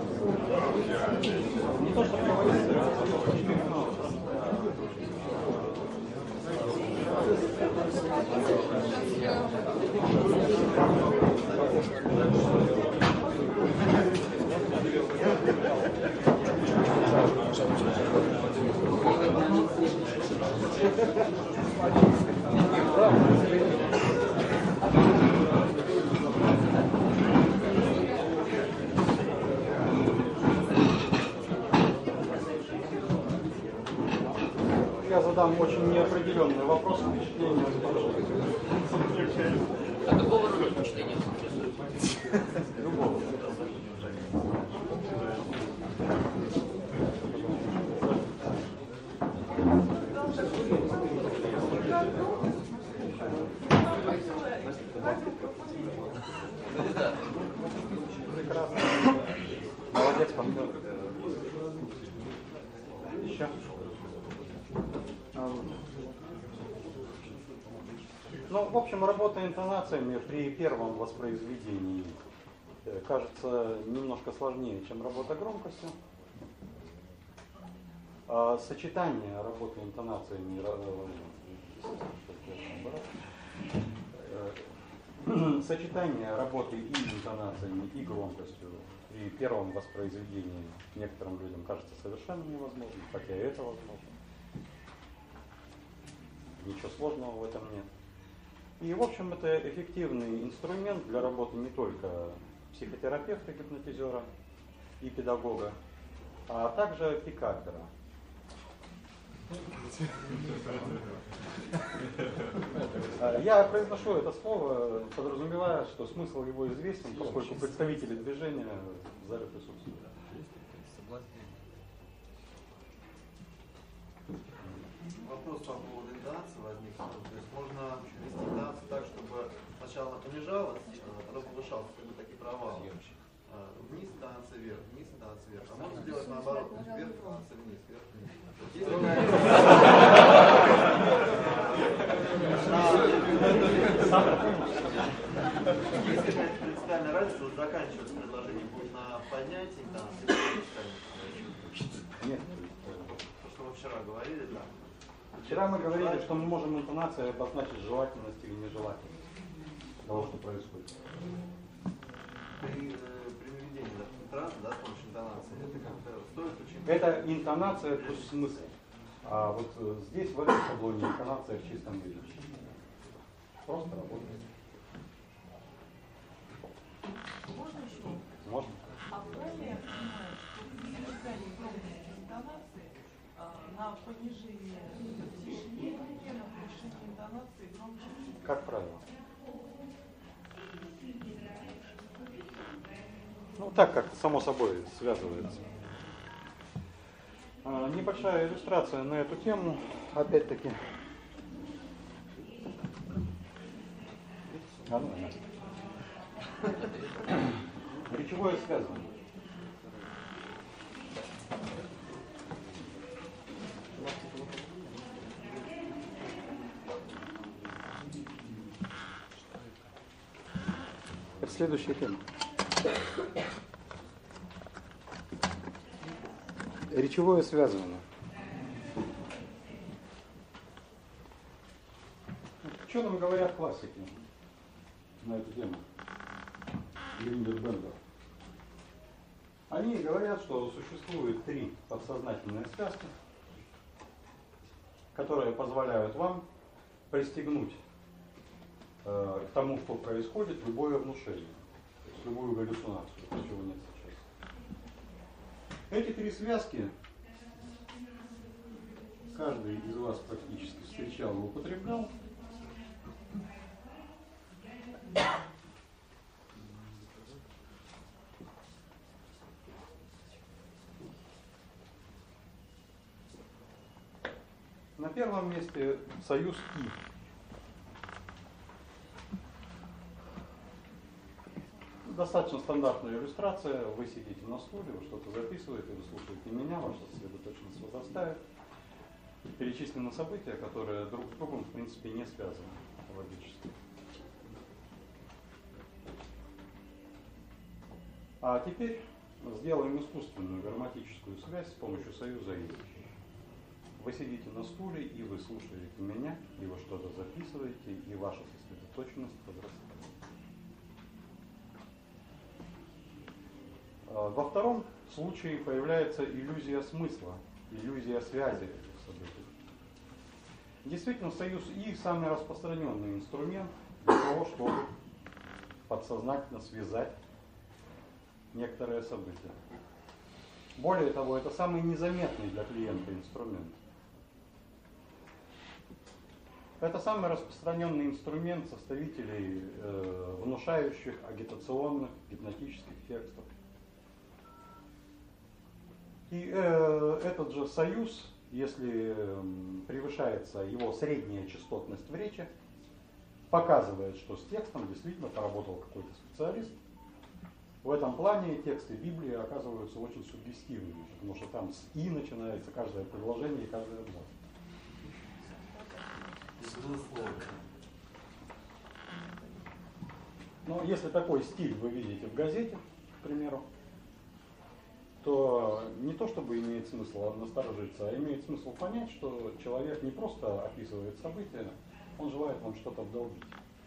Не то, что говорится, я задам очень неопределенный вопрос, впечатление. А какого рода впечатление? Любого. Прекрасно. Молодец, помню. Еще. Ну, в общем, работа интонациями при первом воспроизведении кажется немножко сложнее, чем работа громкостью. Сочетание работы интонациями, сочетание работы и интонациями, и громкостью при первом воспроизведении некоторым людям кажется совершенно невозможным, хотя и это возможно. Ничего сложного в этом нет. И, в общем, это эффективный инструмент для работы не только психотерапевта, гипнотизера и педагога, а также пикапера. Я произношу это слово, подразумевая, что смысл его известен, поскольку представители движения в зале присутствуют. Вопрос по поводу интонации возник. То есть можно вести интонацию так, чтобы сначала она понижалась, потом повышалась, как бы такие провалы. Вниз интонация вверх, вниз интонация вверх. А можно сделать наоборот, то есть вверх интонация вниз, вверх вниз. Есть какая-то принципиальная разница, вот заканчивается предложение будет на поднятии интонации. Нет. То, что мы вчера говорили, да. Вчера мы говорили, что мы можем интонацией обозначить желательность или нежелательность того, что происходит. При наведении транса, да, с помощью интонации, это как-то стоит учить? Это интонация плюс смысл. А вот здесь, в этом шаблоне, интонация в чистом виде. Просто работает. Можно еще? Можно. А правильно я понимаю, что при сочетании громкости интонации на понижение тишине, на повышение интонации громче? Как правило. Ну, так как само собой связывается. Небольшая иллюстрация на эту тему, опять-таки. Речевое связывание. Это следующая тема. Речевое связывание. Что нам говорят классики на эту тему? Линдер Бендер. Они говорят, что существует 3 подсознательные связки, которые позволяют вам пристегнуть к тому, что происходит, любое внушение, то есть любую галлюцинацию, чего нет сейчас. Эти 3 связки каждый из вас практически встречал и употреблял. На первом месте союз «и». Достаточно стандартная иллюстрация. Вы сидите на стуле, вы что-то записываете, вы слушаете меня, ваша сосредоточенность возрастает. Перечислены события, которые друг с другом в принципе не связаны логически. А теперь сделаем искусственную грамматическую связь с помощью союза «и». Вы сидите на стуле, и вы слушаете меня, и вы что-то записываете, и ваша сосредоточенность возрастает. Во втором случае появляется иллюзия смысла, иллюзия связи этих событий. Действительно, союз «и» самый распространенный инструмент для того, чтобы подсознательно связать некоторые события. Более того, это самый незаметный для клиента инструмент. Это самый распространенный инструмент составителей внушающих, агитационных, гипнотических текстов. И этот же союз, если превышается его средняя частотность в речи, показывает, что с текстом действительно поработал какой-то специалист. В этом плане тексты Библии оказываются очень суггестивными, потому что там с «и» начинается каждое предложение и каждая абзац. Но если такой стиль вы видите в газете, к примеру, то не то чтобы имеет смысл насторожиться, а имеет смысл понять, что человек не просто описывает события, он желает вам что-то вдолбить.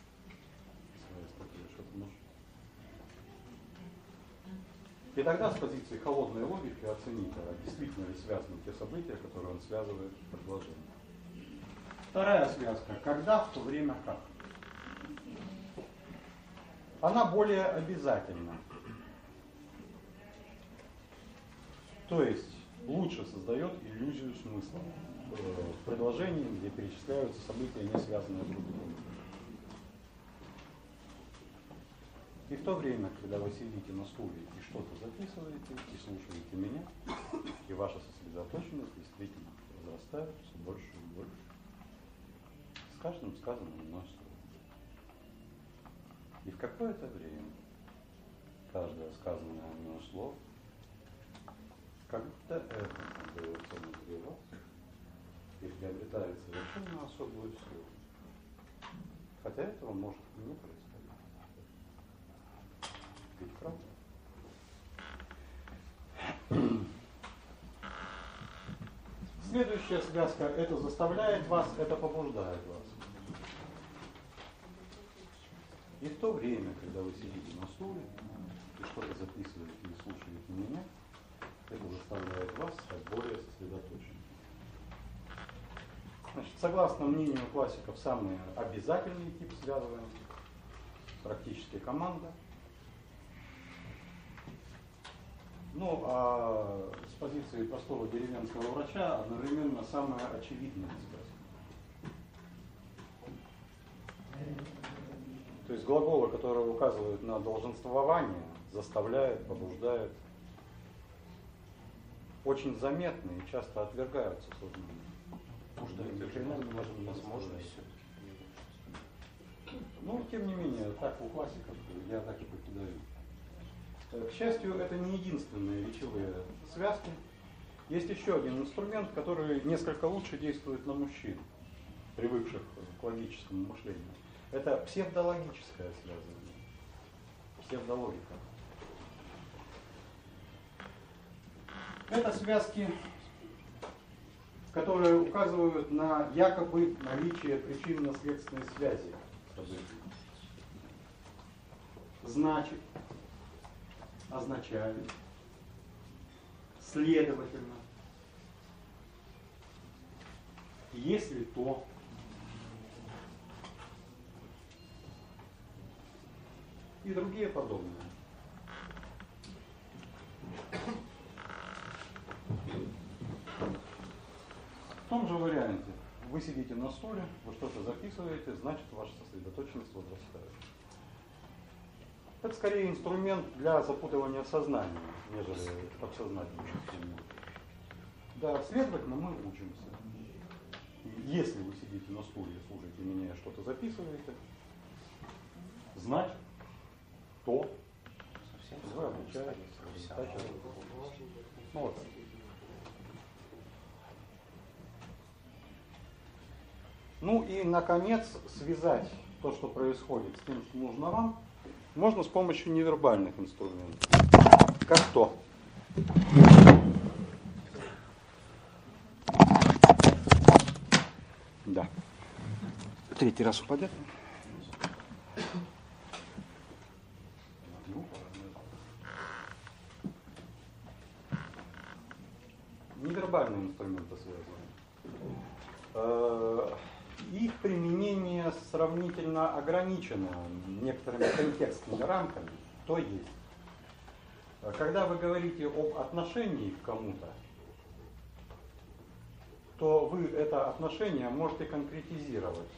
И тогда с позиции холодной логики оценить, действительно ли связаны те события, которые он связывает в предложении. Вторая связка. Когда, в то время как. Она более обязательна. То есть лучше создает иллюзию смысла в предложении, где перечисляются события, не связанные друг с другом. И в то время, когда вы сидите на стуле и что-то записываете, и слушаете меня, и ваша сосредоточенность действительно возрастает все больше и больше. С каждым сказанным мной словом. И в какое-то время каждое сказанное мной слово как будто это дается внутри вас и приобретает совершенно особую силу. Хотя этого может не происходить. Ведь правда? Следующая связка, это заставляет вас, это побуждает вас. И в то время, когда вы сидите на стуле и что-то записываете и слушаете меня, это заставляет вас стать более сосредоточенным. Значит, согласно мнению классиков, самый обязательный тип связывания практически команда. Ну, а с позиции простого деревенского врача одновременно самая очевидная связь. То есть глаголы, которые указывают на долженствование, заставляет, побуждает, очень заметны и часто отвергаются сознанием. Возможность. Ну, тем не менее, так у классиков, я так и покидаю. К счастью, это не единственные речевые связки. Есть еще один инструмент, который несколько лучше действует на мужчин, привыкших к логическому мышлению. Это псевдологическое связывание. Псевдологика. Это связки, которые указывают на якобы наличие причинно-следственной связи событий. Значит, означает, следовательно, если то, и другие подобные. В том же варианте вы сидите на стуле, вы что-то записываете, значит ваша сосредоточенность возрастает. Это скорее инструмент для запутывания сознания, нежели подсознательного чувствования. Да, следовательно, мы учимся. И если вы сидите на стуле и слушаете меня и что-то записываете, значит, то вы обучаетесь в результате. Ну, вот так. Ну и, наконец, связать то, что происходит, с тем, что нужно вам, можно с помощью невербальных инструментов. Как то. Да. Третий раз упадет. Невербальные инструменты связаны. Их применение сравнительно ограничено некоторыми контекстными рамками, то есть. Когда вы говорите об отношении к кому-то, то вы это отношение можете конкретизировать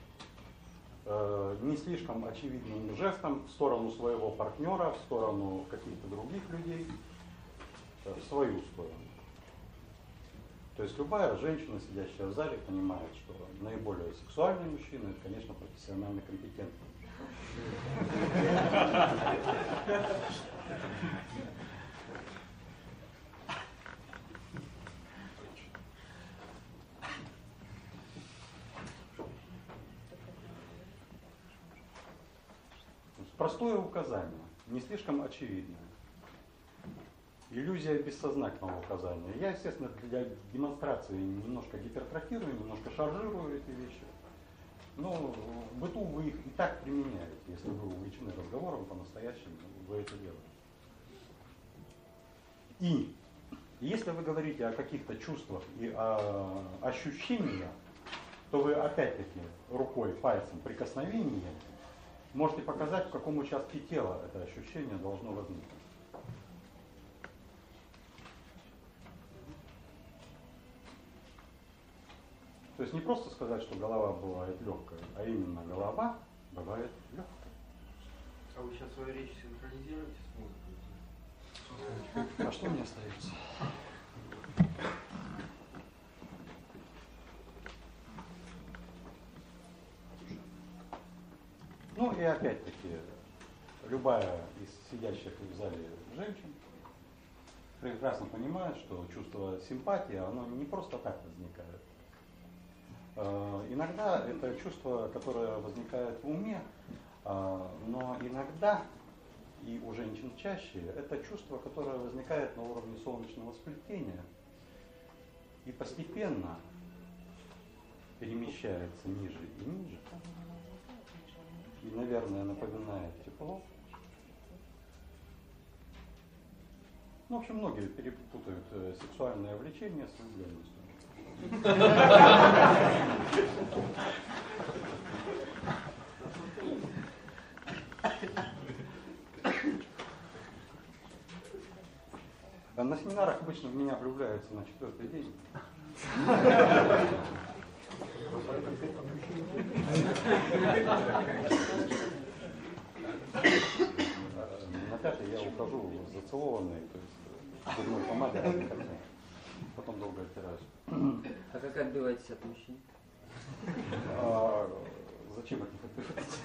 не слишком очевидным жестом в сторону своего партнера, в сторону каких-то других людей, в свою сторону. То есть любая женщина, сидящая в зале, понимает, что наиболее сексуальный мужчина, это, конечно, профессионально компетентный. Простое указание, не слишком очевидное. Иллюзия бессознательного указания. Я, естественно, для демонстрации немножко гипертрофирую, немножко шаржирую эти вещи. Но в быту вы их и так применяете, если вы увлечены разговором по-настоящему, вы это делаете. И если вы говорите о каких-то чувствах и о ощущениях, то вы опять-таки рукой, пальцем, прикосновением можете показать, в каком участке тела это ощущение должно возникнуть. То есть не просто сказать, что голова бывает легкой, а именно голова бывает легкой. А вы сейчас свою речь синхронизируете с музыкой? А что мне остается? Ну и опять-таки, любая из сидящих в зале женщин прекрасно понимает, что чувство симпатии, оно не просто так возникает. Иногда это чувство, которое возникает в уме, но иногда, и у женщин чаще, это чувство, которое возникает на уровне солнечного сплетения и постепенно перемещается ниже и ниже. И, наверное, напоминает тепло. Ну, в общем, многие перепутают сексуальное влечение с влюбленностью. А на семинарах обычно в меня влюбляются на 4-й день. На 5-й я ухожу зацелованный, то есть зубной помадой, потом долго оттираюсь. А как отбиваетесь от мужчин? Зачем от них отбиваться?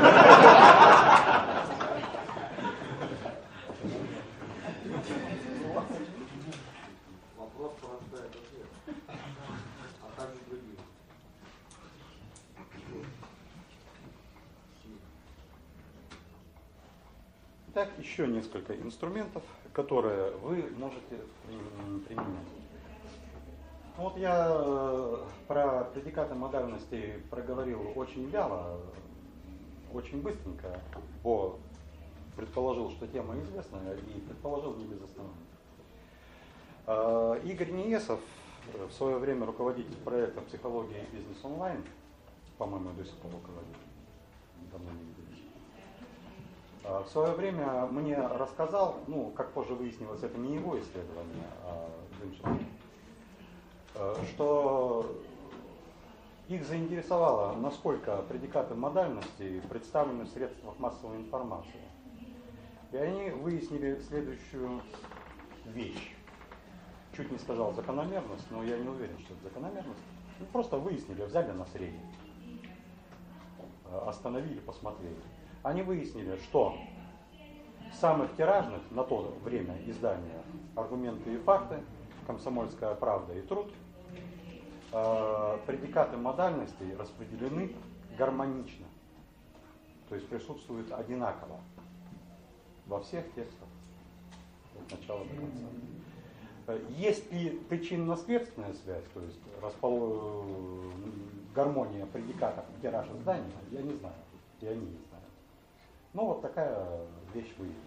Вопрос порождает ответ. А также другие. Так, еще несколько инструментов, которые вы можете применять. Вот я про предикаты модальности проговорил очень вяло, очень быстренько, предположил, что тема известная, и предположил не без оснований. Игорь Ниесов, в свое время руководитель проекта «Психология и бизнес онлайн», по-моему, до сих пор руководитель, давно не виделись, в свое время мне рассказал, как позже выяснилось, это не его исследование, а женщина, что их заинтересовало, насколько предикаты модальности представлены в средствах массовой информации. И они выяснили следующую вещь. Чуть не сказал закономерность, но я не уверен, что это закономерность. Просто выяснили, взяли на средний. Остановили, посмотрели. Они выяснили, что в самых тиражных на то время издания «Аргументы и факты», «Комсомольская правда» и «Труд» предикаты модальностей распределены гармонично. То есть присутствуют одинаково во всех текстах. от начала до конца. Есть ли причинно-следственная связь, то есть гармония предикатов и тиража здания, я не знаю, и они не знают. Но вот такая вещь выявилась.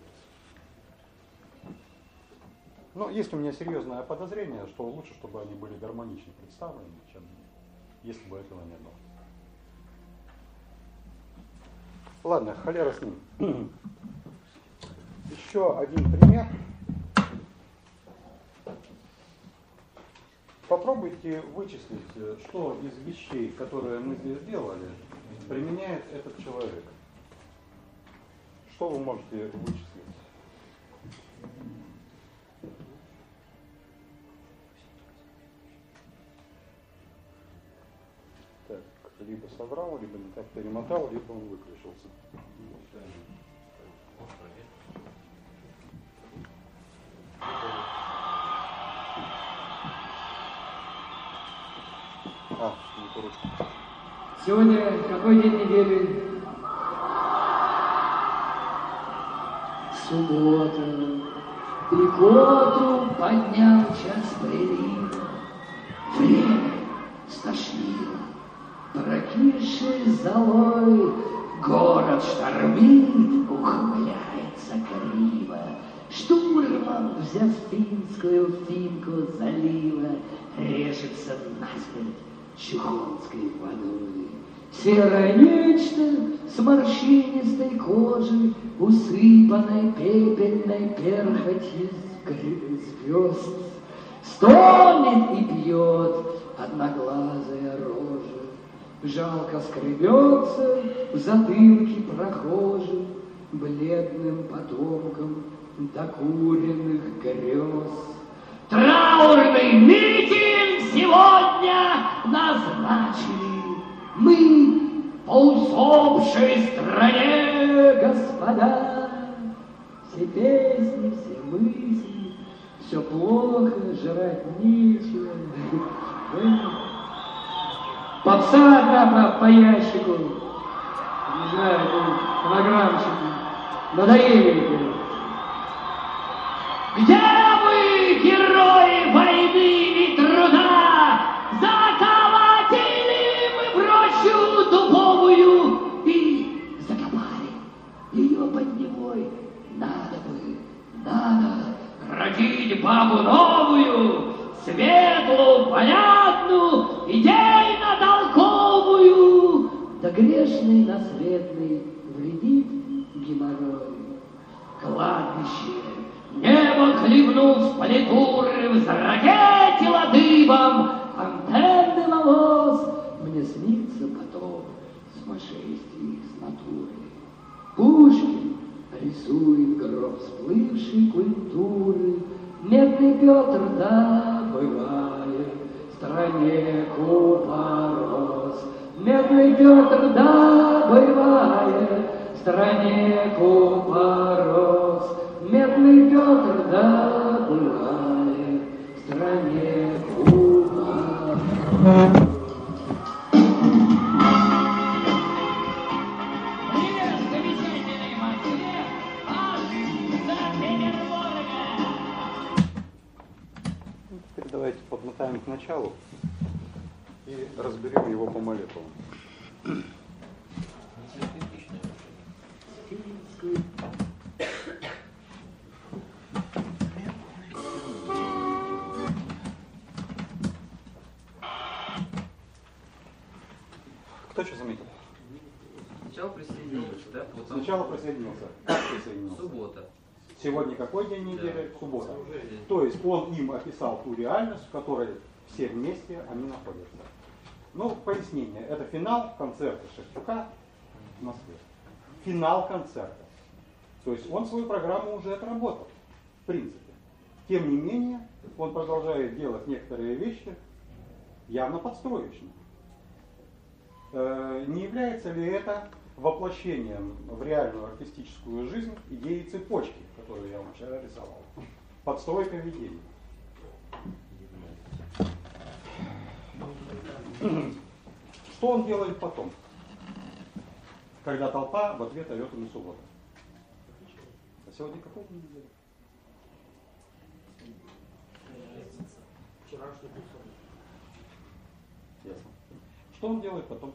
Но есть у меня серьезное подозрение, что лучше, чтобы они были гармонично представлены, чем если бы этого не было. Ладно, холера с ним. Еще один пример. Попробуйте вычислить, что из вещей, которые мы здесь сделали, применяет этот человек. Что вы можете вычислить? Так, либо соврал, либо не так перемотал, либо он выключился. Не ручку. Сегодня какой день недели? Суббота. Пехоту поднял час прилива. Время стошнило. Прокисший золой город штормит, ухмыляется криво. Штурман в Зястинскую финку залива решится насмерть чухонской водой. Серое нечто с морщинистой кожей, усыпанной пепельной перхотью звезд, стонет и пьет одноглазая рожа. Жалко скребется в затылке прохожих бледным потомком докуренных грез. Траурный митинг сегодня назначили мы по усопшей стране, господа. Все песни, все мысли, все плохо, жрать нечего. Попса по ящику, не знаю, фонограммщики, надоели. Где вы, герои войны и труда? Заколотили мы в рощу дубовую и закопали ее под Невой. Надо родить бабу новую, светлую, понятную, идейно-толковую. Да грешный наследный вредит геморрой. Кладбище небо хлебнув с политуры, взракетило дыбом антенны волос. Мне снится потом сумасшествий с натуры. Пушкин рисует гроб всплывшей культуры. Медный Петр, да, бывает, в стране купорос. Медный Петр, да, бывает, в стране купорос. Медный Петр, да, бывает, в стране купорос. Привет, замечательной Москве, аж за Петербурга! Теперь давайте подмотаем к началу и разберем его по молитвам. Кто что заметил? Сначала присоединился, да? Вот там Сначала присоединился. Как присоединился? Суббота. Сегодня какой день недели? Да. Суббота. То есть он им описал ту реальность, в которой все вместе они находятся. Ну, пояснение. Это финал концерта Шевчука в Москве. Финал концерта. То есть он свою программу уже отработал, в принципе. Тем не менее, он продолжает делать некоторые вещи явно подстроечные. Не является ли это воплощением в реальную артистическую жизнь идеи цепочки, которую я вам вчера рисовал? Подстройка видений. Что он делает потом, когда толпа в ответ орет ему суббота? А сегодня какой день недели? Что он делает потом?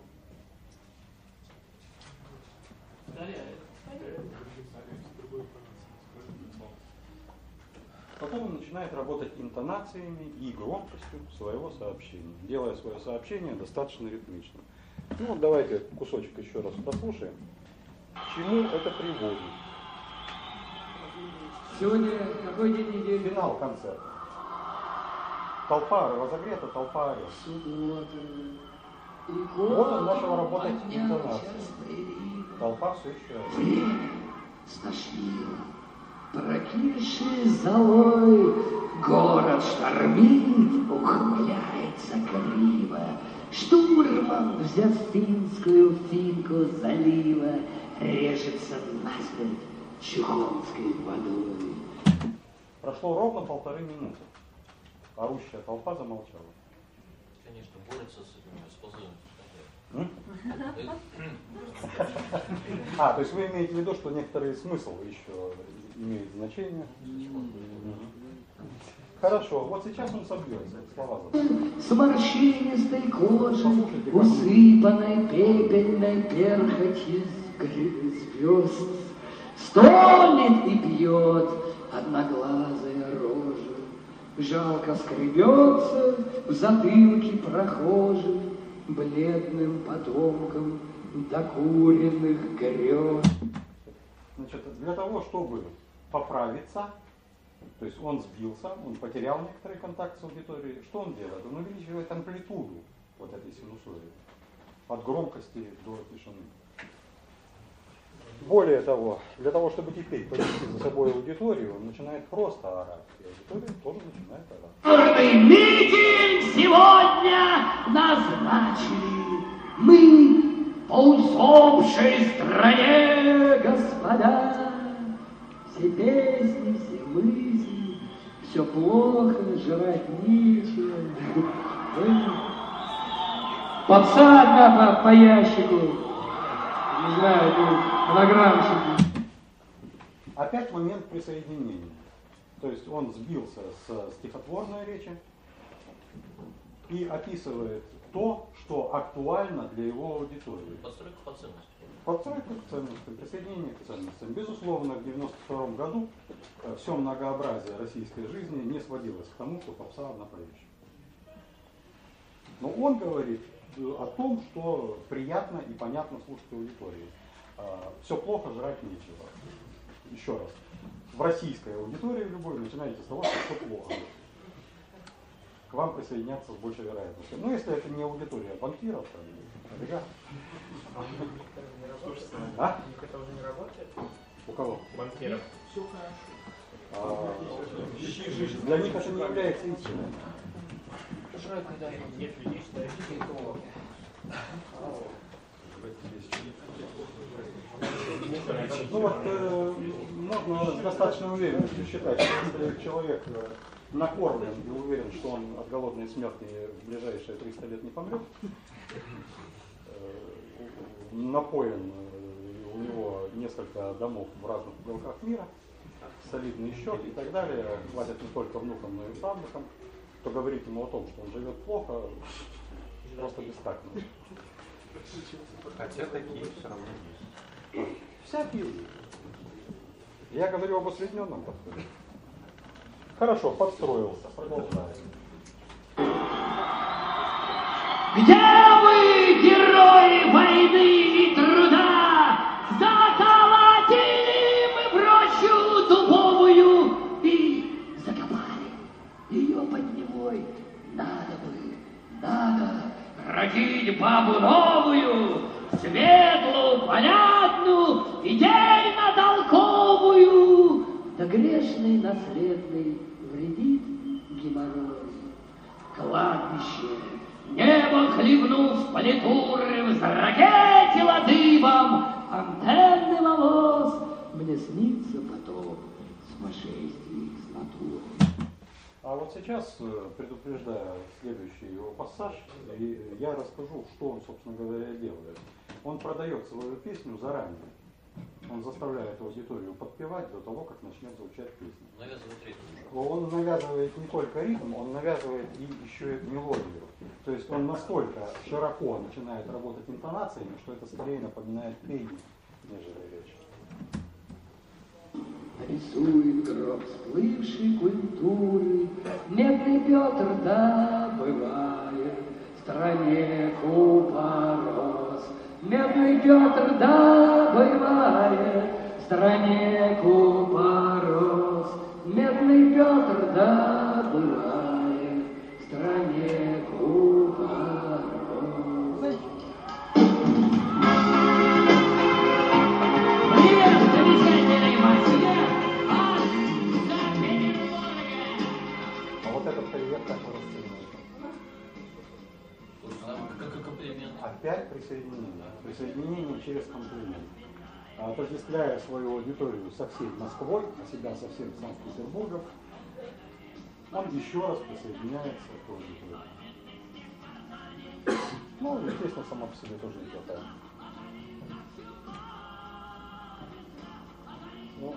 Потом он начинает работать интонациями и громкостью своего сообщения, делая свое сообщение достаточно ритмичным. Ну вот давайте кусочек еще раз прослушаем. К чему это приводит? Сегодня какой день недели? Финал концерта. Толпа разогрета, толпа орет. Суббота. Вот он начал работать интонацией. Толпа все еще орет. Время стошнило. Прокисший золой город штормит, ухмыляется криво. Штурман в Зястинскую финку залива режется насмерть чухонской водой. Прошло ровно 1,5 минуты. Орущая толпа замолчала. Конечно, борется с этими То есть вы имеете в виду, что некоторый смысл еще имеет значение? Хорошо, вот сейчас он собьется, слова забудут. С морщинистой кожей, усыпанной пепельной перхотью звезд, стонет и пьет одноглазая рожа, жалко скребется в затылке прохожий, бледным потомком докуренных грез. Значит, для того, чтобы поправиться, то есть он сбился, он потерял некоторый контакт с аудиторией, что он делает? Он увеличивает амплитуду вот этой синусоиды, от громкости до тишины. Более того, для того, чтобы теперь повести за собой аудиторию, он начинает просто орать, и аудитория тоже начинает орать. Мирный митинг сегодня назначили мы по усопшей стране, господа. Все песни, все мысли, все плохо, жрать нечего. Подсадно по ящику, не знаю, фонограммщики. Опять момент присоединения. То есть он сбился с стихотворной речи и описывает то, что актуально для его аудитории. Подстройка по ценности. Подстройка к ценностям, присоединение к ценностям. Безусловно, в 1992 году все многообразие российской жизни не сводилось к тому, что попса одна поющая. Но он говорит о том, что приятно и понятно слушать аудитории. Все плохо, жрать нечего. Еще раз. В российской аудитории любой начинаете с того, что все плохо. К вам присоединяться с большей вероятностью. Ну, если это не аудитория банкиров, то а? Это уже не работает? У кого? Банкиров. Для них это не является истиной. Нет людей, считающих, что Ну вот, можно с достаточной уверенностью считать, что если человек накормлен и уверен, что он от голодной смерти в ближайшие 300 лет не помрет, напоен, у него несколько домов в разных уголках мира, солидный счет и так далее, платят не только внукам, но и правнукам, то говорить ему о том, что он живет плохо, просто бестактно. Хотя такие все равно есть. Всякие. Я говорю об усредненном подходе. Хорошо, подстроился. Продолжаем. Где вы, герои войны и труда? Заколотили мы брошью дубовую и закопали ее под Невой. Надо родить бабу новую, светлую, понятную, идейно-толковую. Да грешный наследный вредит геморрой. Кладбище, небо хлебнув политуры, взракетило дыбом антенны волос. Мне снится потом сумасшествие с натурой. А вот сейчас, предупреждая следующий его пассаж, я расскажу, что он, собственно говоря, делает. Он продает свою песню заранее. Он заставляет аудиторию подпевать до того, как начнет звучать песня. Навязывает ритм. Он навязывает не только ритм, он навязывает и еще и мелодию. То есть он настолько широко начинает работать интонациями, что это скорее напоминает пение, нежели речь. Рисует гроб всплывшей культуры, медный Петр добывает в стране купорос. Медный Петр добывает в стране купорос. Медный Петр добывает в стране купорос. Привет, замечательный Москве! А вот этот привет как вы расцениваете? Как комплимент. Опять присоединение. Присоединение через комплимент. Отождествляя свою аудиторию со всей Москвой, а себя со всем Санкт-Петербургом, он еще раз присоединяется к аудитории. Ну, естественно, само по себе тоже не хватает. Но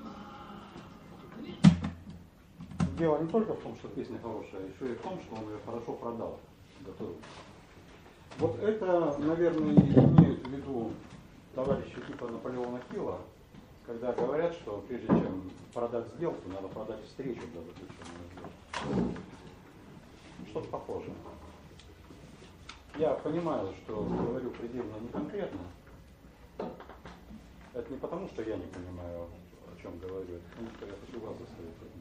дело не только в том, что песня хорошая, а еще и в том, что он ее хорошо продал, готовил. Вот это, наверное, имеют в виду товарищи типа Наполеона Хилла, когда говорят, что прежде чем продать сделку, надо продать встречу для заключения сделки. Что-то похожее. Я понимаю, что говорю предельно неконкретно. Это не потому, что я не понимаю, о чем говорю, это потому, что я хочу вас заставить понять.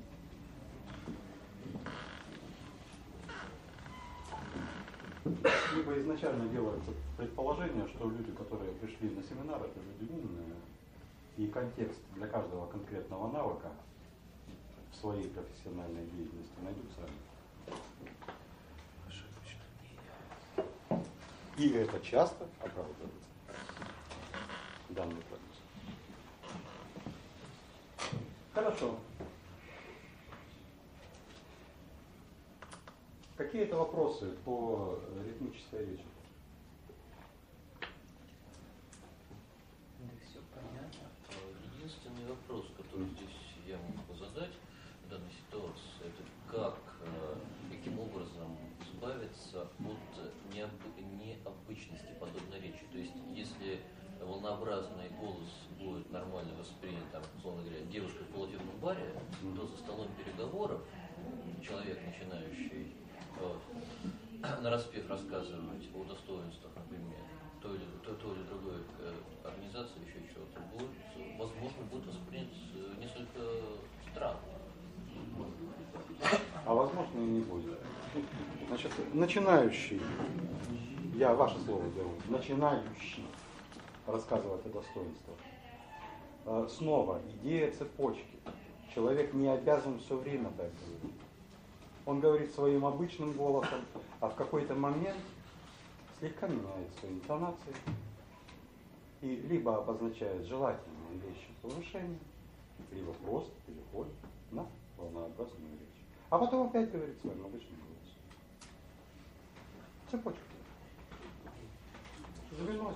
Либо изначально делается предположение, что люди, которые пришли на семинар, это люди умные, и контекст для каждого конкретного навыка в своей профессиональной деятельности найдут сами. И это часто оправдывается данный процесс. Хорошо. Какие-то вопросы по ритмической речи? Все понятно. Единственный вопрос, который здесь я могу задать в данной ситуации, это каким образом избавиться от необычности подобной речи. То есть, если волнообразный голос будет нормально воспринят, там, условно говоря, девушка в полутемном баре, то за столом переговоров человек, начинающий нараспев рассказывать о достоинствах, например, той или другой организации, еще чего-то, возможно, будет воспринят несколько странно. А возможно и не будет. Значит, начинающий, я ваше слово беру, начинающий рассказывать о достоинствах. Снова идея цепочки. Человек не обязан все время так говорить. Он говорит своим обычным голосом, а в какой-то момент слегка меняет свои интонации и либо обозначает желательные вещи повышения, либо просто переходит на волнообразную речь. А потом опять говорит своим обычным голосом. Цепочка. Звено.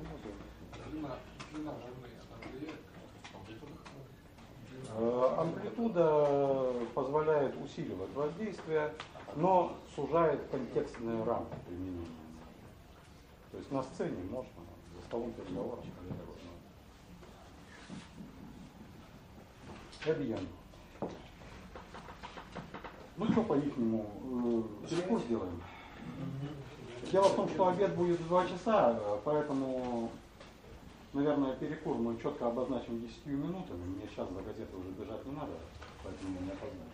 Амплитуда позволяет усиливать воздействие, но сужает контекстные рамки применения. То есть на сцене можно, за столом переговоров. Объем. Ну что по-ихнему, перекус сделаем. Дело в том, что обед будет в 2 часа, поэтому, наверное, перекур мы четко обозначим 10 минутами. Мне сейчас за газетой уже бежать не надо, поэтому не опоздаю.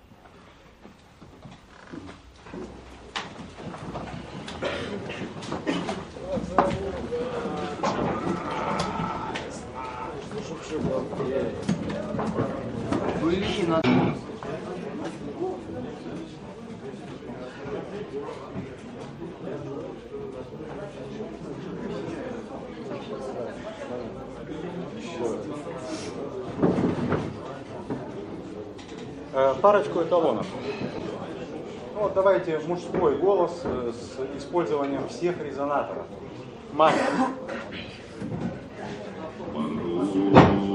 Парочку эталонов. Вот давайте мужской голос с использованием всех резонаторов. Мать.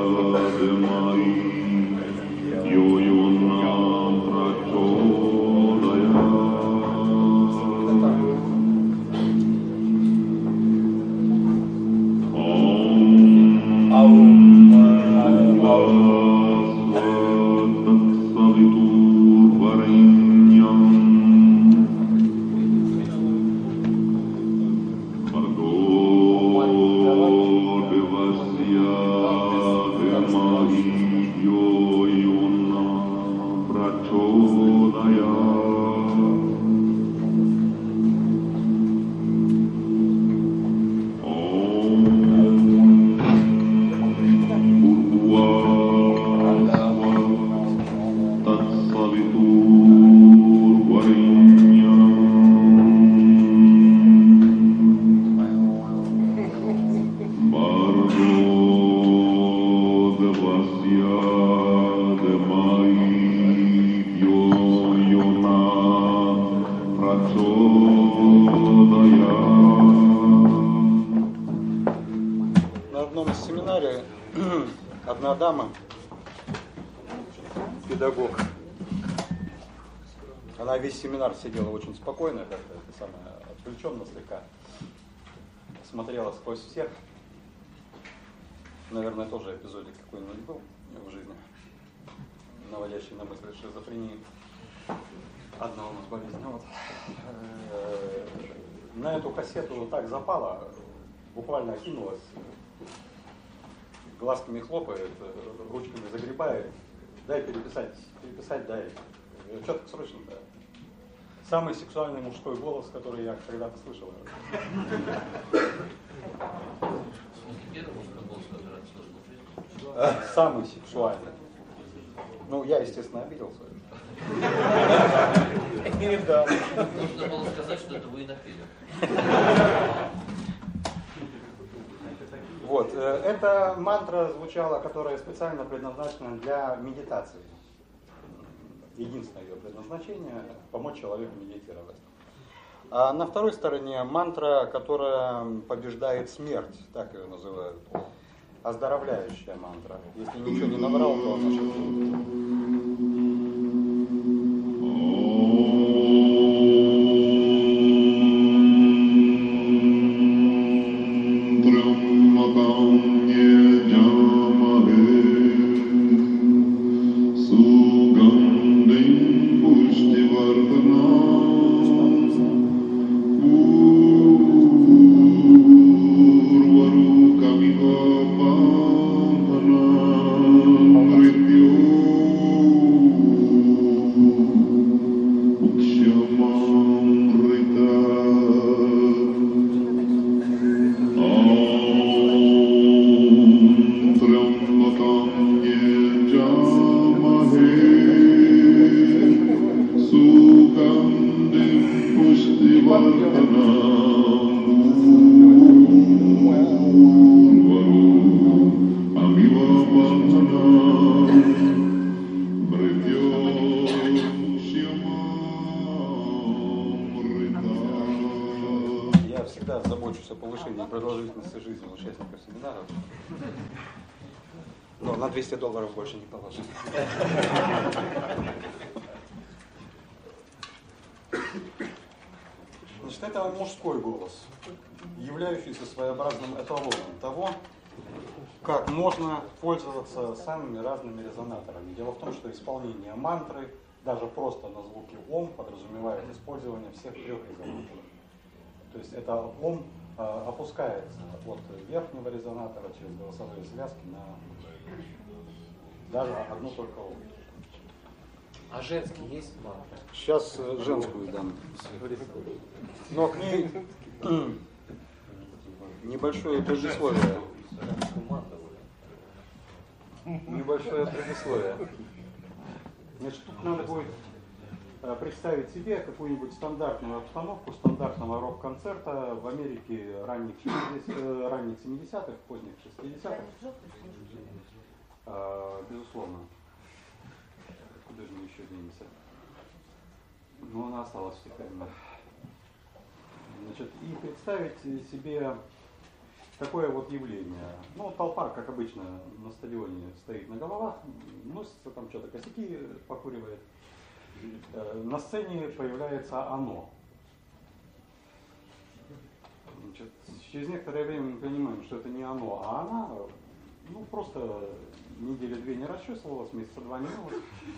На одном из семинаре одна дама, педагог, она весь семинар сидела очень спокойно, как-то это самое, отвлеченно слегка, смотрела сквозь всех. Наверное, тоже эпизодик какой-нибудь был в жизни, наводящий на мысль шизофрении. Одна у нас болезнь. Вот. На эту кассету так запала, буквально кинулась, глазками хлопает, ручками загребает. Дай переписать, дай. Что так срочно, да? Самый сексуальный мужской голос, который я когда-то слышал. Самый сексуальный. Ну, я, естественно, обиделся. Нужно было сказать, что это вы и напели. Вот, эта мантра звучала, которая специально предназначена для медитации. Единственное ее предназначение – помочь человеку медитировать. А на второй стороне мантра, которая побеждает смерть, так ее называют. Оздоровляющая мантра. Если ничего не набрал, то она шепчет. Но на $200 больше не положено. Значит, это мужской голос, являющийся своеобразным эталоном того, как можно пользоваться самыми разными резонаторами. Дело в том, что исполнение мантры, даже просто на звуке ом, подразумевает использование всех трех резонаторов. То есть это ом опускается от верхнего резонатора через голосовые связки на даже одну только ом. А женский есть мантра? Сейчас женскую дам. Но к ней небольшое предисловие. Небольшое предисловие. Значит, тут надо будет представить себе какую-нибудь стандартную обстановку стандартного рок-концерта в Америке ранних 70-х, поздних 60-х. Безусловно. Куда же мы еще денемся? Но она осталась в тех камерах. Значит, и представить себе такое вот явление. Ну, толпа, как обычно, на стадионе стоит на головах, носится там что-то, косяки покуривает. На сцене появляется оно. Значит, через некоторое время мы понимаем, что это не оно, а она, ну, просто недели 2 не расчесывалась, месяца 2 не мылась.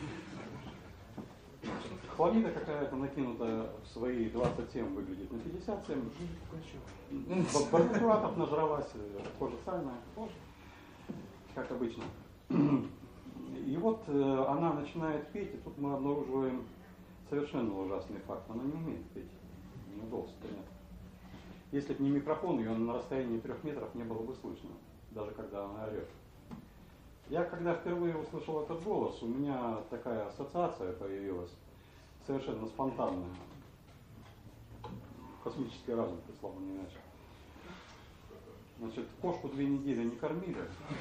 Хламида какая-то накинута в свои 27, выглядит на 57. Барбитуратов нажралась, кожа сальная, как обычно. И вот она начинает петь, и тут мы обнаруживаем совершенно ужасный факт. Она не умеет петь, у нее голос-то нет. Если бы не микрофон, ее на расстоянии 3 метров не было бы слышно, даже когда она орет. Я когда впервые услышал этот голос, у меня такая ассоциация появилась, совершенно спонтанная. Космический разум прислал не иначе. Значит, кошку 2 недели не кормили,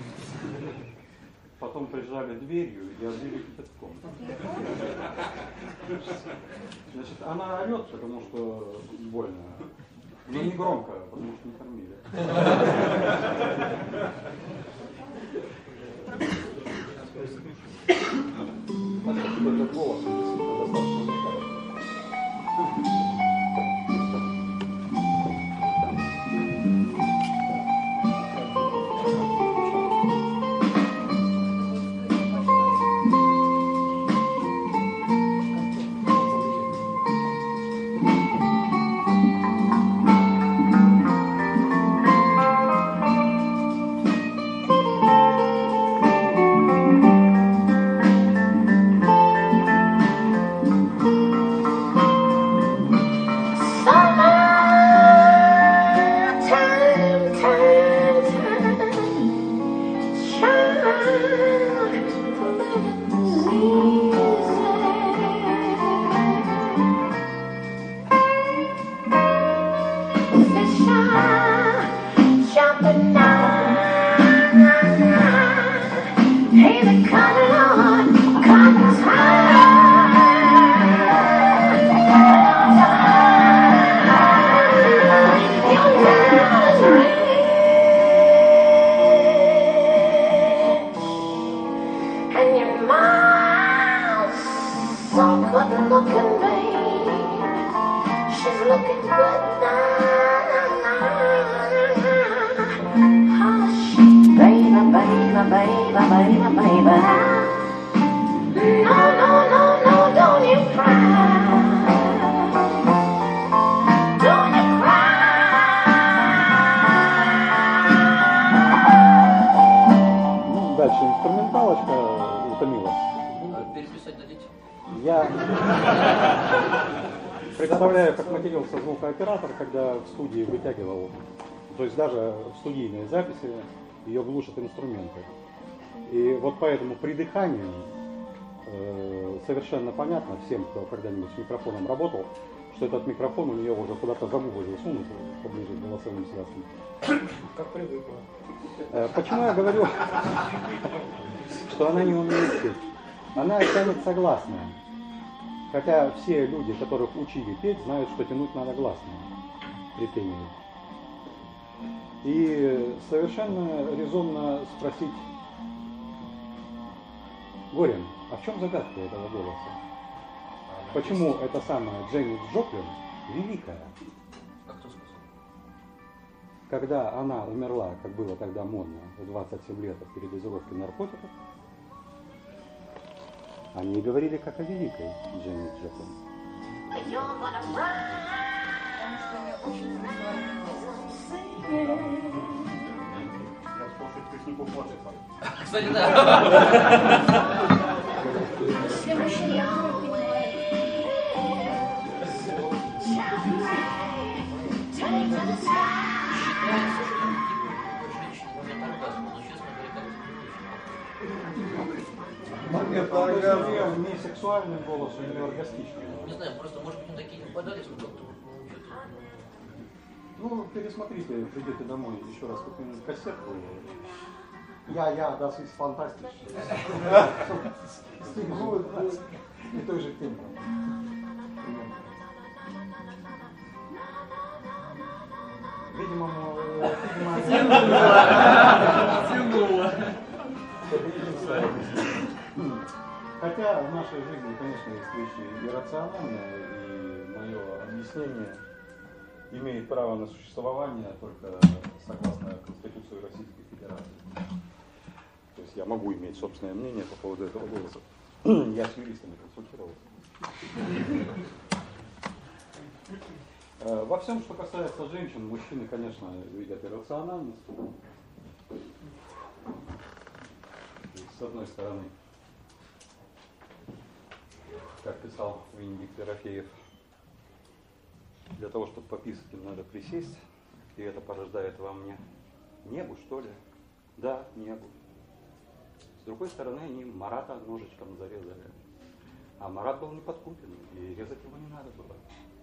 потом прижали дверью и облили кипятком. Значит, она орет, потому что больно, но не громко, потому что не кормили. Этот голос действительно достаточно уникален. Представляю, как матерился звукооператор, когда в студии вытягивал, то есть даже в студийной записи ее глушат инструменты. И вот поэтому при дыхании совершенно понятно всем, кто когда-нибудь с микрофоном работал, что этот микрофон у нее уже куда-то за губы засунут, поближе к голосовым связкам. Как привыкла. Почему я говорю, что она не умеет петь? Она тянет согласные. Хотя все люди, которых учили петь, знают, что тянуть надо гласные при пении. И совершенно резонно спросить: Горин, а в чем загадка этого голоса? Почему эта самая Дженнис Джоплин великая? А кто сказал? Когда она умерла, как было тогда модно, в 27 лет от передозировки наркотиков, они говорили как о великой Дженнис Джоплин. Я слушаю песнику Моцарта. Кстати, да. Это не сексуальный голос, или оргастичный. Не знаю, просто, может быть, мы такие не попадались, но как-то Ну, пересмотрите, придете домой еще раз какую-нибудь кассетку. Das ist fantastisch. Стигнует нас и той же темпом. Видимо, Тянуло. Хотя в нашей жизни, конечно, есть вещи иррациональные, и мое объяснение имеет право на существование только согласно Конституции Российской Федерации. То есть я могу иметь собственное мнение по поводу этого голоса. Я с юристами консультировался. Во всем, что касается женщин, мужчины, конечно, видят иррациональность. С одной стороны, как писал Венедикт Ерофеев, для того, чтобы пописать, им надо присесть, и это порождает во мне небу, что ли? Да, небу. С другой стороны, они Марата ножичком зарезали. А Марат был не подкупен, и резать его не надо было.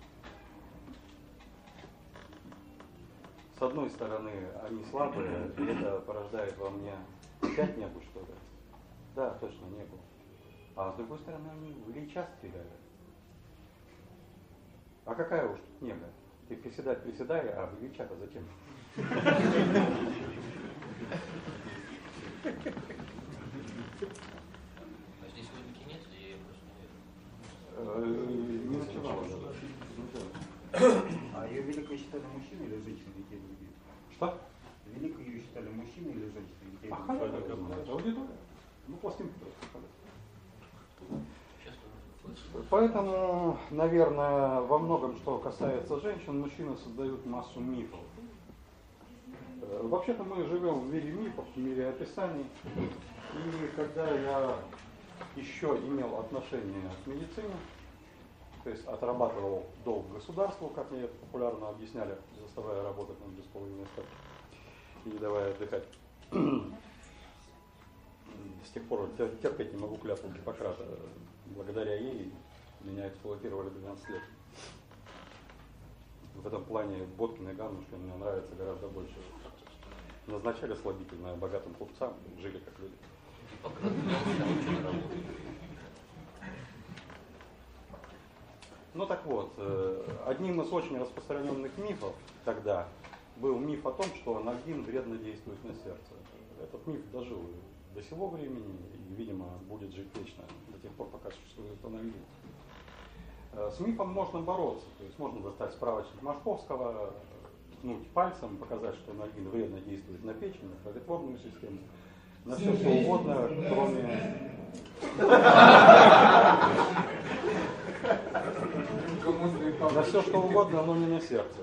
С одной стороны, они слабые, и это порождает во мне опять небу, что ли? Да, точно, небу. А с другой стороны, они в Ильича стреляли. А какая уж тут нега? Ты приседай, а в Ильича-то зачем? А здесь логики нет, или я просто не верю? Не ночевал. А ее великой считали мужчины или женщины, детей других? Что? Великой ее считали мужчины или женщины, детей А других? это аудитория. Ну, пластинки просто. Сейчас тоже. Поэтому, наверное, во многом, что касается женщин, мужчины создают массу мифов. Вообще-то мы живем в мире мифов, в мире описаний. И когда я еще имел отношение к медицине, то есть отрабатывал долг государству, как мне это популярно объясняли, заставляя работать на бесполовой место и не давая отдыхать. С тех пор терпеть не могу клятву Гиппократа. Благодаря ей меня эксплуатировали 12 лет. В этом плане Боткин и Ганнушкин мне нравятся гораздо больше. Назначали слабительное богатым купцам, жили как люди. Ну так вот, одним из очень распространенных мифов тогда был миф о том, что анальгин вредно действует на сердце. Этот миф дожил до сего времени и, видимо, будет жить вечно, до тех пор, пока существует анальгин. С мифом можно бороться, то есть можно достать справочник Машковского, ткнуть пальцем, показать, что анальгин вредно действует на печень, на кроветворную систему, на все что угодно, кроме... На все что угодно, но не на сердце.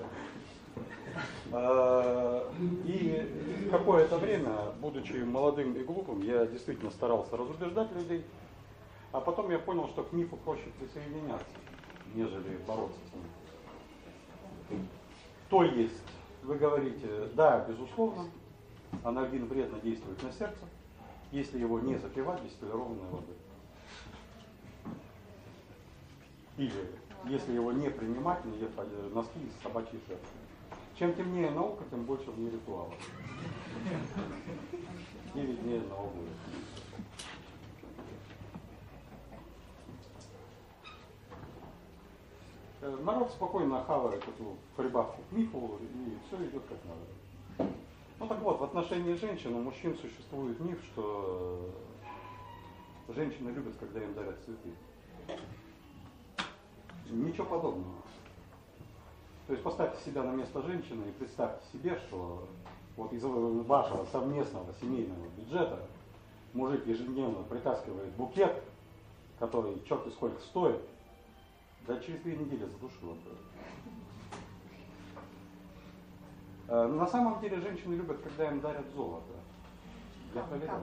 И какое-то время, будучи молодым и глупым, я действительно старался разубеждать людей, а потом я понял, что к мифу проще присоединяться, нежели бороться с ним. То есть, вы говорите, да, безусловно, анальгин вредно действует на сердце, если его не запивать дистиллированной водой. Или если его не принимать, не ев носки из собачьей шерсти. Чем темнее наука, тем больше в ней ритуалов. И виднее на обуви. Народ спокойно хавает эту прибавку к мифу, и все идет как надо. Ну так вот, в отношении женщин у мужчин существует миф, что женщины любят, когда им дарят цветы. Ничего подобного. То есть поставьте себя на место женщины и представьте себе, что вот из вашего совместного семейного бюджета мужик ежедневно притаскивает букет, который черти сколько стоит, да через 2 недели задушила. На самом деле женщины любят, когда им дарят золото. Я проверял.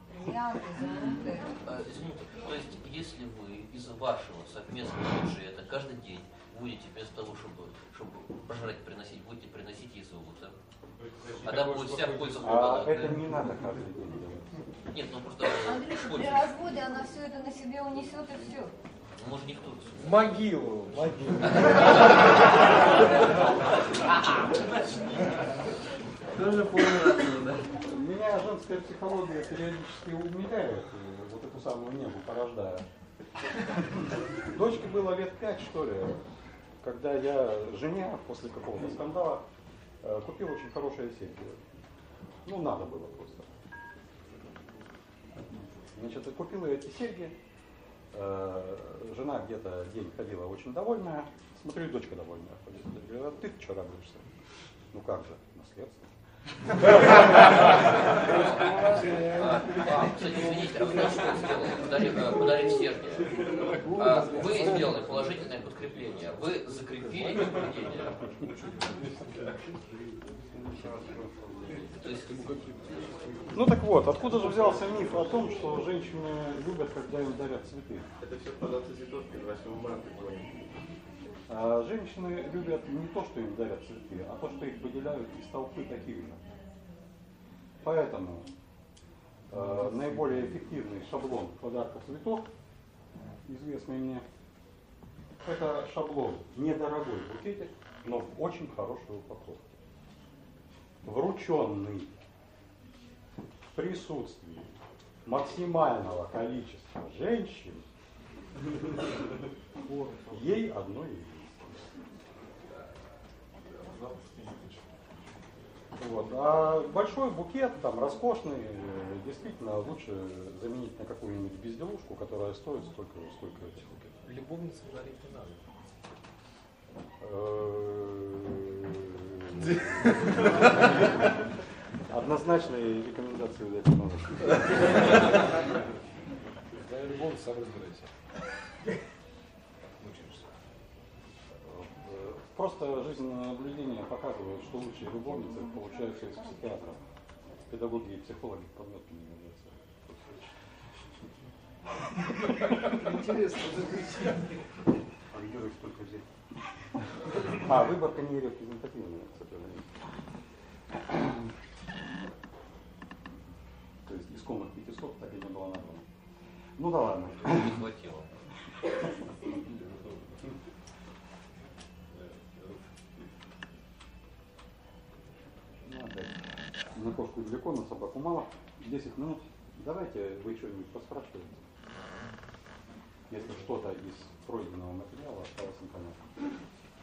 Извините, то есть если вы из вашего совместного бюджета каждый день будете вместо того, чтобы пожрать приносить, будете приносить ей золото, она будет вся в пользу А это не надо каждый день делать. Нет, ну просто... Андрюша, при разводе она все это на себе унесет и все. Может никто... В могилу. Тоже полный да. Меня женская психология периодически умиляет, вот эту самую небу порождая. Дочке было лет 5, что ли, когда я жене после какого-то скандала купил очень хорошие серьги. Ну, надо было просто. Значит, купила эти серьги. Жена где-то день ходила очень довольная. Смотрю, дочка довольная ходит. Я говорю, а ты что радуешься? Ну как же, наследство. Кстати, извините, а кто что сделал? Подарив серьги. Вы сделали положительное подкрепление. Вы закрепили их поведение. То есть... Ну так вот, откуда же взялся миф о том, что женщины любят, когда им дарят цветы? Это все продавцы цветов перед 8 марта звонят. Женщины любят не то, что им дарят цветы, а то, что их выделяют из толпы таких же. Поэтому наиболее эффективный шаблон подарка цветов, известный мне, это шаблон недорогой букетик, но в очень хорошей упаковке. Врученный в присутствии максимального количества женщин, ей одно и вот. А большой букет, там, роскошный, действительно лучше заменить на какую-нибудь безделушку, которая стоит столько этих букетов. Любовница говорит, не надо. Однозначные рекомендации дать не надо. Да, любовница, сам разбирайся. Просто жизненное наблюдение показывает, что лучшие любовницы получаются из психиатров. Педагоги и психологи подметки не являются. Интересно. А где их сколько взять? А, выборка не репрезентативная, к сожалению. То есть исконных 500 так и не было набрано. Ну да ладно. Не хватило. На кошку далеко, на собаку мало. 10 минут. Давайте вы что-нибудь поспрашиваете. Если что-то из пройденного материала осталось непонятно.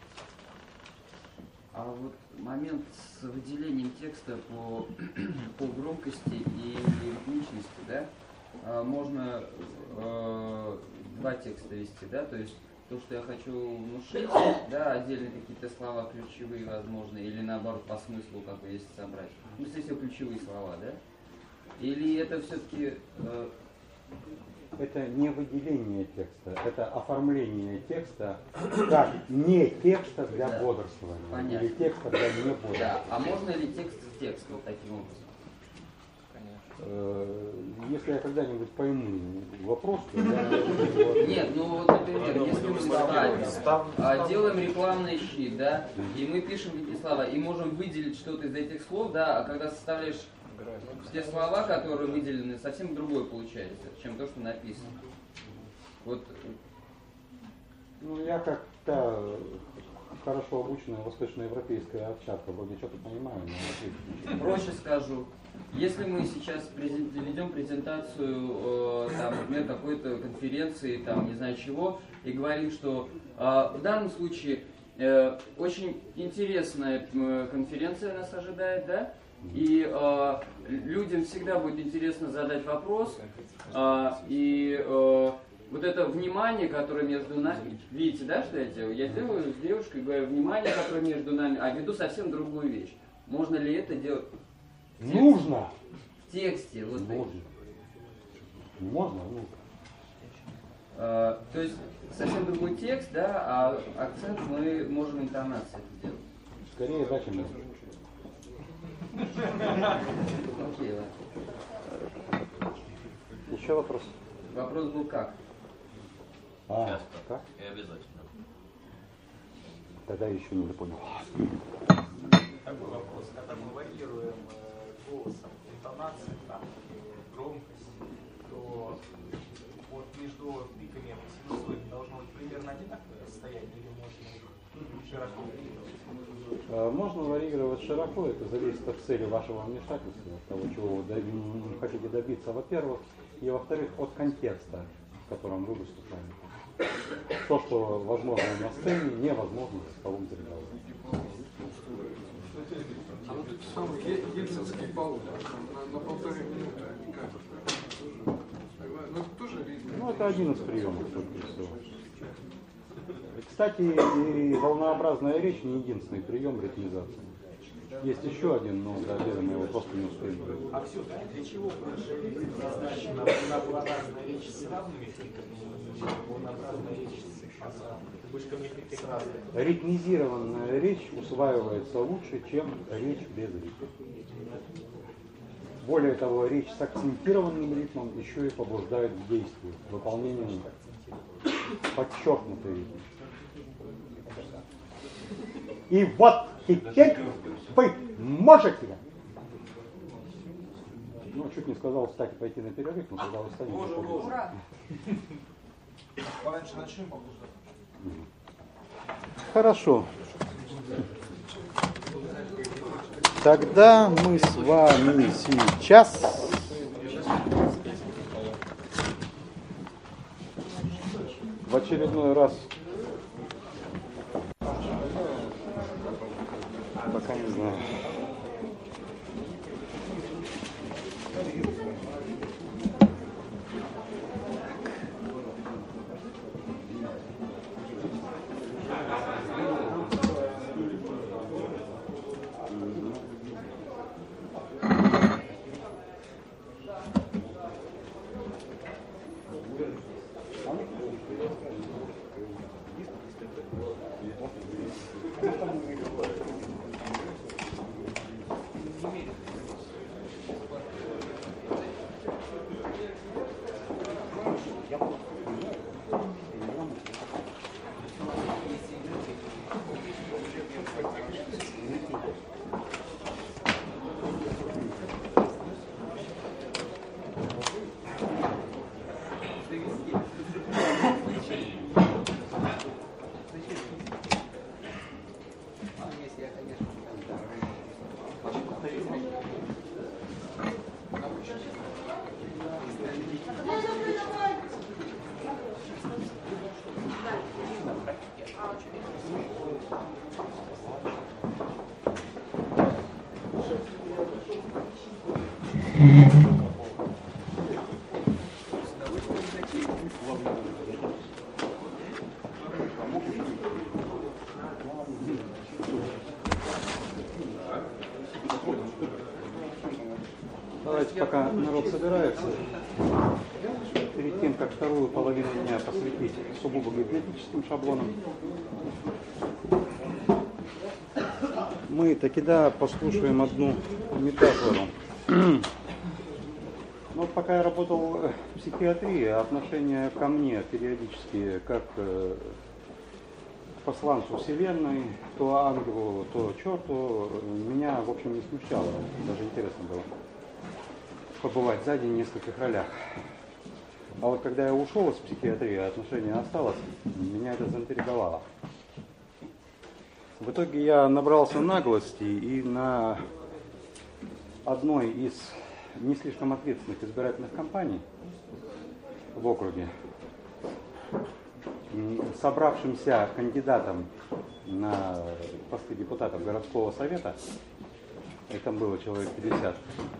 А вот момент с выделением текста по громкости и ритмичности, да, можно два текста вести, да, то есть то, что я хочу внушить, да, отдельно какие-то слова ключевые, возможно, или наоборот по смыслу, как бы, если собрать. Ну, если все ключевые слова, да? Или это все-таки... Это не выделение текста, это оформление текста как не текста для бодрствования. Понятно. Или текста для не бодрствования. Да. А можно ли текст в текст вот таким образом? Если я когда-нибудь пойму вопрос, то я... Нет, ну вот, например, если мы делаем рекламный щит, да, и мы пишем какие слова, и можем выделить что-то из этих слов, да, а когда составляешь те слова, которые выделены, совсем другое получается, чем то, что написано. Вот. Ну, я как та хорошо обученная восточноевропейская овчарка, вроде что-то понимаю, но... Проще скажу. Если мы сейчас ведем презентацию, там, например, какой-то конференции, там, не знаю чего, и говорим, что в данном случае очень интересная конференция нас ожидает, да, и людям всегда будет интересно задать вопрос, и вот это внимание, которое между нами, видите, да, что я делаю? Я делаю с девушкой, говорю, внимание, которое между нами, а веду совсем другую вещь. Можно ли это делать? Нужно! В тексте. Вот нужно. Можно, нужно. То есть совсем другой текст, да, а акцент мы можем интонацией это делать. Скорее да, чем нужно. Окей, ладно. Еще вопрос? Вопрос был как? Часто. Как? И обязательно. Тогда еще не понял. Такой вопрос. Когда мы варьируем голосом интонацию, там, громкость, то вот между пиками синусоид должно быть примерно одинаковое расстояние или можно широко варьировать? Можно варьировать широко, это зависит от цели вашего вмешательства, от того, чего вы хотите добиться, во-первых, и во-вторых, от контекста, в котором вы выступаете. То, что возможно на сцене, невозможно в цифровом зрителе. А вот этот самый ельцинский бал на 1,5 минуты, они как тоже, ну это тоже видно. Ну, это один из приемов только всего. Кстати, и волнообразная речь не единственный прием ритмизации. Есть еще один, но до обеда мы его просто не успеем. А все-таки для чего назначена волнообразная речь с равными пиками, волнообразная речь с вышками пик разных? Ритмизированная речь усваивается лучше, чем речь без ритма. Более того, речь с акцентированным ритмом еще и побуждает к действию, к выполнению подчеркнутой ритм. И вот теперь вы можете. Ну, чуть не сказал, кстати, пойти на перерыв, но когда вы станете. Ура! Пораньше начнем, попозже. Хорошо. Тогда мы с вами сейчас в очередной раз, пока не знаю. Давайте, пока народ собирается, перед тем, как вторую половину дня посвятить сугубо гипнотическим шаблонам, мы таки да послушаем одну метафору. Ну, пока я работал в психиатрии, отношение ко мне периодически как к посланцу Вселенной, то ангелу, то черту, меня, в общем, не смущало. Даже интересно было побывать за день в нескольких ролях. А вот когда я ушел из психиатрии, отношение осталось, меня это заинтриговало. В итоге я набрался наглости и на одной из не слишком ответственных избирательных кампаний в округе собравшимся кандидатам на посты депутатов городского совета, и там было человек 50,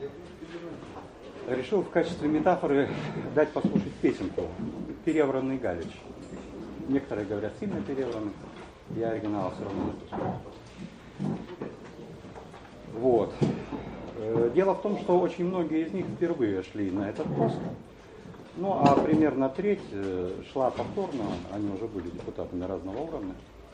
решил в качестве метафоры дать послушать песенку «Перевранный Галич». Некоторые говорят сильно перевранный, я оригинала все равно не слушаю. Вот. Дело в том, что очень многие из них впервые шли на этот пост. Ну, а примерно треть шла повторно, они уже были депутатами разного уровня.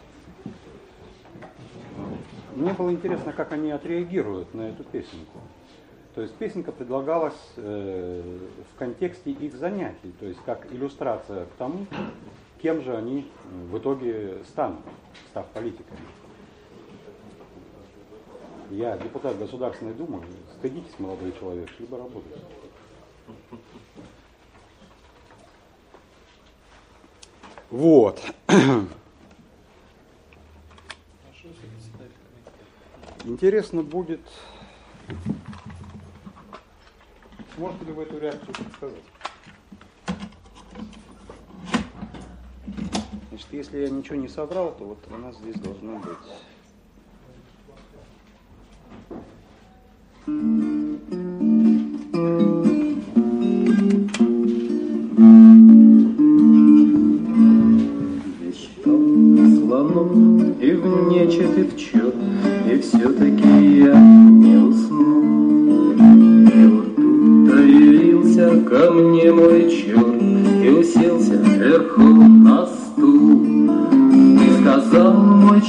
Мне было интересно, как они отреагируют на эту песенку. То есть песенка предлагалась в контексте их занятий, то есть как иллюстрация к тому, кем же они в итоге станут, став политиками. Я депутат Государственной Думы, стыдитесь, молодой человек, либо работайте. Вот. Интересно будет, сможете ли вы эту реакцию предсказать? Значит, если я ничего не соврал, то вот она здесь должна быть.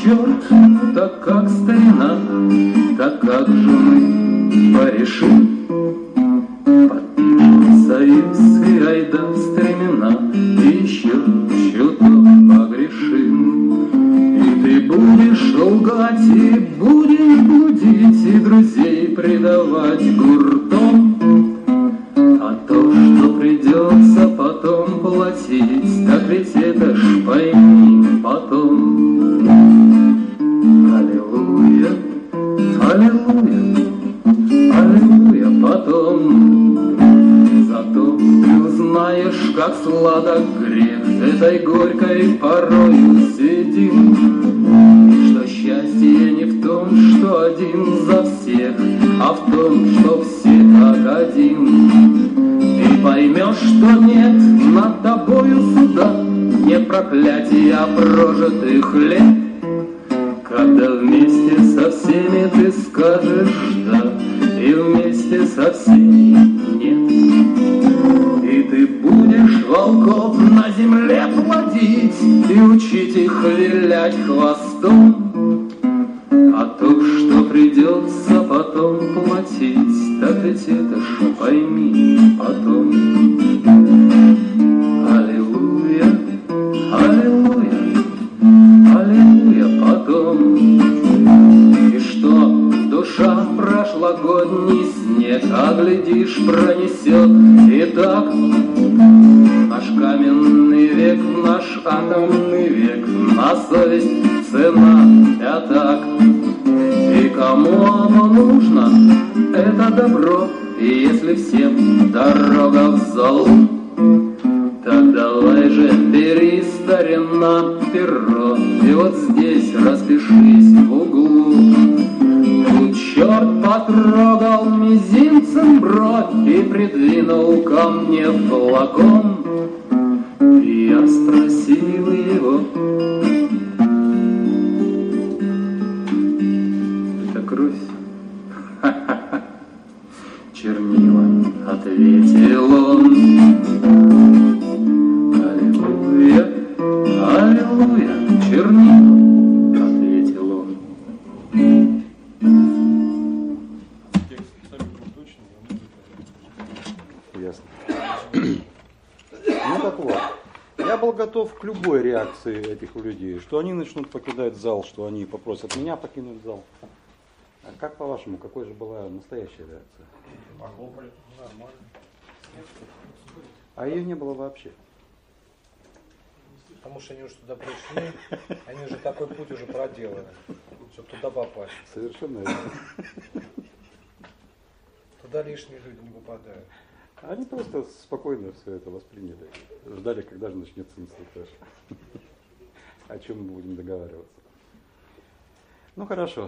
черт, ну так как старина, так как же мы порешим? Подпишем советский айда в стремена, и еще чуток погрешим. И ты будешь лгать, и будешь блудить, и друзей предавать гуртом. А то, что придется потом платить, так ведь это ж пойми потом. Аллилуйя, аллилуйя, аллилуйя потом. Зато ты узнаешь, как сладок грех этой горькой порою сидим. И что счастье не в том, что один за всех, а в том, что все как один. Ты поймешь, что нет над тобою суда, не проклятия прожитых лет. Когда вместе со всеми ты скажешь «да», и вместе со всеми «нет». И ты будешь волков на земле плодить и учить их вилять хвостом. А то, что придется потом платить, так ведь это ж пойми потом. Аллилуйя, аллилуйя, аллилуйя потом. И что душа прошлогодний снег, а глядишь пронесет и так. Наш каменный век, наш атомный век, на совесть цена пятак. И кому оно нужно, это добро, и если всем дорога в залу, так давай же бери, старина, перо, и вот здесь распишись в углу. Тут черт потрогал мизинцем бровь и придвинул ко мне флакон. И я спросил его: это кровь? Ха-ха-ха. Чернила, ответил он. Аллилуйя, аллилуйя, чернила, ответил он. Ясно. Ну так вот, я был готов к любой реакции этих людей, что они начнут покидать зал, что они попросят меня покинуть зал. А как по-вашему, какой же была настоящая реакция? Похлопали, нормально. А ее не было вообще. Потому что они уже туда пришли, они уже такой путь уже проделали, чтобы туда попасть. Совершенно верно. Туда лишние люди не попадают. Они просто спокойно все это восприняли. Ждали, когда же начнется инструктаж. О чем мы будем договариваться. Ну хорошо.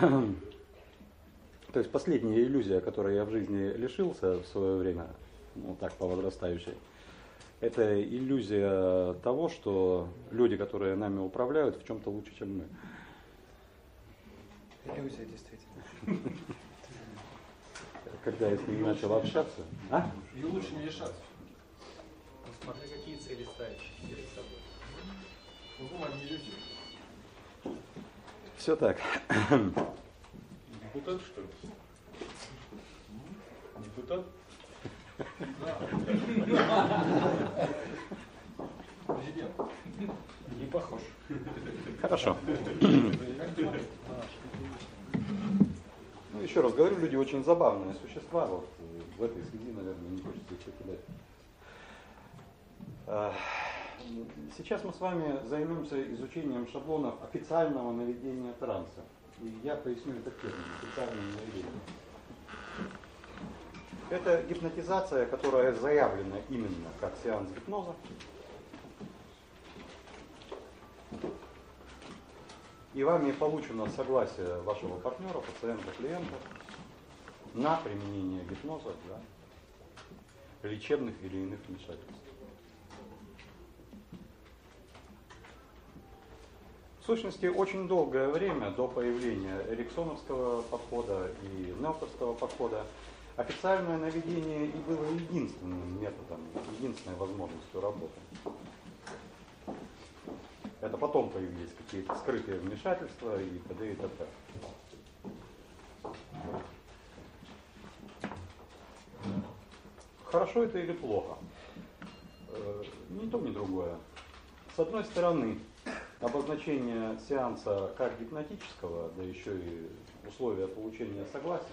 То есть последняя иллюзия, которой я в жизни лишился в свое время, ну так по возрастающей, это иллюзия того, что люди, которые нами управляют, в чем-то лучше, чем мы. Иллюзия, действительно. Когда я с ним начал общаться. А? И лучше не лишаться. Смотри, какие цели ставишь перед собой. Ну, они иллюзии. Все так. Депутат, что ли? Депутат? Президент. Не похож. Хорошо. Ну, еще раз говорю, люди очень забавные существа. Вот в этой связи, наверное, не хочется их покидать. Сейчас мы с вами займемся изучением шаблонов официального наведения транса. И я поясню этот термин, официальное наведение. Это гипнотизация, которая заявлена именно как сеанс гипноза. И вами получено согласие вашего партнера, пациента, клиента на применение гипноза для лечебных или иных вмешательств. В сущности, очень долгое время до появления эриксоновского подхода и нелтовского подхода официальное наведение и было единственным методом, единственной возможностью работы. Это потом появились какие-то скрытые вмешательства и т.д. и т.п. Хорошо это или плохо? Ни то, ни другое. С одной стороны, обозначение сеанса как гипнотического, да еще и условия получения согласия,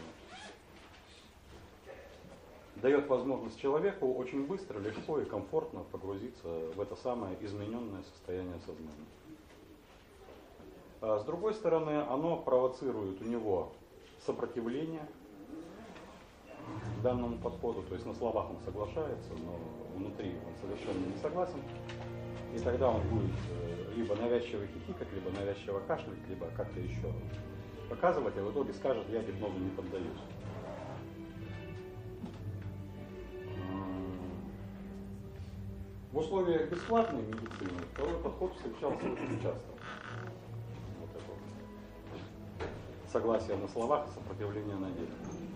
дает возможность человеку очень быстро, легко и комфортно погрузиться в это самое измененное состояние сознания. А с другой стороны, оно провоцирует у него сопротивление данному подходу, то есть на словах он соглашается, но внутри он совершенно не согласен, и тогда он будет либо навязчиво хихикать, либо навязчиво кашлять, либо как-то еще показывать, а в итоге скажет: я гипнозу не поддаюсь. В условиях бесплатной медицины второй подход встречался очень часто. Вот это вот. Согласие на словах и сопротивление на деле.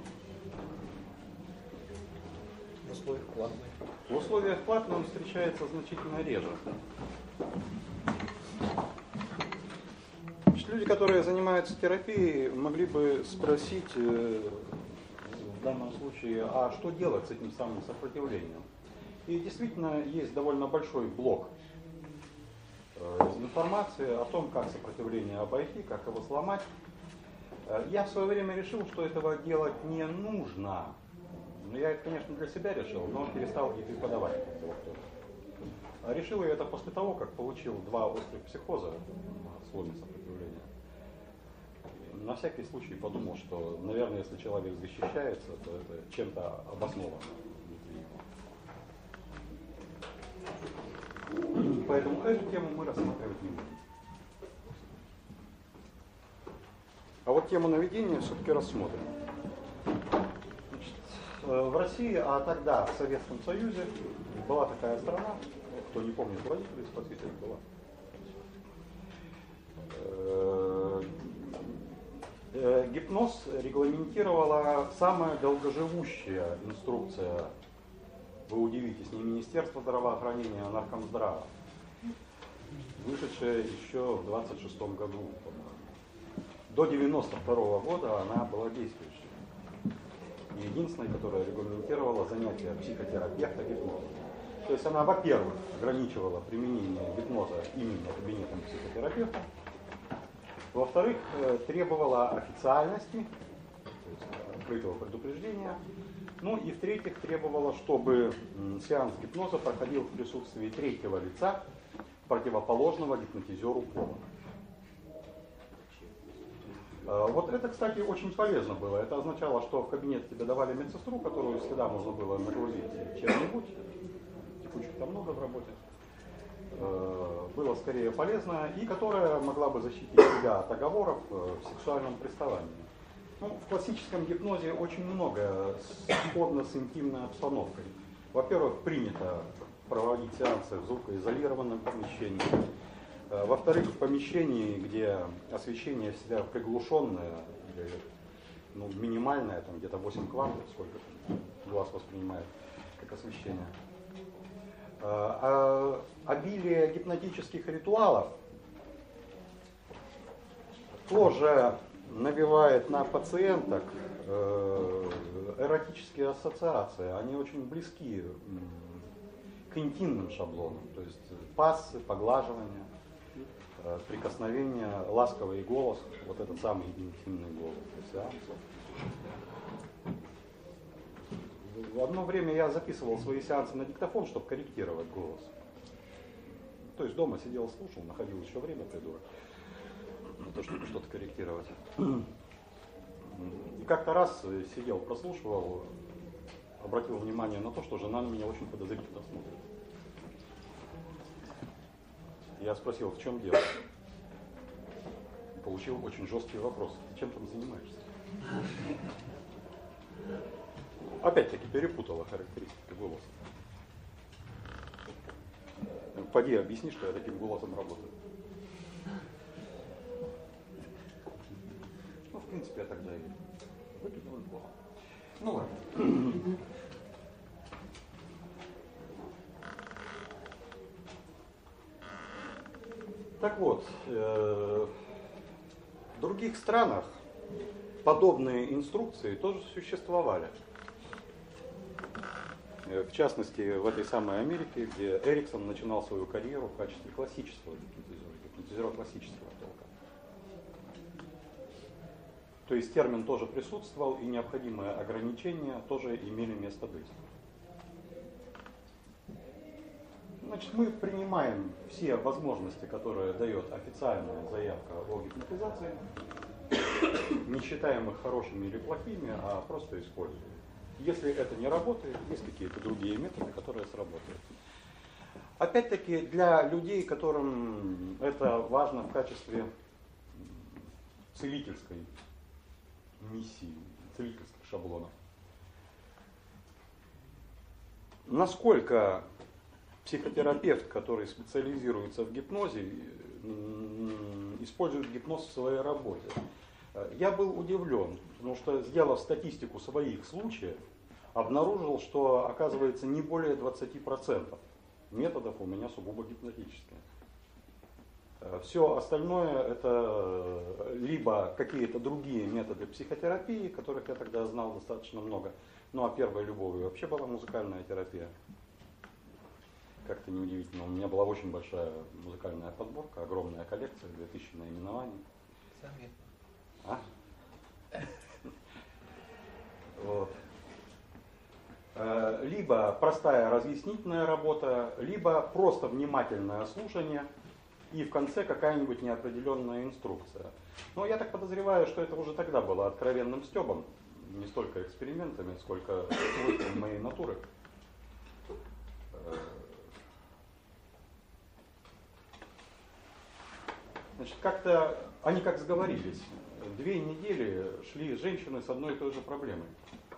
В условиях платной. В условиях платной он встречается значительно реже. Значит, люди, которые занимаются терапией, могли бы спросить в данном случае, а что делать с этим самым сопротивлением? И действительно есть довольно большой блок информации о том, как сопротивление обойти, как его сломать. Я в свое время решил, что этого делать не нужно. Я это, конечно, для себя решил, но перестал и преподавать. Решил я это после того, как получил 2 острых психоза в сломе сопротивления. На всякий случай подумал, что, наверное, если человек защищается, то это чем-то обосновано внутри него. Поэтому эту тему мы рассматривать не будем. А вот тему наведения все-таки рассмотрим. Значит, в России, а тогда в Советском Союзе, была такая страна, кто не помнит, родители спасителей была. Гипноз регламентировала самая долгоживущая инструкция, вы удивитесь, не Министерство здравоохранения, а Наркомздрава, вышедшая еще в 26-м году, по-моему. До 92-го года она была действующей. И единственной, которая регламентировала занятия психотерапевта гипнозом. То есть она, во-первых, ограничивала применение гипноза именно кабинетом психотерапевта. Во-вторых, требовала официальности, то есть открытого предупреждения. Ну и в-третьих, требовала, чтобы сеанс гипноза проходил в присутствии третьего лица, противоположного гипнотизеру пола. Вот это, кстати, очень полезно было. Это означало, что в кабинет тебе давали медсестру, которую всегда можно было нагрузить чем-нибудь. Текучек там много в работе. Было скорее полезно, и которая могла бы защитить себя от оговоров в сексуальном приставании. Ну, в классическом гипнозе очень много сходно с интимной обстановкой. Во-первых, принято проводить сеансы в звукоизолированном помещении. Во-вторых, в помещении, где освещение всегда приглушенное, или, ну, минимальное, там где-то 8 квант, сколько глаз воспринимает как освещение. А обилие гипнотических ритуалов тоже навевает на пациенток эротические ассоциации. Они очень близки к интимным шаблонам, то есть пассы, поглаживания, прикосновения, ласковый голос, вот этот самый интимный голос сеанса. В одно время я записывал свои сеансы на диктофон, чтобы корректировать голос. То есть дома сидел, слушал, находил еще время, придурок, на то, чтобы что-то корректировать. И как-то раз сидел, прослушивал, обратил внимание на то, что жена на меня очень подозрительно смотрит. Я спросил, в чем дело? И получил очень жесткий вопрос. Ты чем там занимаешься? Опять-таки перепутала характеристики голоса. Поди, объясни, что я таким голосом работаю. Ну, в принципе, я тогда и выглядел неплохо. Ну ладно. Так вот, в других странах подобные инструкции тоже существовали. В частности, в этой самой Америке, где Эриксон начинал свою карьеру в качестве классического гипнотизера классического толка. То есть термин тоже присутствовал, и необходимые ограничения тоже имели место быть. Значит, мы принимаем все возможности, которые дает официальная заявка о гипнотизации, не считаем их хорошими или плохими, а просто используем. Если это не работает, есть какие-то другие методы, которые сработают. Опять-таки, для людей, которым это важно в качестве целительской миссии, целительских шаблонов, насколько психотерапевт, который специализируется в гипнозе, использует гипноз в своей работе. Я был удивлен, потому что, сделав статистику своих случаев, обнаружил, что, оказывается, не более 20% методов у меня сугубо гипнотические. Все остальное это либо какие-то другие методы психотерапии, которых я тогда знал достаточно много. Ну а первой любовью вообще была музыкальная терапия. Как-то неудивительно, у меня была очень большая музыкальная подборка, огромная коллекция, 2000 наименований. Заметно. А? Вот. Либо простая разъяснительная работа, либо просто внимательное слушание и в конце какая-нибудь неопределенная инструкция. Но я так подозреваю, что это уже тогда было откровенным стёбом, не столько экспериментами, сколько свойством моей натуры. Значит, как-то они как сговорились. 2 недели шли женщины с одной и той же проблемой.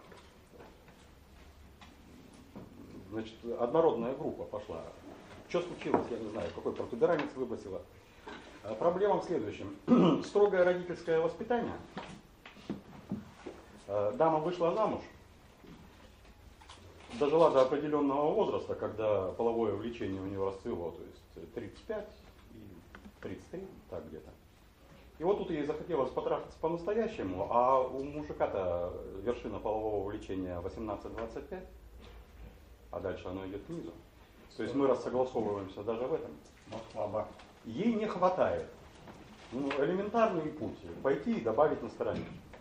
Значит, однородная группа пошла. Что случилось, я не знаю, какой протуберанец выбросила. Проблема в следующем. Строгое родительское воспитание. Дама вышла замуж, дожила до определенного возраста, когда половое влечение у нее расцвело, то есть 35 и 33, так где-то. И вот тут ей захотелось потрахаться по-настоящему, а у мужика-то вершина полового влечения 18-25, а дальше оно идет к низу. То есть мы рассогласовываемся даже в этом. Ей не хватает. Ну, элементарный путь. Пойти и добавить на стороне.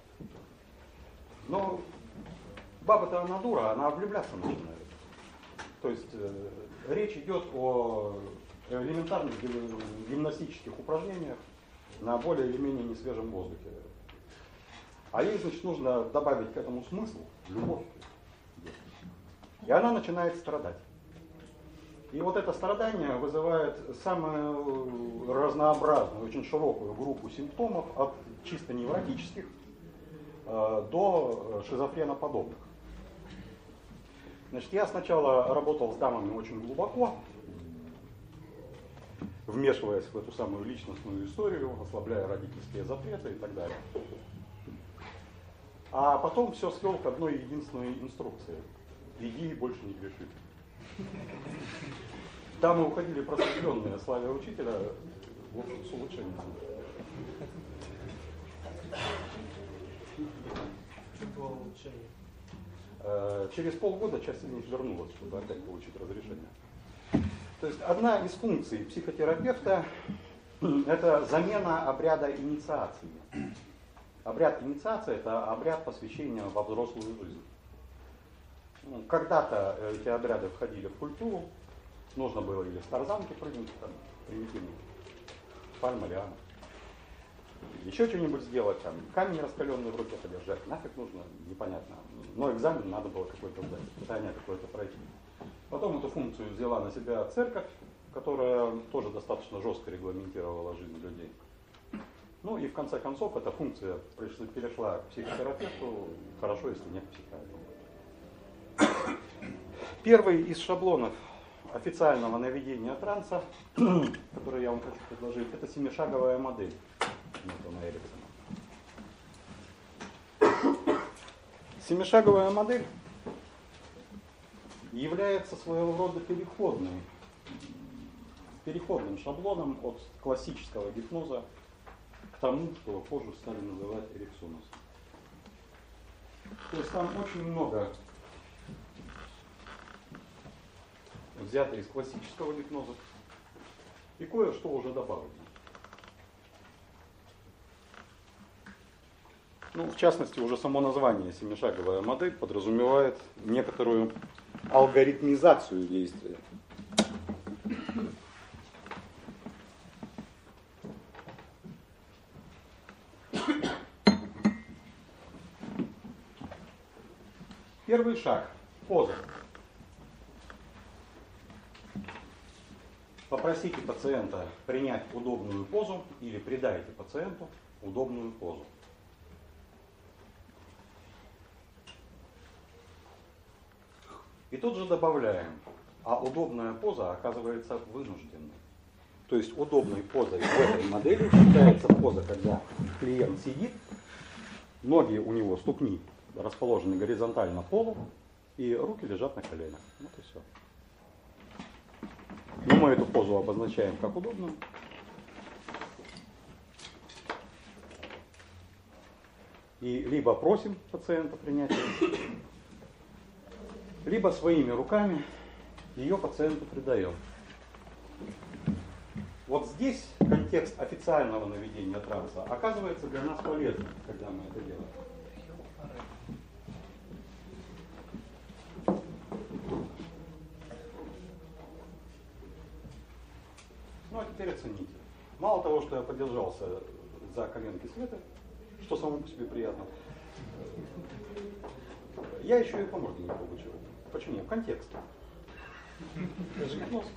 Но баба-то она дура, она влюбляться начинает. То есть речь идет о элементарных гимнастических упражнениях на более или менее несвежем воздухе. А ей, значит, нужно добавить к этому смысл, любовь. И она начинает страдать. И вот это страдание вызывает самую разнообразную, очень широкую группу симптомов, от чисто невротических до шизофреноподобных. Значит, я сначала работал с дамами очень глубоко, вмешиваясь в эту самую личностную историю, ослабляя родительские запреты и так далее. А потом все свел к одной единственной инструкции. Иди и больше не греши. Дамы уходили просветленные, славя учителя, в общем, с улучшением. Чувствовал улучшение. Через полгода часть из них вернулась, чтобы опять получить разрешение. То есть одна из функций психотерапевта – это замена обряда инициации. Обряд инициации – это обряд посвящения во взрослую жизнь. Когда-то эти обряды входили в культуру, нужно было или с тарзанки прыгнуть, там, примитивно, пальма, лиана, еще что-нибудь сделать, там, камень раскаленный в руке подержать, нафиг нужно, непонятно. Но экзамен надо было какой-то сдать, испытание какое-то пройти. Потом эту функцию взяла на себя церковь, которая тоже достаточно жестко регламентировала жизнь людей. Ну и в конце концов эта функция перешла к психотерапевту, хорошо, если не к психиатру. Первый из шаблонов официального наведения транса, который я вам хочу предложить, это 7-шаговая модель Милтона Эриксона. 7-шаговая модель является своего рода переходной переходным шаблоном от классического гипноза к тому, что позже стали называть эриксоновским. То есть там очень много взято из классического гипноза и кое-что уже добавлено. Ну, в частности, уже само название «семишаговая модель» подразумевает некоторую алгоритмизацию действия. Первый шаг – поза. Попросите пациента принять удобную позу или придайте пациенту удобную позу. И тут же добавляем, а удобная поза оказывается вынужденной. То есть удобной позой в этой модели считается поза, когда клиент сидит, ноги у него, ступни, расположены горизонтально полу, и руки лежат на коленях. Вот и все. Но мы эту позу обозначаем как удобную. И либо просим пациента принять ее, либо своими руками ее пациенту придаем. Вот здесь контекст официального наведения транса оказывается для нас полезным, когда мы это делаем. Ну а теперь оцените. Мало того, что я подержался за коленки Светы, что само по себе приятно, я еще и по морде не получил. Почему? Контекст. Это же гипноз.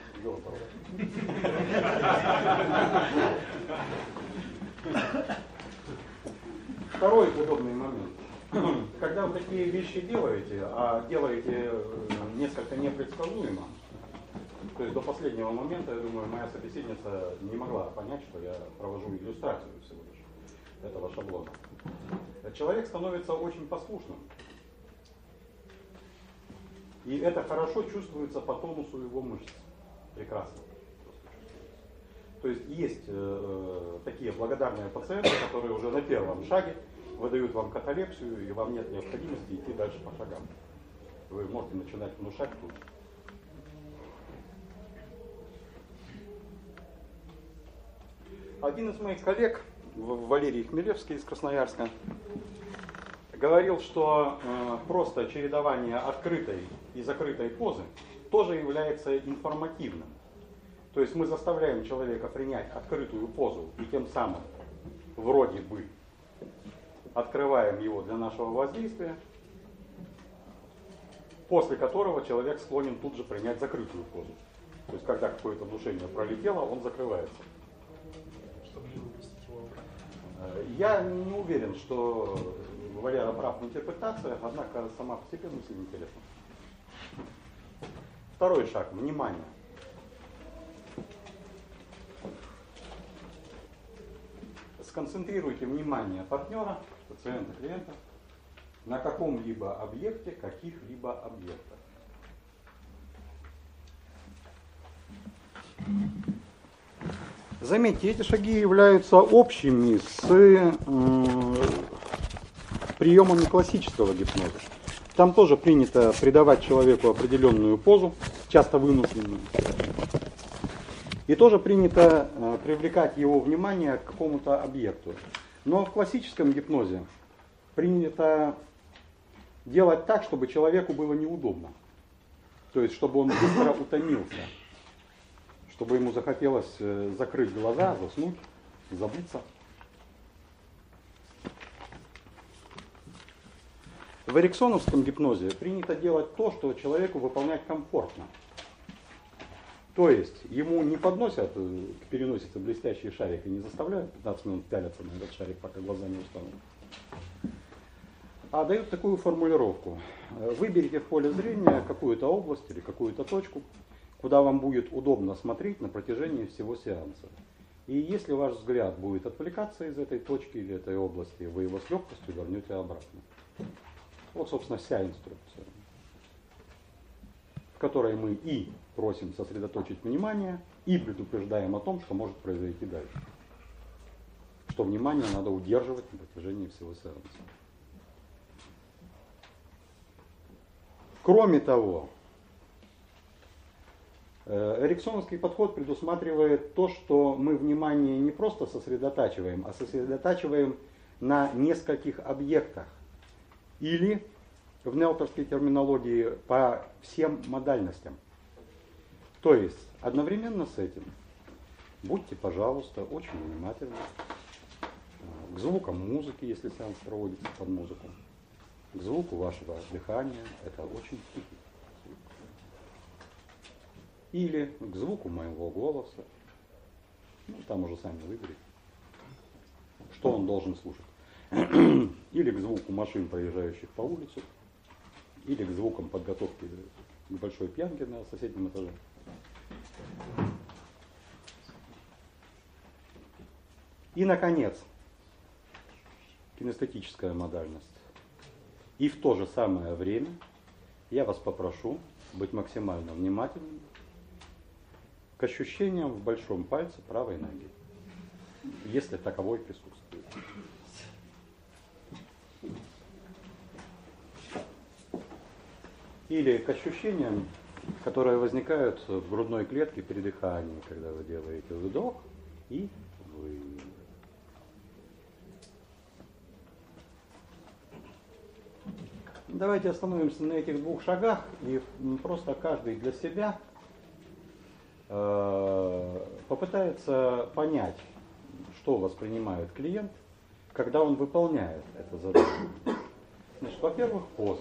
Второй удобный момент. Когда вы такие вещи делаете, а делаете несколько непредсказуемо, то есть до последнего момента, я думаю, моя собеседница не могла понять, что я провожу иллюстрацию всего лишь этого шаблона. Человек становится очень послушным. И это хорошо чувствуется по тонусу его мышц. Прекрасно. То есть есть такие благодарные пациенты, которые уже на первом шаге выдают вам каталепсию, и вам нет необходимости идти дальше по шагам. Вы можете начинать внушать тут. Один из моих коллег, Валерий Хмелевский из Красноярска, говорил, что просто чередование открытой и закрытой позы тоже является информативным. То есть мы заставляем человека принять открытую позу и тем самым вроде бы открываем его для нашего воздействия, после которого человек склонен тут же принять закрытую позу. То есть когда какое-то внушение пролетело, он закрывается. Чтобы не выпустить его обратно. Я не уверен, что Валера прав в интерпретациях, однако сама по себе мысль интересна. Второй шаг – внимание. Сконцентрируйте внимание партнера, пациента, клиента на каком-либо объекте, каких-либо объектах. Заметьте, эти шаги являются общими с приемами классического гипноза. Там тоже принято придавать человеку определенную позу, часто вынужденную. И тоже принято привлекать его внимание к какому-то объекту. Но в классическом гипнозе принято делать так, чтобы человеку было неудобно. То есть, чтобы он быстро утомился. Чтобы ему захотелось закрыть глаза, заснуть, забыться. В эриксоновском гипнозе принято делать то, что человеку выполнять комфортно. То есть ему не подносят к переносице блестящий шарик и не заставляют 15 минут пялиться на этот шарик, пока глаза не устанут. А дают такую формулировку. Выберите в поле зрения какую-то область или какую-то точку, куда вам будет удобно смотреть на протяжении всего сеанса. И если ваш взгляд будет отвлекаться из этой точки или этой области, вы его с легкостью вернете обратно. Вот, собственно, вся инструкция. в которой мы и просим сосредоточить внимание, и предупреждаем о том, что может произойти дальше. Что внимание надо удерживать на протяжении всего сеанса. Кроме того, эриксоновский подход предусматривает то, что мы внимание не просто сосредотачиваем, а сосредотачиваем на нескольких объектах. Или, в неоторской терминологии, по всем модальностям. То есть, одновременно с этим, будьте, пожалуйста, очень внимательны к звукам музыки, если сеанс проводится под музыку, к звуку вашего дыхания, это очень тихий звук. Или к звуку моего голоса, там уже сами выберите, что он должен слушать. Или к звуку машин, проезжающих по улице, или к звукам подготовки к большой пьянке на соседнем этаже. И, наконец, кинестетическая модальность. И в то же самое время я вас попрошу быть максимально внимательным к ощущениям в большом пальце правой ноги, если таковой присутствует. Или к ощущениям, которые возникают в грудной клетке при дыхании, когда вы делаете вдох и выдох. Давайте остановимся на этих двух шагах и просто каждый для себя попытается понять, что воспринимает клиент, когда он выполняет это задание. Значит, во-первых, поза.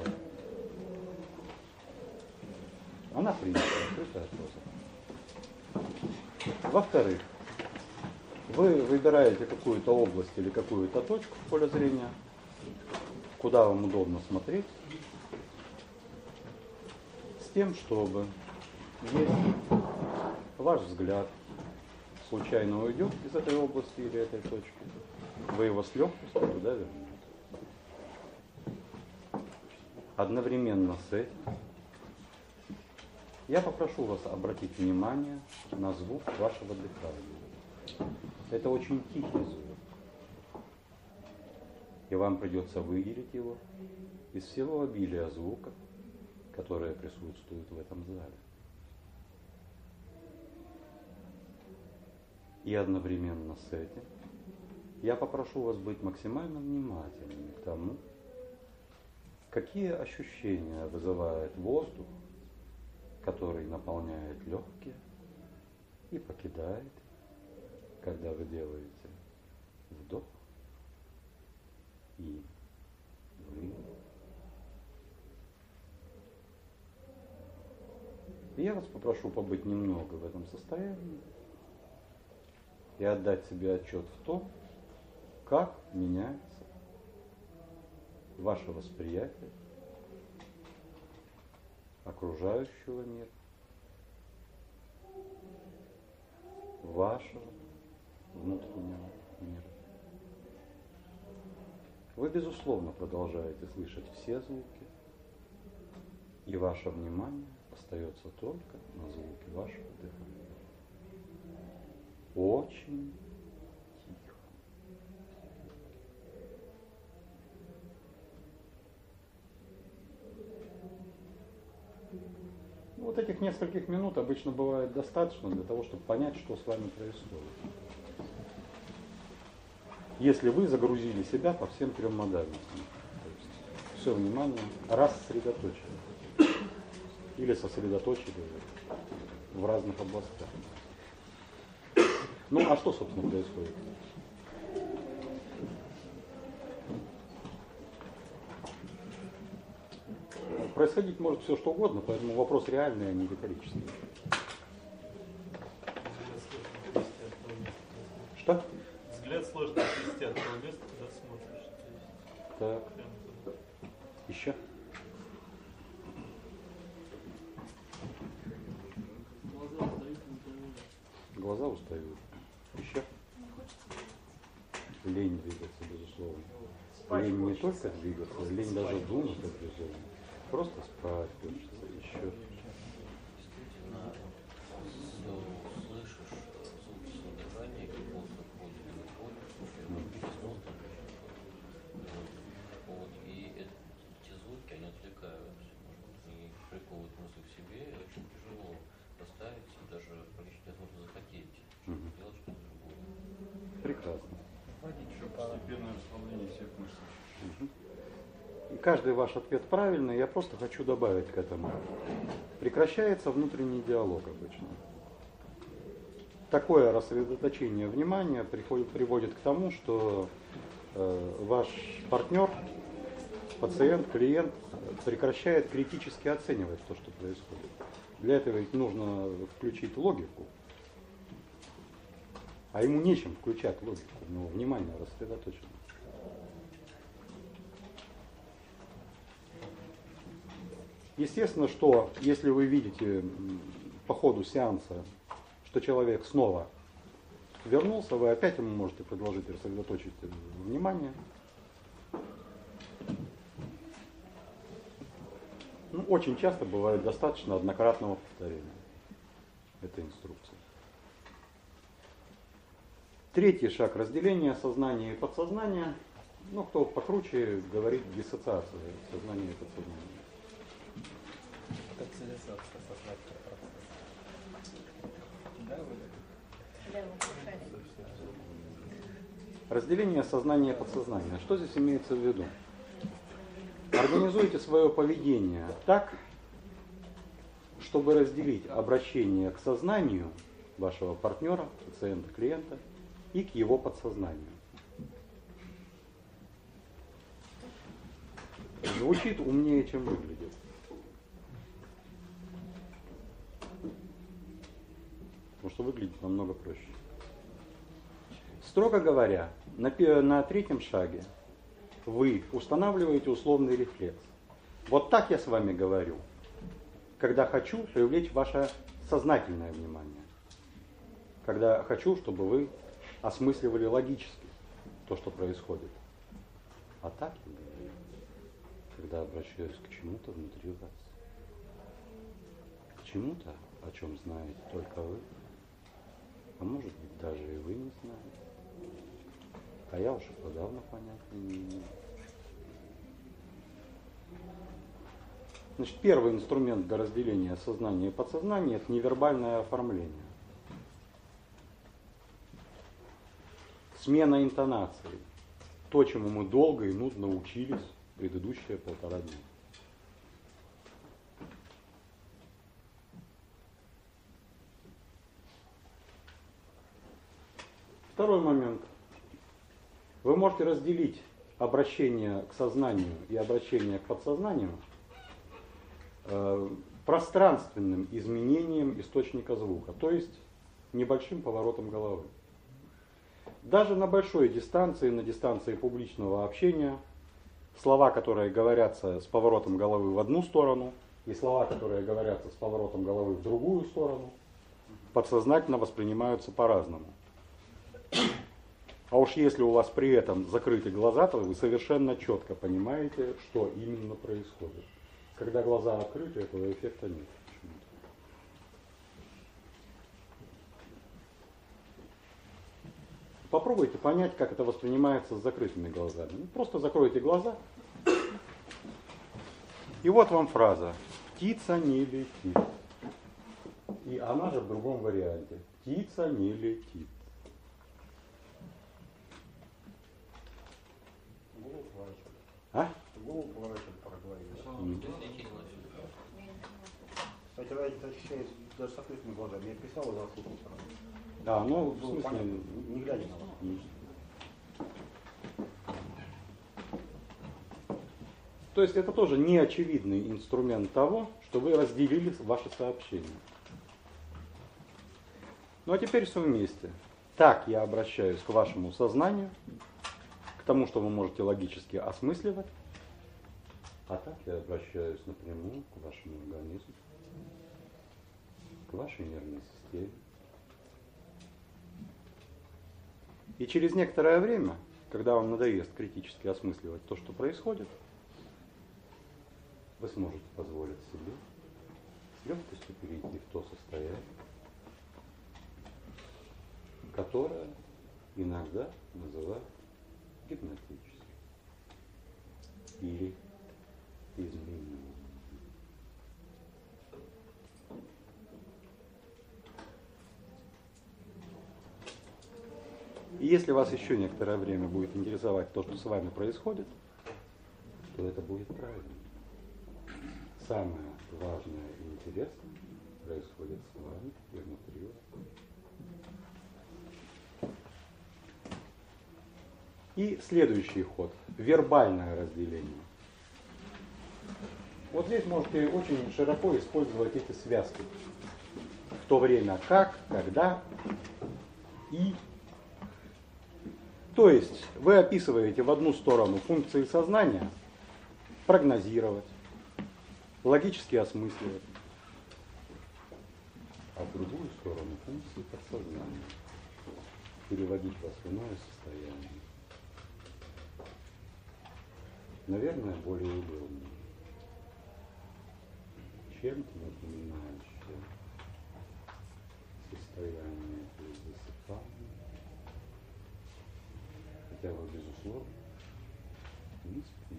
Она принята, открытая поза. Во-вторых, вы выбираете какую-то область или какую-то точку в поле зрения, куда вам удобно смотреть, с тем, чтобы, если ваш взгляд случайно уйдет из этой области или этой точки, вы его с легкостью туда вернете. Одновременно с этим я попрошу вас обратить внимание на звук вашего дыхания. Это очень тихий звук. И вам придется выделить его из всего обилия звуков, которые присутствуют в этом зале. И одновременно с этим я попрошу вас быть максимально внимательными к тому, какие ощущения вызывает воздух, который наполняет легкие и покидает, когда вы делаете вдох и выдох. И я вас попрошу побыть немного в этом состоянии и отдать себе отчет в том, как меняется ваше восприятие окружающего мира, вашего внутреннего мира. Вы, безусловно, продолжаете слышать все звуки, и ваше внимание остается только на звуке вашего дыхания. Очень тихо. Вот этих нескольких минут обычно бывает достаточно для того, чтобы понять, что с вами происходит. Если вы загрузили себя по всем трем модальностям. То есть все внимание рассредоточили. Или сосредоточили в разных областях. Ну, а что, собственно, происходит? Происходить может все что угодно, поэтому вопрос реальный, а не риторический. Что? Взгляд сложно отвести от того места, куда смотришь. Так. Еще? Глаза устают. Еще? Лень двигаться, безусловно. Лень не только двигаться, лень даже думать образованно. Просто спать хочется. Еще. постепенное расслабление всех мышц. И каждый ваш ответ правильный, я просто хочу добавить к этому. Прекращается внутренний диалог обычно. Такое рассредоточение внимания приводит к тому, что ваш партнер, пациент, клиент прекращает критически оценивать то, что происходит. Для этого ведь нужно включить логику. А ему нечем включать логику, у него внимание рассредоточено. Естественно, что если вы видите по ходу сеанса, что человек снова вернулся, вы опять ему можете предложить рассредоточить внимание. Ну, очень часто бывает достаточно однократного повторения этой инструкции. Третий шаг — разделение сознания и подсознания. Ну, кто покруче, говорит диссоциация сознания и подсознания. Социализация сознательного процесса. Разделение сознания и подсознания. Что здесь имеется в виду? Организуйте свое поведение так, чтобы разделить обращение к сознанию вашего партнера, пациента, клиента и к его подсознанию. Звучит умнее, чем выглядит. Потому что выглядит намного проще. Строго говоря, на третьем шаге вы устанавливаете условный рефлекс. Вот так я с вами говорю, когда хочу привлечь ваше сознательное внимание. Когда хочу, чтобы вы осмысливали логически то, что происходит. А так я говорю, когда обращаюсь к чему-то внутри вас. К чему-то, о чем знаете только вы. А может быть, даже и вы не знаете. А я уж и подавно понятно не имею. Значит, первый инструмент для разделения сознания и подсознания — это невербальное оформление. Смена интонации. То, чему мы долго и нудно учились предыдущие 1,5 дня. Второй момент. Вы можете разделить обращение к сознанию и обращение к подсознанию пространственным изменением источника звука, то есть небольшим поворотом головы. Даже на большой дистанции, на дистанции публичного общения, слова, которые говорятся с поворотом головы в одну сторону, и слова, которые говорятся с поворотом головы в другую сторону, подсознательно воспринимаются по-разному. А уж если у вас при этом закрыты глаза, то вы совершенно четко понимаете, что именно происходит. Когда глаза открыты, этого эффекта нет. Попробуйте понять, как это воспринимается с закрытыми глазами. Ну, просто закройте глаза. И вот вам фраза: «Птица не летит». И она же в другом варианте: «Птица не летит». А? Голову поворачивать проговорили. Кстати, это ощущается даже с открытыми глазами. Я писал и заслушал сразу. Да, ну, в смысле, понятно, не глядя на вас. То есть это тоже неочевидный инструмент того, что вы разделили ваши сообщения. Ну а теперь все вместе. Так я обращаюсь к вашему сознанию, к тому, что вы можете логически осмысливать, а так я обращаюсь напрямую к вашему организму, к вашей нервной системе. И через некоторое время, когда вам надоест критически осмысливать то, что происходит, вы сможете позволить себе с легкостью перейти в то состояние, которое иногда называют гипнотическим или изменением. И если вас еще некоторое время будет интересовать то, что с вами происходит, то это будет правильно. Самое важное и интересное происходит с вами и внутри вас. И следующий ход. Вербальное разделение. Вот здесь можете очень широко использовать эти связки. В то время как, когда и. То есть вы описываете в одну сторону функции сознания, прогнозировать, логически осмысливать, а в другую сторону функции подсознания, переводить вас в иное состояние. Наверное, более удобно. Чем-то напоминающее состояние засыпания, хотя вы, безусловно, не спите.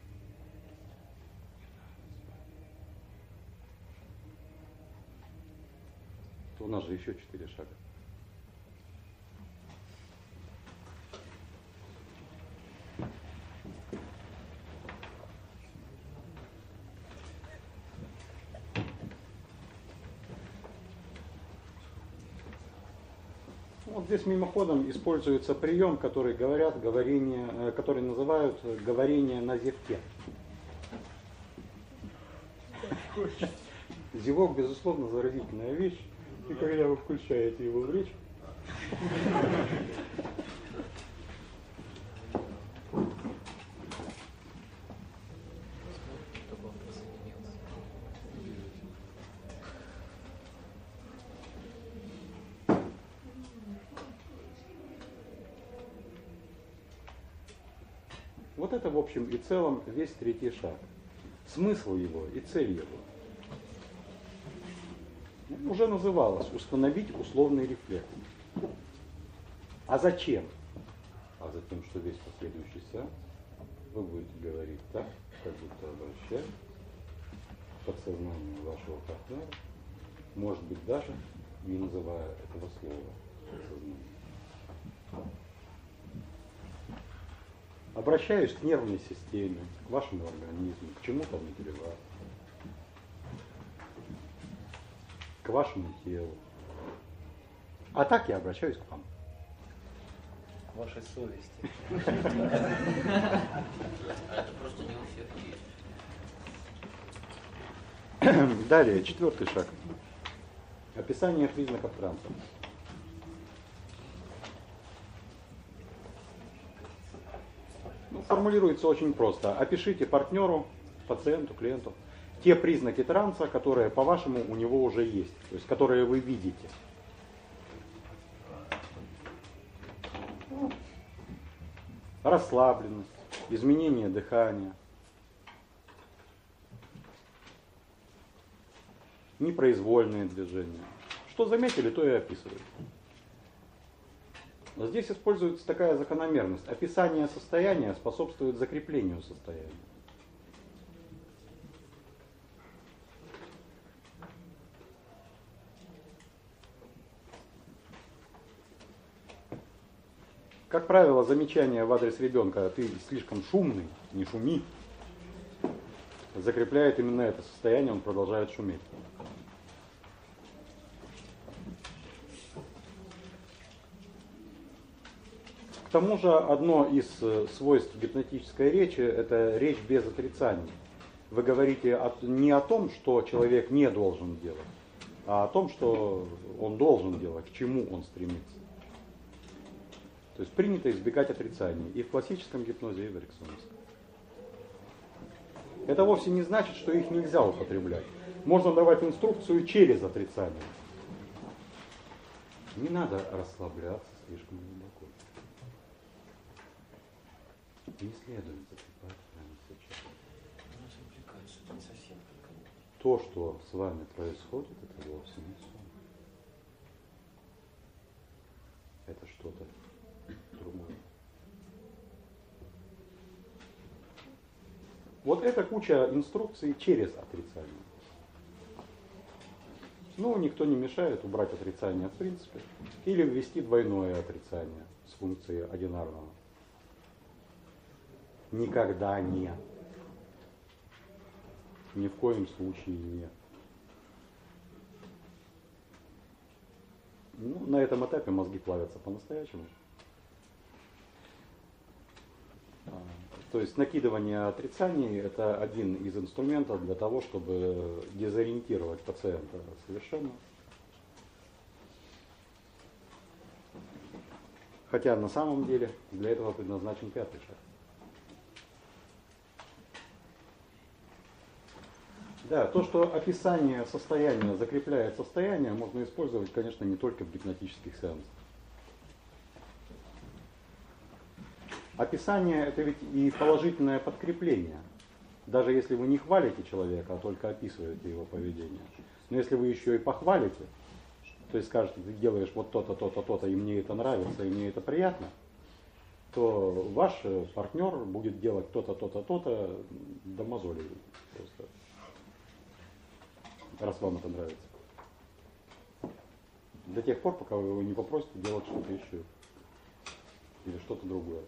У нас же еще 4 шага. Вот здесь мимоходом используется прием, который который называют говорение на зевке. Зевок, безусловно, заразительная вещь, и когда вы включаете его в речь, вот это в общем и целом весь третий шаг. Смысл его и цель его уже называлось установить условный рефлекс. А зачем? А затем, что весь последующий сеанс вы будете говорить так, как будто обращаясь к подсознанию вашего партнера, может быть даже не называя этого слова подсознание. Обращаюсь к нервной системе, к вашему организму, к чему-то внутри вас, к вашему телу. А так я обращаюсь к вам. К вашей совести. Это просто не у всех есть. Далее, 4-й шаг. Описание признаков транса. Формулируется очень просто. Опишите партнеру, пациенту, клиенту те признаки транса, которые, по-вашему, у него уже есть, то есть которые вы видите. Расслабленность, изменение дыхания, непроизвольные движения. Что заметили, то и описывают. Но здесь используется такая закономерность. Описание состояния способствует закреплению состояния. Как правило, замечание в адрес ребенка «ты слишком шумный, не шуми» закрепляет именно это состояние, он продолжает шуметь. К тому же одно из свойств гипнотической речи – это речь без отрицаний. Вы говорите не о том, что человек не должен делать, а о том, что он должен делать, к чему он стремится. То есть принято избегать отрицаний и в классическом гипнозе, и в эриксоновском. Это вовсе не значит, что их нельзя употреблять. Можно давать инструкцию через отрицание. Не надо расслабляться слишком глубоко. Не следует закрепать прямо сейчас. Это не совсем как они. То, что с вами происходит, это вовсе не сон. Это что-то другое. Вот это куча инструкций через отрицание. Ну, никто не мешает убрать отрицание в принципе. Или ввести двойное отрицание с функцией одинарного. Никогда нет. Ни в коем случае нет. Ну, на этом этапе мозги плавятся по-настоящему. То есть накидывание отрицаний – это один из инструментов для того, чтобы дезориентировать пациента совершенно. Хотя на самом деле для этого предназначен пятый шаг. Да, то, что описание состояния закрепляет состояние, можно использовать, конечно, не только в гипнотических сеансах. Описание – это ведь и положительное подкрепление. Даже если вы не хвалите человека, а только описываете его поведение. Но если вы еще и похвалите, то есть скажете, ты делаешь вот то-то, то-то, то-то, и мне это нравится, и мне это приятно, то ваш партнер будет делать то-то, то-то, то-то до мозолей просто. Раз вам это нравится. До тех пор, пока вы его не попросите делать что-то еще. Или что-то другое.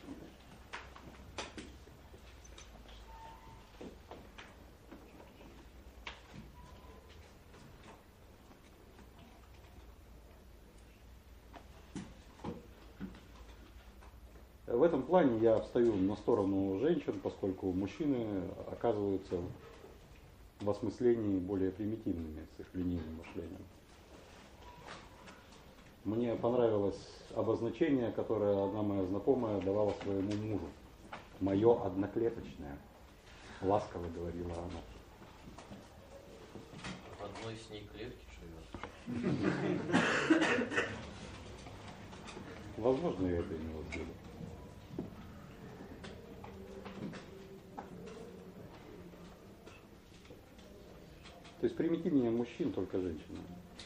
В этом плане я встаю на сторону женщин, поскольку мужчины оказываются в осмыслении более примитивными с их линейным мышлением. Мне понравилось обозначение, которое одна моя знакомая давала своему мужу. «Мое одноклеточное», ласково говорила она. В одной с ней клетке живет. Возможно, я это имел в виду. То есть примитивнее мужчин только женщины.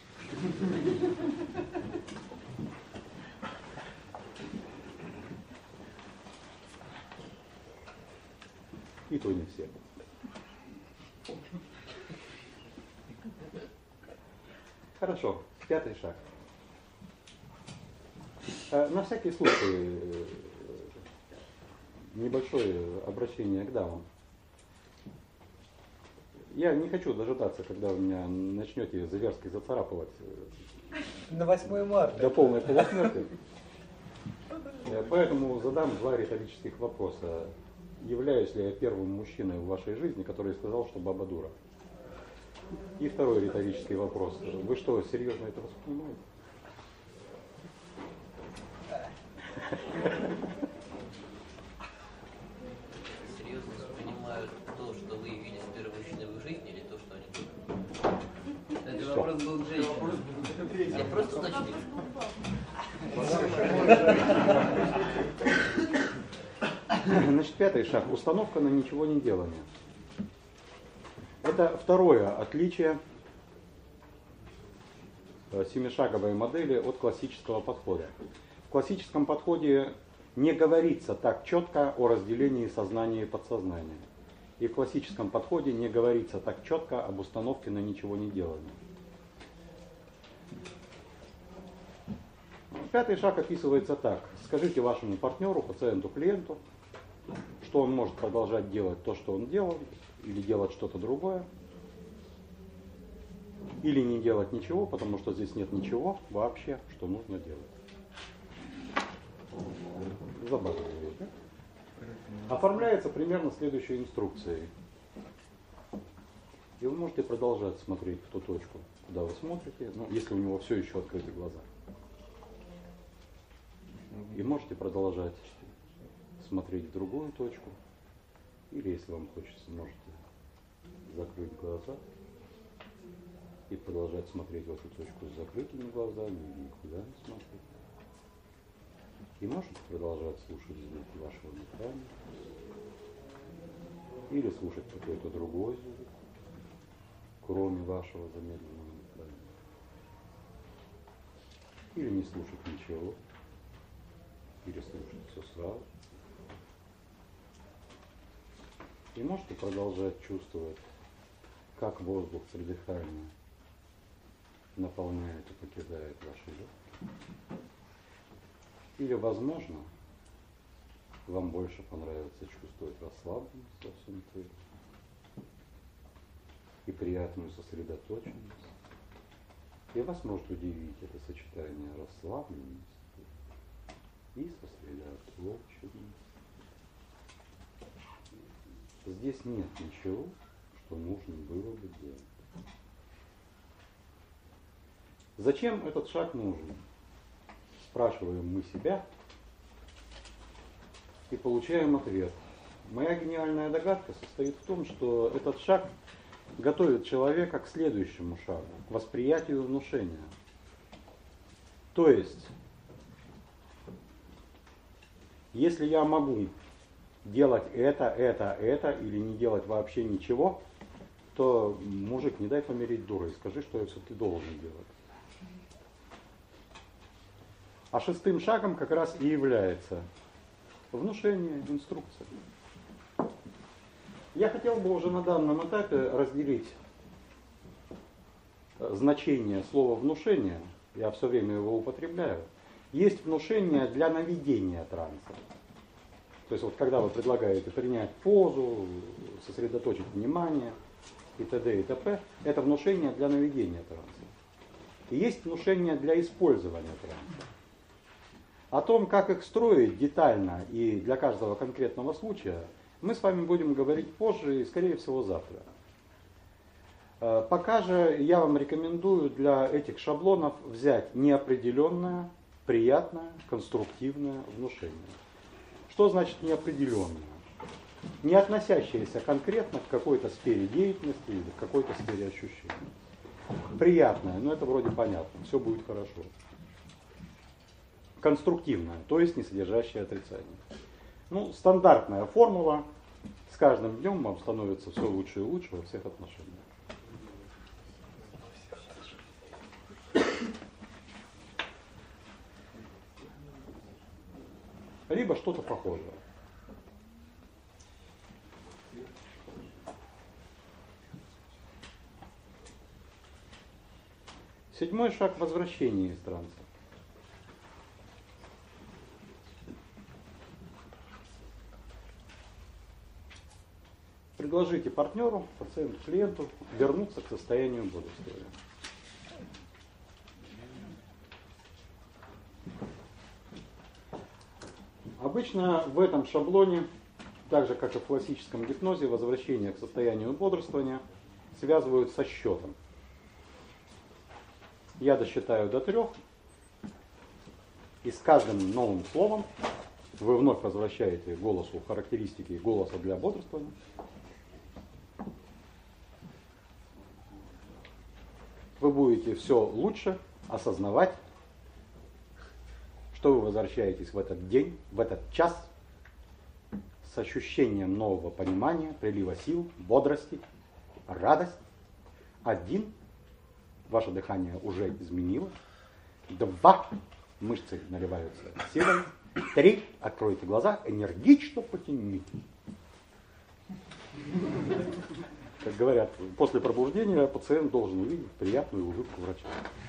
И то не все. Хорошо, пятый шаг. На всякий случай небольшое обращение к дамам. Я не хочу дожидаться, когда вы меня начнете зверски зацарапывать на 8 марта. До полной полусмерти. Поэтому задам два риторических вопроса. Являюсь ли я первым мужчиной в вашей жизни, который сказал, что баба дура? И второй риторический вопрос. Вы что, серьезно это воспринимаете? Серьезно воспринимают то, что вы видите первым мужчиной в жизни, или то, что они думают? Это вопрос был к женщине. Я просто уточнил. Значит, пятый шаг. Установка на ничего не делание. Это второе отличие семишаговой модели от классического подхода. В классическом подходе не говорится так четко о разделении сознания и подсознания. И в классическом подходе не говорится так четко об установке на ничего не делание. Пятый шаг описывается так. Скажите вашему партнеру, пациенту, клиенту, что он может продолжать делать то, что он делал, или делать что-то другое, или не делать ничего, потому что здесь нет ничего вообще, что нужно делать. Забавно, да? Оформляется примерно следующей инструкцией. И вы можете продолжать смотреть в ту точку, куда вы смотрите, ну, если у него все еще открыты глаза. И можете продолжать смотреть в другую точку. Или, если вам хочется, можете закрыть глаза и продолжать смотреть в эту точку с закрытыми глазами или никуда не смотреть. И можете продолжать слушать звук вашего дыхания. Или слушать какой-то другой звук, кроме вашего замедленного дыхания. Или не слушать ничего. Или слушать все сразу. И можете продолжать чувствовать, как воздух при дыхании наполняет и покидает ваши легкие. Или, возможно, вам больше понравится чувствовать расслабленность во всем теле и приятную сосредоточенность. И вас может удивить это сочетание расслабленности и сосредоточенности. Здесь нет ничего, что нужно было бы делать. Зачем этот шаг нужен? Спрашиваем мы себя и получаем ответ. Моя гениальная догадка состоит в том, что этот шаг готовит человека к следующему шагу, к восприятию внушения. То есть, если я могу делать это или не делать вообще ничего, то, мужик, не дай помереть дурой, скажи, что я все-таки должен делать. А шестым шагом как раз и является внушение, инструкция. Я хотел бы уже на данном этапе разделить значение слова внушение, я все время его употребляю. Есть внушение для наведения транса. То есть вот когда вы предлагаете принять позу, сосредоточить внимание и т.д. и т.п., это внушение для наведения транса. И есть внушение для использования транса. О том, как их строить детально и для каждого конкретного случая, мы с вами будем говорить позже и, скорее всего, завтра. Пока же я вам рекомендую для этих шаблонов взять неопределенное, приятное, конструктивное внушение. Что значит неопределенное? Не относящееся конкретно к какой-то сфере деятельности или к какой-то сфере ощущений. Приятное, но это вроде понятно, все будет хорошо. Конструктивное, то есть не содержащее отрицание. Ну, стандартная формула, с каждым днем вам становится все лучше и лучше во всех отношениях. Либо что-то похожее. Седьмой шаг — возвращения из транса. Предложите партнеру, пациенту, клиенту вернуться к состоянию бодрствования. Обычно в этом шаблоне, так же как и в классическом гипнозе, возвращение к состоянию бодрствования связывают со счетом. Я досчитаю до 3, и с каждым новым словом вы вновь возвращаете голосу характеристики голоса для бодрствования. Вы будете все лучше осознавать, что вы возвращаетесь в этот день, в этот час с ощущением нового понимания, прилива сил, бодрости, радость. 1, ваше дыхание уже изменилось. 2, мышцы наливаются силой. 3, откройте глаза, энергично потяните. Как говорят, после пробуждения пациент должен увидеть приятную улыбку врача.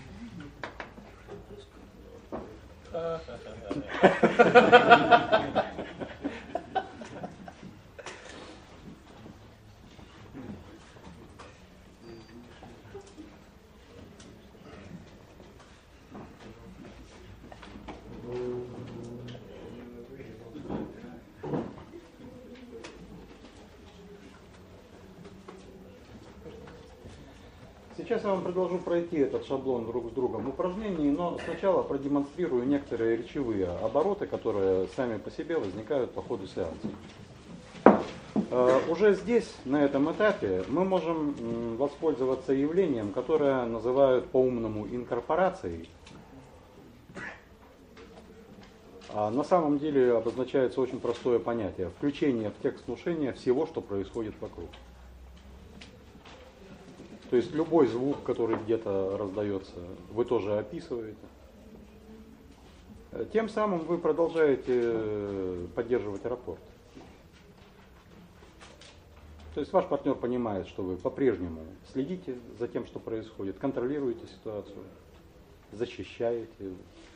Сейчас я вам предложу пройти этот шаблон друг с другом упражнений, но сначала продемонстрирую некоторые речевые обороты, которые сами по себе возникают по ходу сеанса. Уже здесь, на этом этапе, мы можем воспользоваться явлением, которое называют по-умному инкорпорацией. А на самом деле обозначается очень простое понятие – включение в текст внушения всего, что происходит вокруг. То есть любой звук, который где-то раздается, вы тоже описываете. Тем самым вы продолжаете поддерживать рапорт. То есть ваш партнер понимает, что вы по-прежнему следите за тем, что происходит, контролируете ситуацию, защищаете.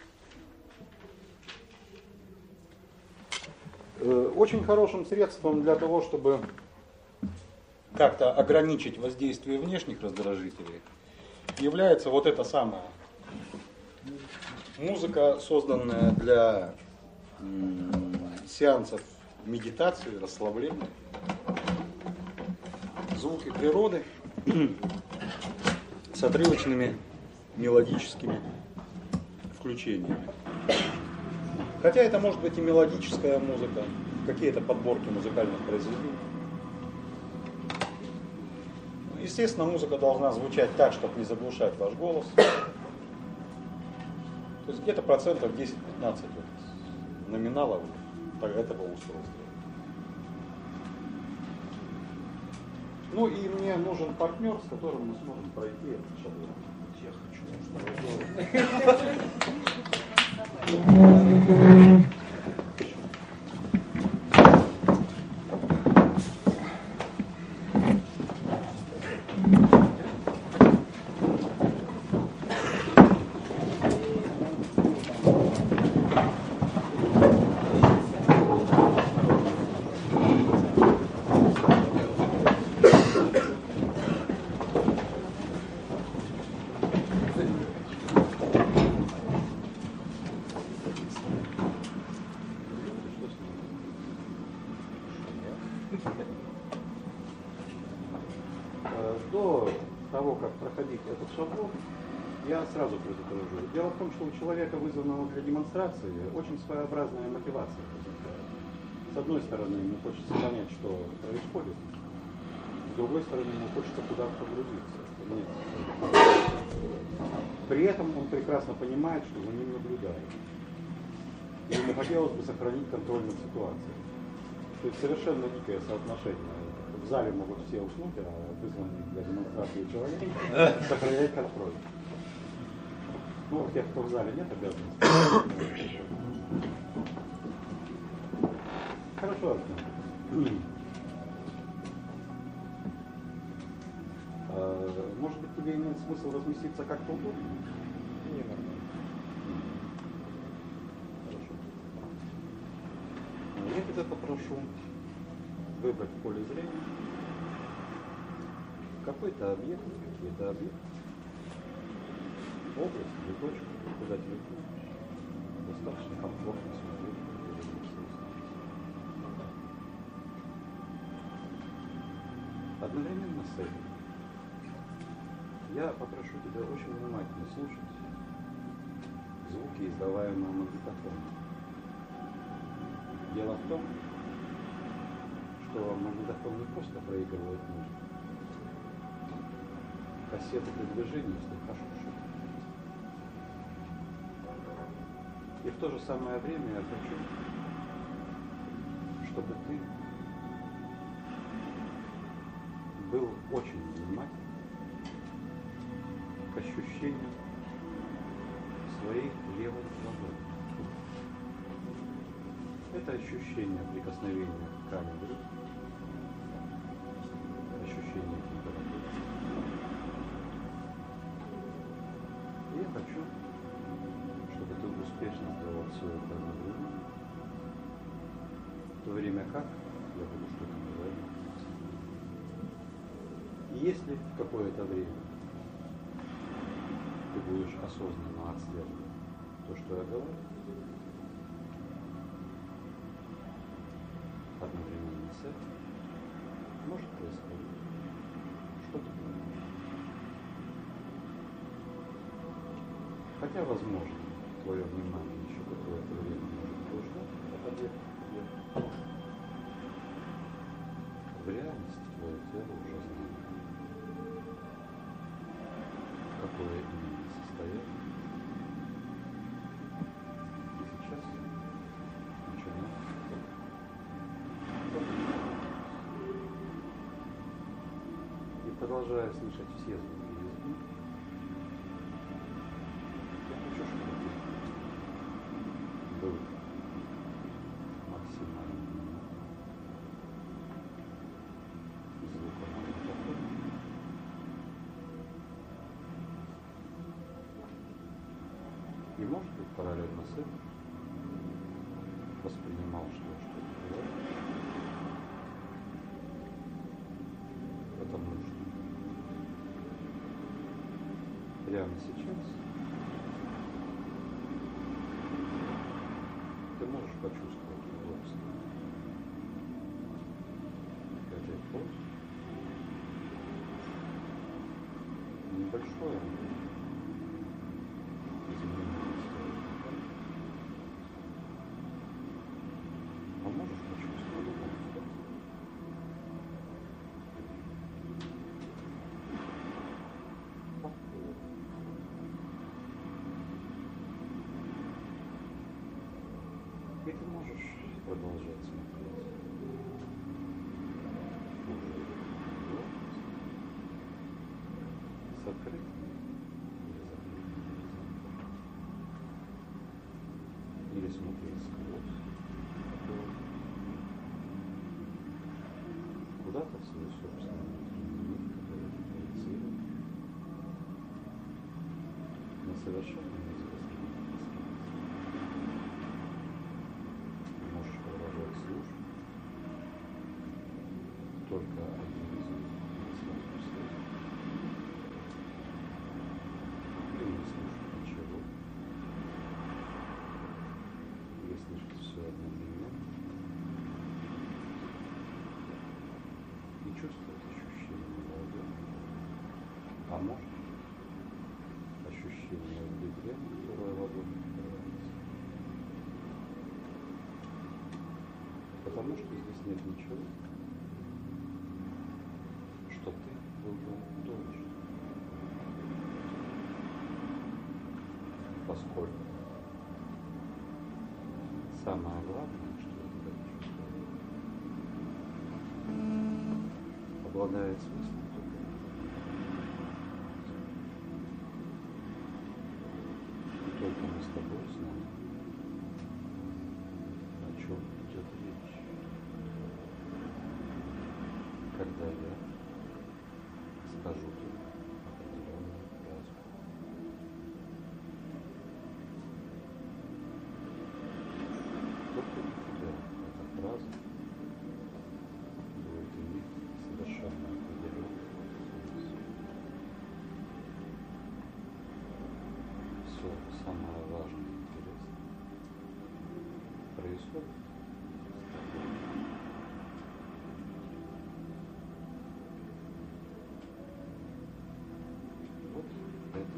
Очень хорошим средством для того, чтобы как-то ограничить воздействие внешних раздражителей, является вот эта самая музыка, созданная для сеансов медитации, расслабления. Звуки природы с отрывочными мелодическими включениями. Хотя это может быть и мелодическая музыка, какие-то подборки музыкальных произведений. Естественно, музыка должна звучать так, чтобы не заглушать ваш голос. То есть где-то процентов 10-15 номиналов этого устройства. Ну и мне нужен партнер, с которым мы сможем пройти этот шаблон. Я хочу, До того, как проходить этот шаблон, я сразу предупрежу. Дело в том, что у человека, вызванного для демонстрации, очень своеобразная мотивация возникает. С одной стороны, ему хочется понять, что происходит, с другой стороны, ему хочется куда-то погрузиться. При этом он прекрасно понимает, что за ним наблюдают. И ему хотелось бы сохранить контроль над ситуацией. То есть совершенно дикое соотношение. В зале могут все уснуть, а вызванный для демонстрации человек сохраняет контроль. Ну, у тех, кто в зале, нет обязанности. Хорошо, Артем. Может быть, тебе имеет смысл разместиться как-то удобнее? Не, нормально. Хорошо. Я тебя попрошу выбрать в поле зрения какой-то объект, какие-то объекты, область или точку, куда тебе достаточно комфортно смотреть. Одновременно с этим я попрошу тебя очень внимательно слушать звуки, издаваемые магнитофоном. Дело в том, что магнитофон не просто проигрывает музыку. Кассеты при движении слегка шуршат. И в то же самое время я хочу, чтобы ты был очень внимателен к ощущению своей левой ладони. Это ощущение прикосновения к ткани груди, ощущение температуры. И я хочу, чтобы ты успешно сделал все это одновременно, в то время как я буду что-то говорить. И если в какое-то время ты будешь осознанно отслеживать то, что я говорю, одновременно с этим может происходить что-то другое. Хотя, возможно, твое внимание еще какое-то время может блуждать от объекта к объекту. В реальности твое тело уже знает, какое именно состояние. И сейчас начинаем. И продолжая слышать все звуки языка, я хочу, чтобы ты был максимально параллельно с этим воспринимал, что что-то бывает, потому что прямо сейчас ты можешь почувствовать удобство этой позы, небольшое изменение стоит, а можешь почувствовать комфорт. И ты можешь продолжать смотреть уже с открытыми или закрытыми глазами. Или смотреть сквозь куда-то в свою собственную внутренний мир, который ты проецируешь на совершенно неизвестном пространстве. Можешь продолжать слушать только один из них сразу слышать. Или не слушать ничего. Или слышать все одновременно. И чувствовать ощущение воды. А может ощущение в бедре, которое водой покрывается. Потому что здесь нет ничего, что ты был бы должен. Поскольку самое главное, что я тебя чувствую, обладает смыслом только. Только мы с тобой знаем, о чем идет речь. Когда я скажу тебе определенную фразу. Только для тебя эта фраза будет иметь совершенно определенный смысл. Все самое важное и интересное происходит с тобой. Вот это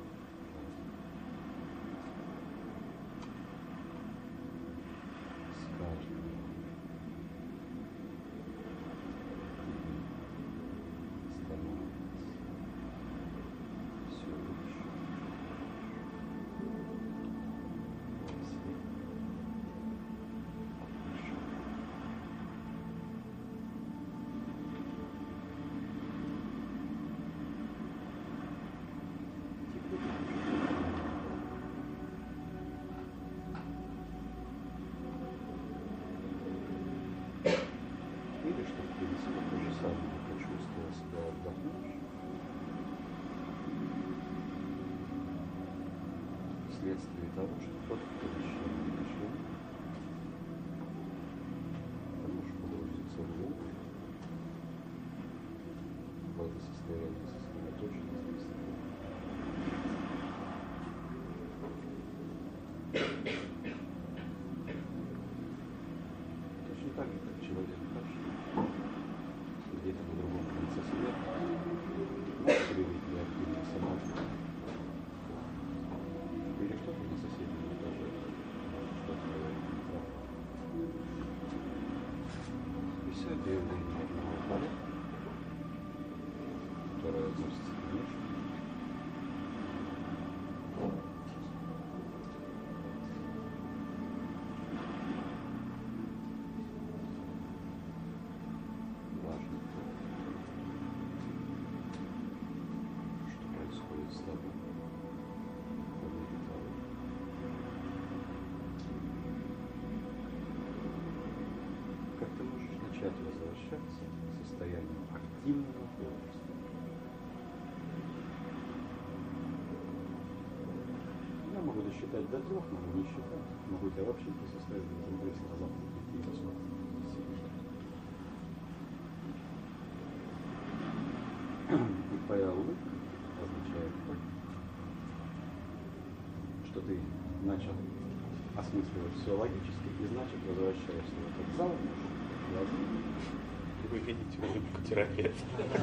с каждым становится все лучше. Или что, в принципе, то же самое, почувствовал себя отдохнувшим, вследствие того, что вход в помещение мышления, ты можешь погрузиться глубже в это состояние сосредоточенности. Точно так же, как человек где-то на другом конце света может проявить реактивный самоответ. Или кто-то на соседнем этаже может что-то говорить неправильно. И все это явление одного порядка, которое относится к внешнему. Важно то, что происходит с тобой по мере того, как ты можешь начать возвращаться к состоянию активного бодрствования. могу досчитать до 3, могу не считать, могу тебя вообще не составить в сказал, какие посмотрим. И твоя улыбка означает то, что ты начал осмысливать все логически и значит возвращаешься в этот зал. Вы видите улыбку терапевта.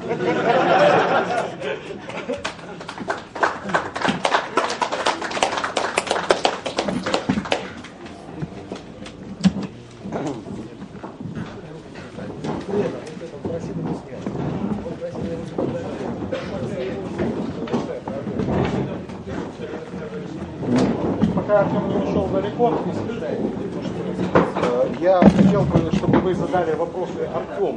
Пока Артем не ушел далеко, я хотел бы, чтобы вы задали вопросы Артему.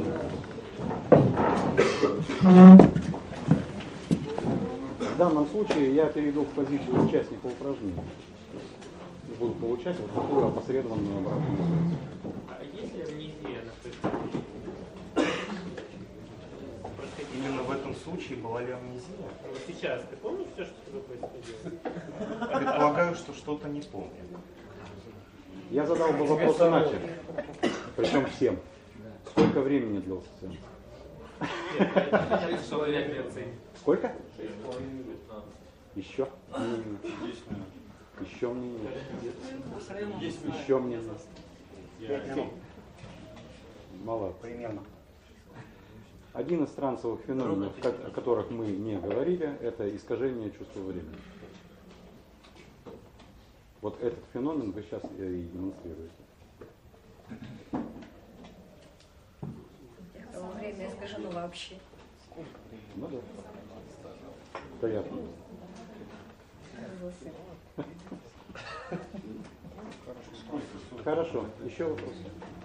В данном случае я перейду в позицию участника упражнения. Буду получать вот такую опосредованную обратную связь. А есть ли амнезия на Именно в этом случае была ли амнезия? Вот сейчас ты помнишь все, что с тобой происходило? Предполагаю, что что-то не помню. Я задал бы вопрос иначе. Причем всем. Сколько времени длился сеанс? Сколько? Еще? Еще мне нет. Еще мне нет. Мало. Примерно. Один из трансовых феноменов, о которых мы не говорили, это искажение чувства времени. Вот этот феномен вы сейчас и демонстрируете. Время искажено вообще. Ну да. Приятно. Хорошо. Еще вопросы?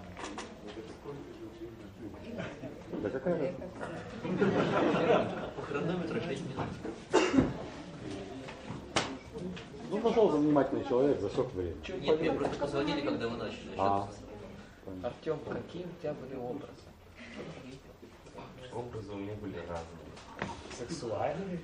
Да какая разница? По хронометру 6 минут. Ну, нашел внимательный человек, засек время. Нет, мне просто позвонили, когда вы начали. Артем, какие у тебя были образы? Образы у меня были разные. Сексуальные?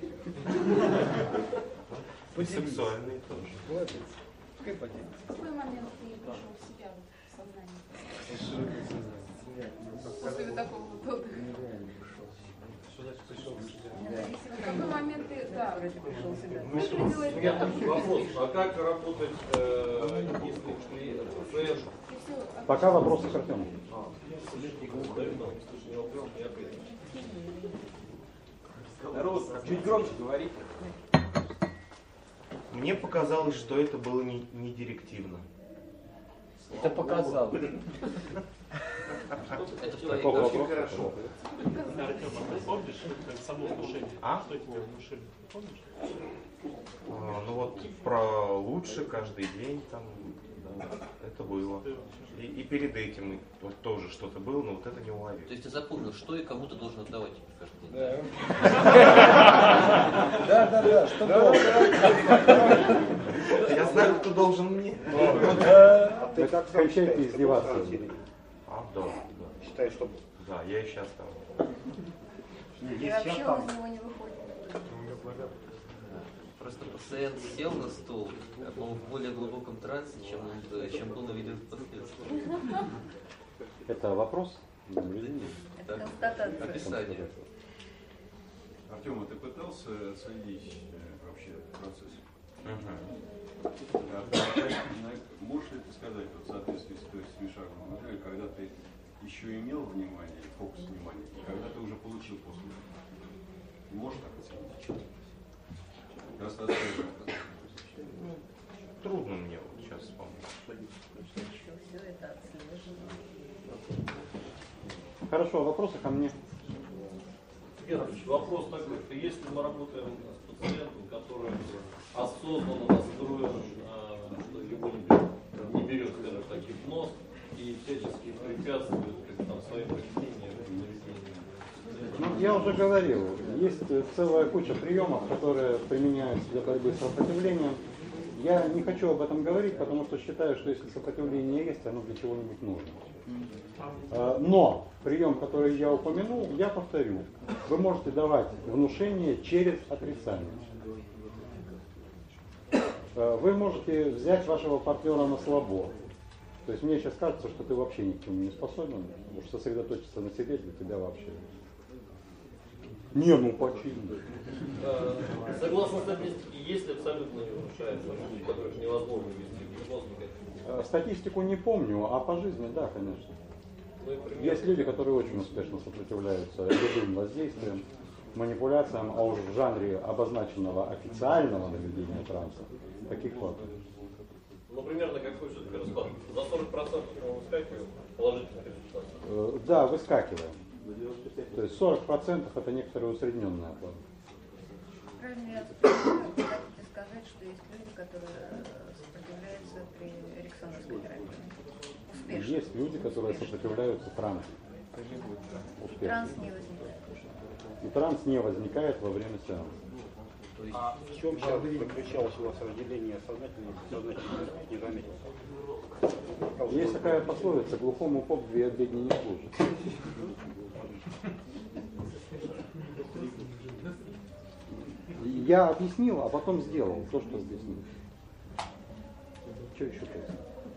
Сексуальные тоже. В какой момент ты пришел в себя в сознание? После такого вот отдыха. Что значит пришел в себя? В какой момент ты, пришел в себя? Вопрос, а как работать, если пациент... Пока вопросы к Артему. Народ, чуть громче говорите. Мне показалось, что это было не директивно. Это показал. Это очень хорошо. Артем, а ты помнишь само внушение? Что тебе внушили? Помнишь? Ну вот про лучше каждый день там, да, это было. И перед этим вот тоже что-то было, но вот это не уловил. То есть ты запомнил, что и кому ты должен отдавать теперь каждый день? Да, что Я знаю, кто должен мне. Вы как кончаете издеваться? Да. Считай, что... Да, я и сейчас там. И вообще он из него не выходит. Просто пациент сел на стол, он в более глубоком трансе, чем был на видео впоследствии. Это вопрос? Это описание. Артем, а ты пытался следить вообще процесс? Можешь ли ты сказать, вот, в соответствии с шаговой моделью, когда ты еще имел внимание, фокус внимания, и когда ты уже получил после этого? Можешь так оценить? Трудно мне вот сейчас вспомнить. Хорошо, вопросы ко мне. Георгиевич, вопрос такой, что если мы работаем с пациентом, который осознанно настроен, что его не берет, скажем так, гипноз и всячески препятствует своим поведением, Ну, я уже говорил, есть целая куча приемов, которые применяются для борьбы с сопротивлением. Я не хочу об этом говорить, потому что считаю, что если сопротивление есть, оно для чего-нибудь нужно. Но прием, который я упомянул, я повторю. Вы можете давать внушение через отрицание. Вы можете взять вашего партнера на слабо. То есть мне сейчас кажется, что ты вообще ни к чему не способен, потому что сосредоточиться на себе для тебя вообще. Не, ну почему? Согласно статистике, есть ли абсолютно нарушаемые люди, которых невозможно вести гипноз никаких? Статистику не помню, а по жизни, да, конечно. Ну, и Есть люди, которые очень успешно сопротивляются любым воздействиям, манипуляциям, а уж в жанре обозначенного официального наведения транса таких хватает. Ну, примерно какой все-таки расклад? За 40% мы выскакиваем положительных результатов? Да, выскакиваем. То есть 40% это некоторые усредненные оплаты. Правильно я хотите сказать, что есть люди, которые сопротивляются при эриксоновской терапии? Успешно. Есть люди, которые сопротивляются трансу. Успешно. Транс не возникает. И транс не возникает во время сеанса. А в чем сейчас заключалось у вас разделение сознательного и бессознательного? Не заметил. Есть такая пословица: глухому поп две обедни не служит. Я объяснил, а потом сделал то, что объяснил. Что еще происходит?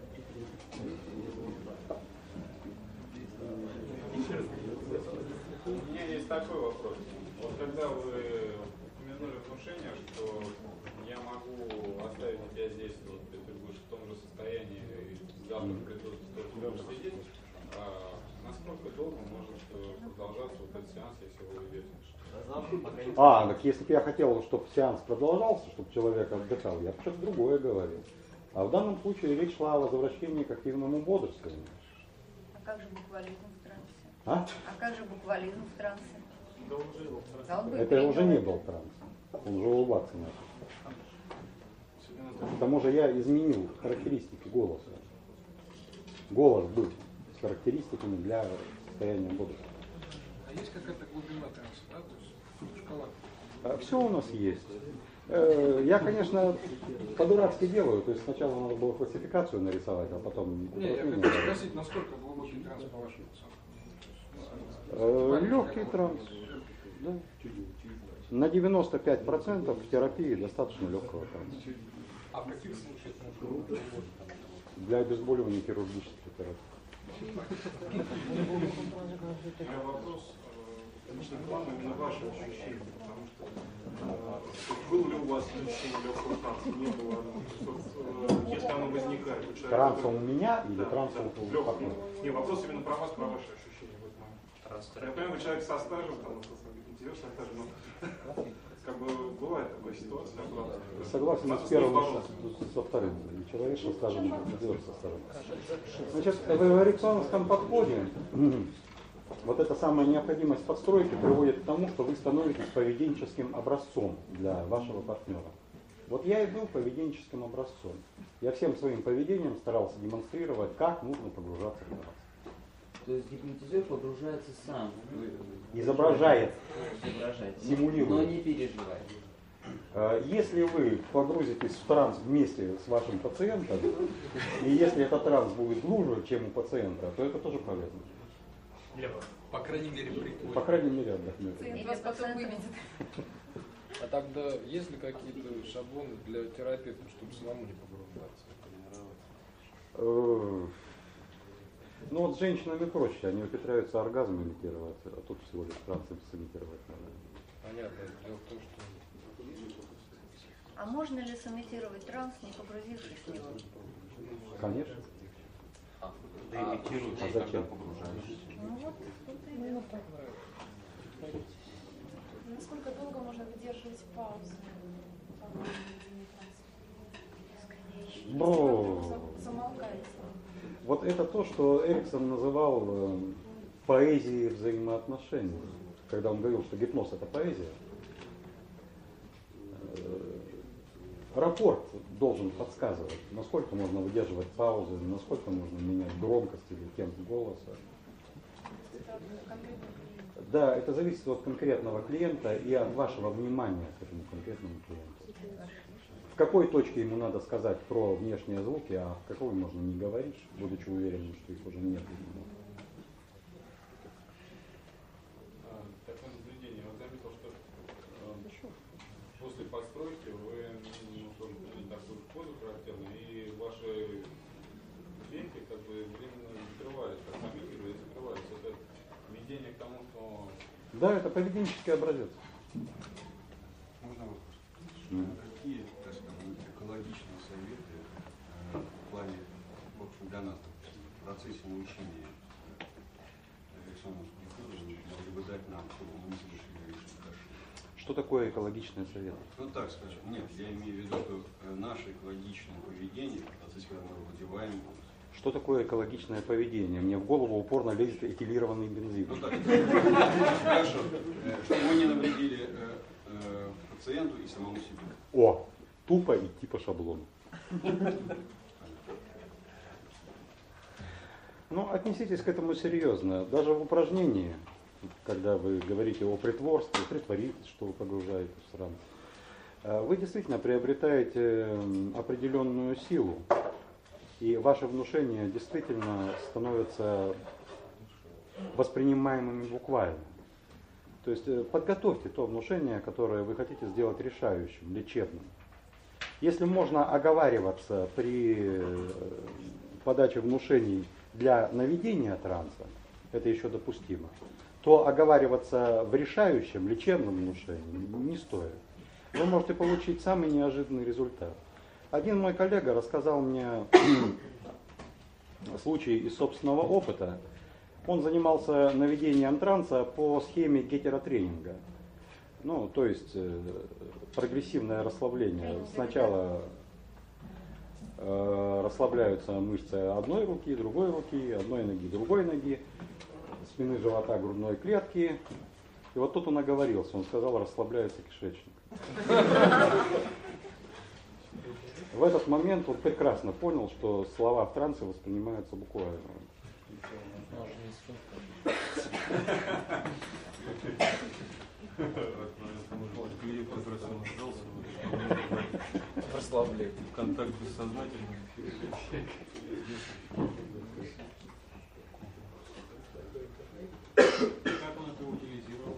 У меня есть такой вопрос. Вот когда вы упомянули внушение, что я могу оставить тебя здесь, вот, и ты будешь в том же состоянии, и завтра придут, что ты будешь сидеть, насколько долго может продолжаться вот этот сеанс, если вы уйдете? Так если бы я хотел, чтобы сеанс продолжался, чтобы человек отдыхал, я бы что-то другое говорил. А в данном случае речь шла о возвращении к активному бодрствованию. А как же буквализм в трансе? А как же буквализм в трансе? Это уже не был транс. Он уже улыбаться начал. К тому же я изменил характеристики голоса. Голос был с характеристиками для состояния бодрствования. А есть какая-то глубина транса, да? То есть шкала? Все у нас есть. Я, конечно, по-дурацки делаю. То есть сначала надо было классификацию нарисовать, а потом... Не, я хочу спросить, насколько глубокий транс по вашему легкий транс. Да. На 95% в терапии достаточно легкого транса. А в каких случаях? Для обезболивания хирургической терапии. У меня вопрос лично к вам, именно ваши ощущения, потому что было ли у вас ощущение легкого транса, не было, если оно возникает. Транса у меня или транса у партнера? Не, вопрос именно про вас, про ваши ощущения в этот момент. Я понимаю, вы человек со стажем, там, интересным стажем, но как бы бывает такая ситуация. Согласен с первым, со вторым. Человек со стажем, идет со стажем. Значит, в эриксоновском подходе вот эта самая необходимость подстройки приводит к тому, что вы становитесь поведенческим образцом для вашего партнера. Вот я и был поведенческим образцом. Я всем своим поведением старался демонстрировать, как нужно погружаться в транс. То есть гипнотизер погружается сам. Изображает, симулирует. Но не переживает. Если вы погрузитесь в транс вместе с вашим пациентом, и если этот транс будет глубже, чем у пациента, то это тоже полезно. По крайней мере, прикольно. По крайней мере, отдохнете. Пациент вас потом выведет. А тогда есть ли какие-то шаблоны для терапевта, чтобы самому не погружаться? Ну вот с женщинами проще, они ухитряются оргазм имитировать, а тут всего лишь транс сымитировать надо. Понятно. Дело в том, что... А можно ли сымитировать транс, не погрузившись в него? Конечно. Да имитируешь, а зачем? Ну вот, Насколько долго можно выдерживать паузу? Замолкаете. Вот это то, что Эриксон называл поэзией взаимоотношений. Когда он говорил, что гипноз это поэзия. Рапорт должен подсказывать, насколько можно выдерживать паузы, насколько нужно менять громкость или темп голоса. Да, это зависит от конкретного клиента и от вашего внимания к этому конкретному клиенту. В какой точке ему надо сказать про внешние звуки, а в какой можно не говорить, будучи уверенным, что их уже нет. Такое наблюдение. Вот заметил, что после постройки вы тоже приняли такую Да, это поведенческий образец. Можно вопрос? Какие, так сказать, экологичные советы в плане, в общем, для нас, в процессе научения Александру Скрипкову могли бы дать нам, чтобы мы не совершили лишних ошибок? Что такое экологичный совет? Ну так скажем, нет, я имею в виду, что наше экологичное поведение в процессе, когда мы выдеваем. Что такое экологичное поведение? Мне в голову упорно лезет этилированный бензин. Ну так, хорошо, чтобы мы не навредили пациенту и самому себе. О, тупо идти по шаблону. Ну, отнеситесь к этому серьезно. Даже в упражнении, когда вы говорите о притворстве, притворитесь, что вы погружаете в срам, вы действительно приобретаете определенную силу. И ваше внушение действительно становится воспринимаемыми буквально. То есть подготовьте то внушение, которое вы хотите сделать решающим, лечебным. Если можно оговариваться при подаче внушений для наведения транса, это еще допустимо, то оговариваться в решающем, лечебном внушении не стоит. Вы можете получить самый неожиданный результат. Один мой коллега рассказал мне случай из собственного опыта. Он занимался наведением транса по схеме гетеротренинга. Ну, то есть прогрессивное расслабление. Сначала расслабляются мышцы одной руки, другой руки, одной ноги, другой ноги, спины, живота, грудной клетки. И вот тут он оговорился, он сказал, расслабляется кишечник. В этот момент он прекрасно понял, что слова в трансе воспринимаются буквально. Расслабление. Контакт бессознательный. Как он это утилизировал?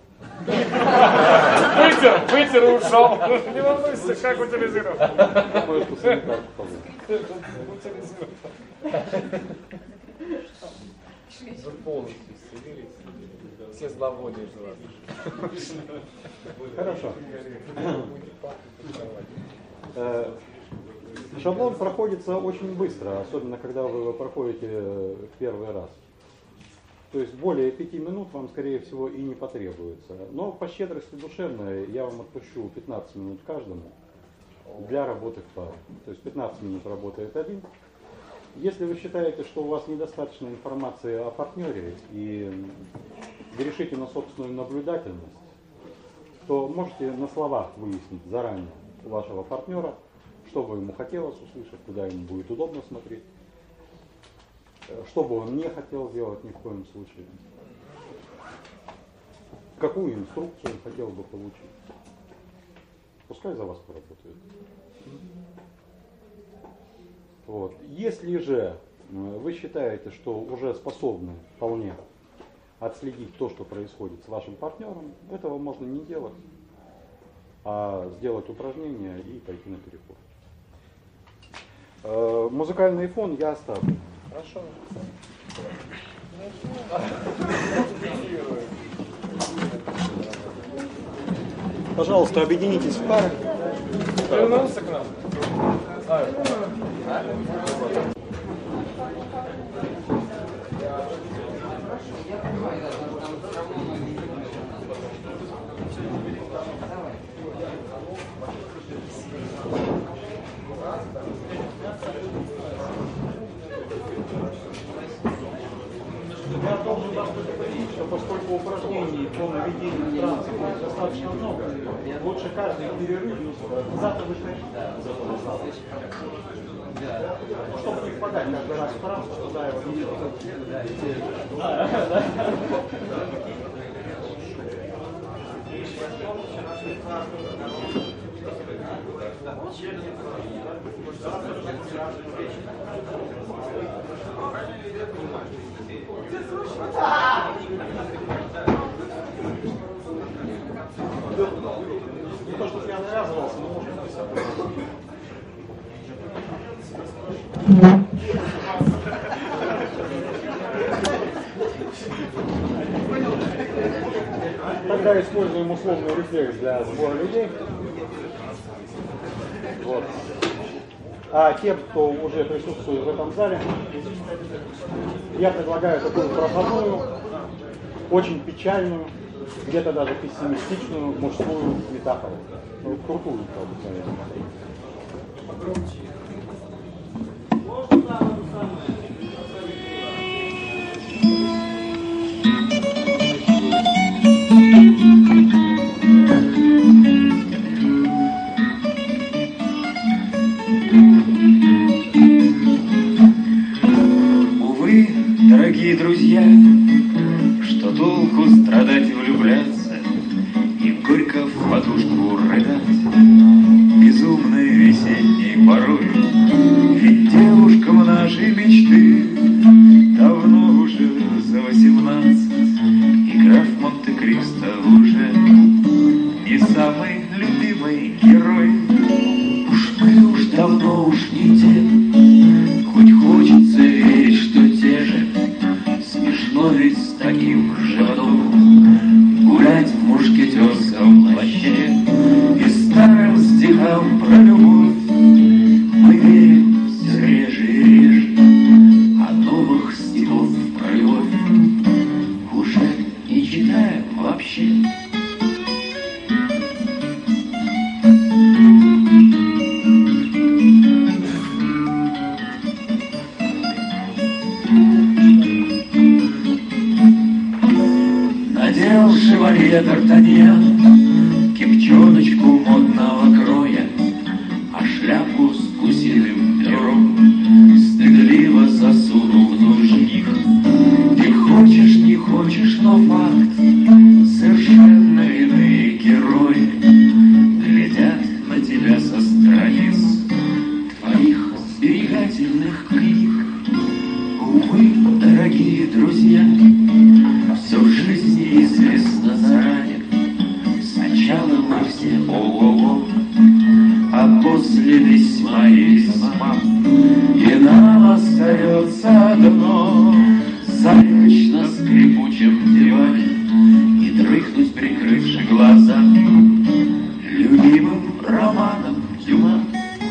Вытер и ушел. Не волнуйся, как утилизировал. Думаю, что санитар Утилизировал. Вы полностью исцелились. Все зловония желательно. Хорошо. Шаблон проходится очень быстро, особенно когда вы его проходите в первый раз. То есть более 5 минут вам, скорее всего, и не потребуется. Но по щедрости душевной я вам отпущу 15 минут каждому для работы в паре. То есть 15 минут работает один. Если вы считаете, что у вас недостаточно информации о партнере и грешите на собственную наблюдательность, то можете на словах выяснить заранее у вашего партнера, что бы ему хотелось услышать, куда ему будет удобно смотреть, что бы он не хотел делать ни в коем случае, какую инструкцию он хотел бы получить. Пускай за вас поработает. Вот. Если же вы считаете, что уже способны вполне отследить то, что происходит с вашим партнером, этого можно не делать, а сделать упражнение и пойти на перекур. Музыкальный фон я оставлю. Хорошо. Пожалуйста, объединитесь в пары. Вернулся к нам. Я должен вас предупредить, что поскольку упражнений по наведению транса будет достаточно много, лучше каждый перерыв завтра выходить из этого зала. Ну, чтобы не впадать каждый раз в транс, туда его не не то, чтобы я навязывался, но может быть условный рефлекс для сбора людей. Вот. А тем, кто уже присутствует в этом зале, я предлагаю такую проходную, очень печальную, где-то даже пессимистичную мужскую метафору. Ну, крутую, правда, конечно. Увы, дорогие друзья, что толку страдать и влюбляться, и горько в подушку рыдать, безумной весенней порой. Ведь девушкам нашей мечты давно уже за 18, и граф Монте-Кристо уже не самый любимый герой. Уж мы уж давно уж не те, хоть хочется верить, что те же. Смешно ведь с таким животом гулять в мушкетерском плаще и старым стихам про любовь мы верим все реже и реже, а новых стихов про любовь уже не читаем вообще. Надел шевалье Д'Артаньян кепчоночку модного кроя, а шляпку с гусиным пером стыдливо засунул в нужник. Ты хочешь, не хочешь, но факт, совершенно иные герои глядят на тебя со страниц твоих сберегательных книг. Увы, дорогие друзья, все в жизни известно заранее. Сначала мы все ого-го, а после весьма и весьма. И нам остается одно — залечь на скрипучем диване и дрыхнуть, прикрывши глаза, любимым романом Дюма.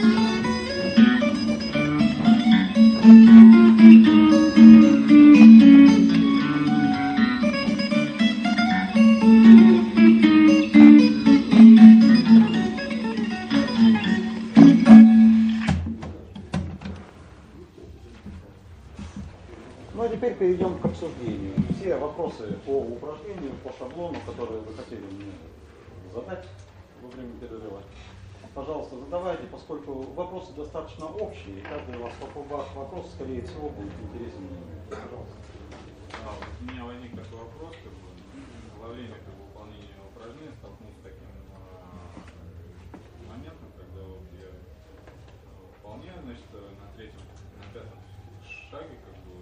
Ну а теперь перейдем к обсуждению. Все вопросы по упражнению, по шаблону, которые вы хотели мне задать во время перерыва, пожалуйста, задавайте, поскольку вопросы достаточно общие, и каждый ваш вопрос, скорее всего, будет интересен мне. Пожалуйста. У меня возник такой вопрос, во время выполнения упражнений столкнулся с таким моментом, когда вот я выполняю, значит, на третьем, на пятом шаге,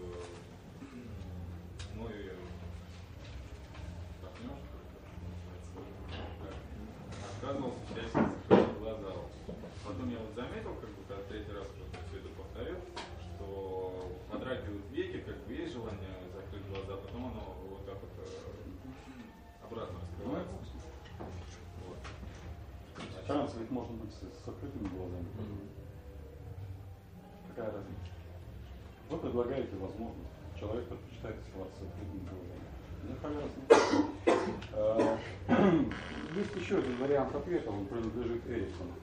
мой партнер отказывался чаще закрыть глаза. Потом я вот заметил, когда третий раз уже все это повторил, что подрагивают веки, есть желание закрыть глаза, потом оно вот так вот обратно раскрывается. Вот. Транс ведь может быть с закрытыми глазами. Какая разница? Вы предлагаете возможность. Человек предпочитает оставаться с открытыми глазами. Мне понравилось. Есть еще один вариант ответа, он принадлежит Эриксону.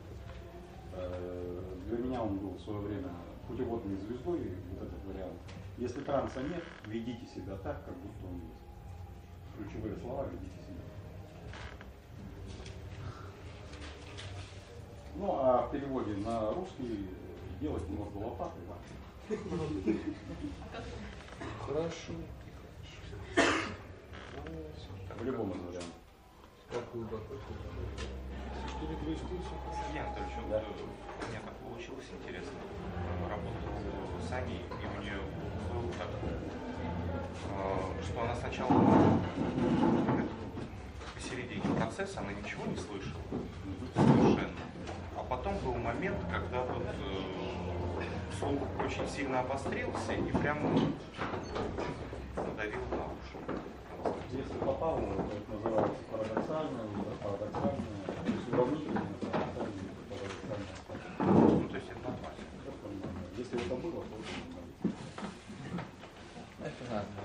Для меня он был в свое время путеводной звездой, вот этот вариант. Если транса нет, ведите себя так, как будто он есть. Ключевые слова — ведите себя. Ну а в переводе на русский делать немного лопатой. Хорошо. В любом из вариантов. Как глубоко? Что не происходит? Сергей Анатольевич, да. У меня так получилось интересно. Работал с Аней, и у нее было так, что она сначала посередине процесса она ничего не слышала совершенно. А потом был момент, когда вот слух очень сильно обострился и прямо надавил на уши. Если по Павлову, то это называется парадоксальное, парадоксальное, то есть уравнительное, парадоксальное, парадоксальное. Ну, то есть это нормально. Если это было, то это надо.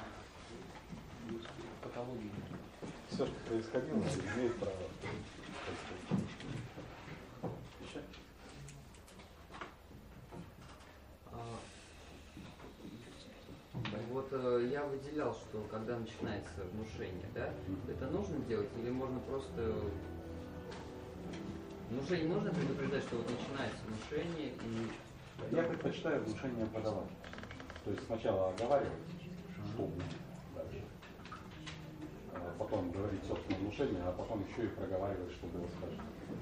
Патология. Все, что происходило, имеет право происходить. Еще? Вот я выделял, что когда начинается внушение, да, это нужно делать или можно просто... Внушение нужно предупреждать, что вот начинается внушение и... Я предпочитаю внушение подавать. То есть сначала оговаривать, что будет дальше. Потом говорить собственное внушение, а потом еще и проговаривать, что было сказано.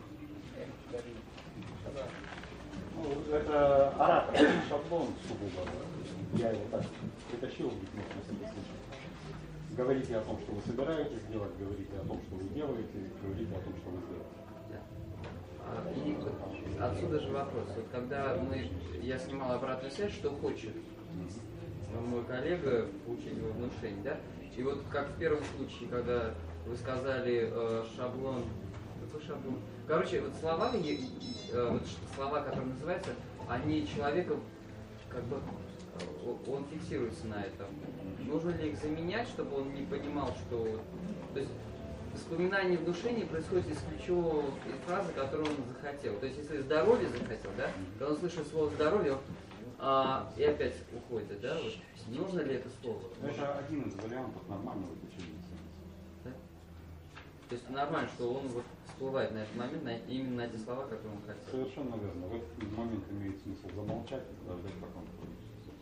Ну, это оратор, шаблон сугубо. Я его так притащил в гипноз на всякий случай. Говорите о том, что вы собираетесь делать, говорите о том, что вы делаете, говорите о том, что вы сделаете. И отсюда же вопрос. Вот когда я снимал обратную связь, что хочет мой коллега получить его внушение, да? И вот как в первом случае, когда вы сказали шаблон, какой шаблон? Короче, вот слова, вот слова, которые называются, они человека как бы он фиксируется на этом. Нужно ли их заменять, чтобы он не понимал, что... То есть вспоминание внушения происходит из ключевой фразы, которую он захотел. То есть если здоровье захотел, да, когда он слышит слово здоровье, и опять уходит, да, вот. Нужно ли это слово? Это один из вариантов нормального изучения сеанса. Да? То есть нормально, что он вот всплывает на этот момент, именно на эти слова, которые он хотел. Совершенно верно. В этот момент имеет смысл замолчать и подождать, пока он будет.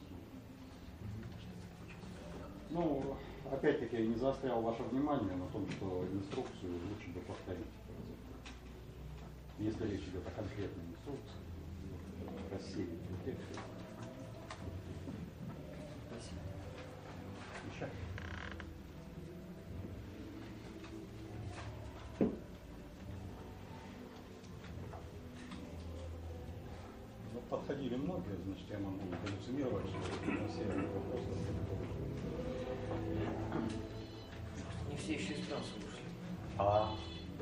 Ну, опять-таки, я не заострял ваше внимание на том, что инструкцию лучше бы повторить. Если речь идет о конкретной инструкции, рассеять текст. Еще? Ну, подходили многие, значит, я могу галлюцинировать, что на все вопросы. Не все еще из транса вышли. А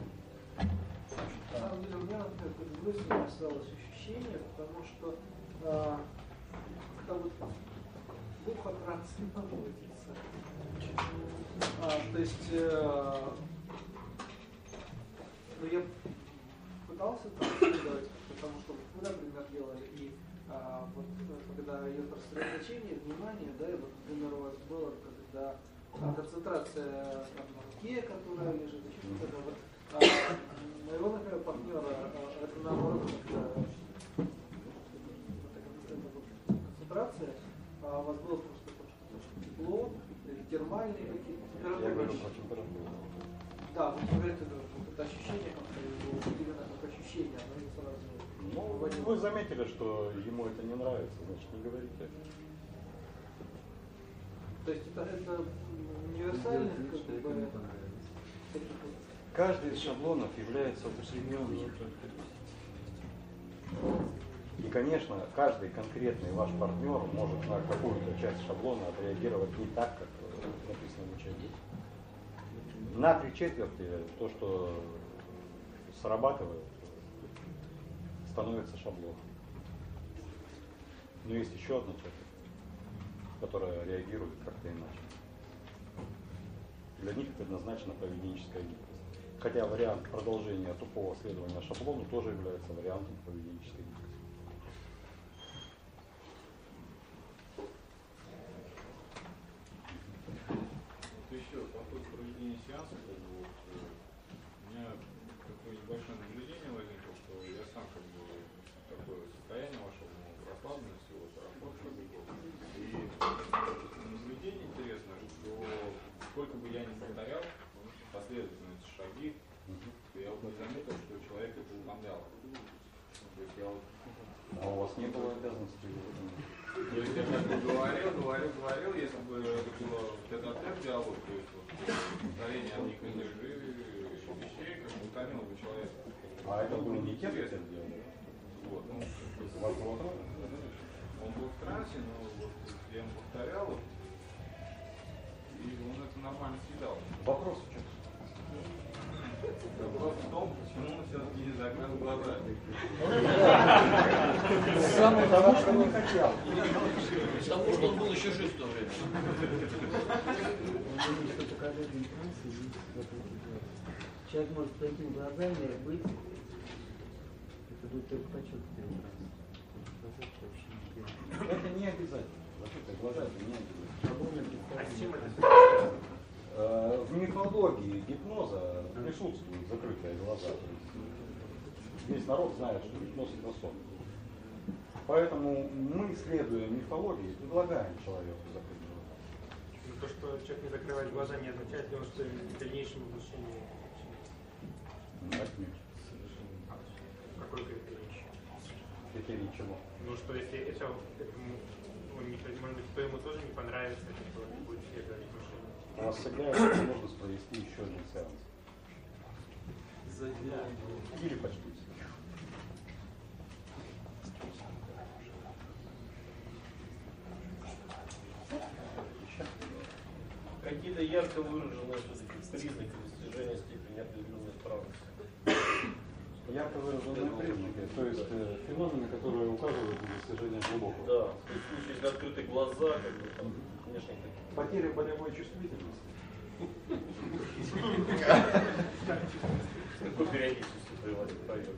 На самом деле у меня, например, какое-то двойственное осталось ощущение, потому что когда вот дух от транса не наводится. То есть ну, я пытался там делать, потому что мы, например, делали, и вот когда идет рассредоточение внимания, да, и вот, например, у вас было, когда концентрация там, на руке, которая лежит, еще что-то, вот, моего, например, партнера, это наоборот, концентрация, а у вас было просто тепло, или термальные какие-то температуры. Да, вот это ощущение, как именно как ощущение, оно не сразу. Ну, вы заметили, что ему это не нравится, значит, не говорите. То есть это универсальный, как бы, каждый из шаблонов является усредненным. И, конечно, каждый конкретный ваш партнер может на какую-то часть шаблона отреагировать не так, как написано в учебнике. На 3/4 то, что срабатывает, становится шаблоном. Но есть еще одна часть, которая реагирует как-то иначе. Для них предназначена поведенческая гибкость. Хотя вариант продолжения тупого следования шаблону тоже является вариантом поведенческой гибкости. Еще по ходу проведения сеанса, у меня такое небольшое наблюдение возникло, что я сам такое состояние вошел, расслабленности, работа. И наблюдение интересно, что сколько бы я ни повторял, последовательность шаги, я вот заметил, что человек это утомляло. То есть я вот... А у вас не было обязанности? То есть я как бы говорил, если бы это было тет-а-тет диалог, то есть вот, повторение одних и тех же вещей, как бы утомило бы человека. А это было не тет-а-тет диалог? Вот, ну, вас было трудно? Он был в трансе, но вот я ему повторял, и он это нормально съедал. этого не хотел. Потому что он был еще жив в то время. Человек может такими глазами быть, это будет только почет первый раз. Это не обязательно. Закрытые глаза это не обязательно. В мифологии гипноза присутствуют закрытые глаза. Весь народ знает, что гипноз это сон. Поэтому мы, следуя мифологии, предлагаем человеку закрыть глаза. То, что человек не закрывает глаза, не означает ли он, что в дальнейшем обучении? Отнюдь. Какой критерий? Критерий чего? Ну, что если это может быть, то ему тоже не понравится, что он не будет следовать внушению. У вас всегда есть возможность провести еще один сеанс. Или почти. Какие-то ярко выраженные признаки достижения степени определенной справности. Ярко выраженные признаки, то есть феномены, которые указывают на достижение глубокого. Да, то есть в случае, если открыты глаза, как бы там внешне какие-то. Потеря болевой чувствительности. С какой периодичностью проявится?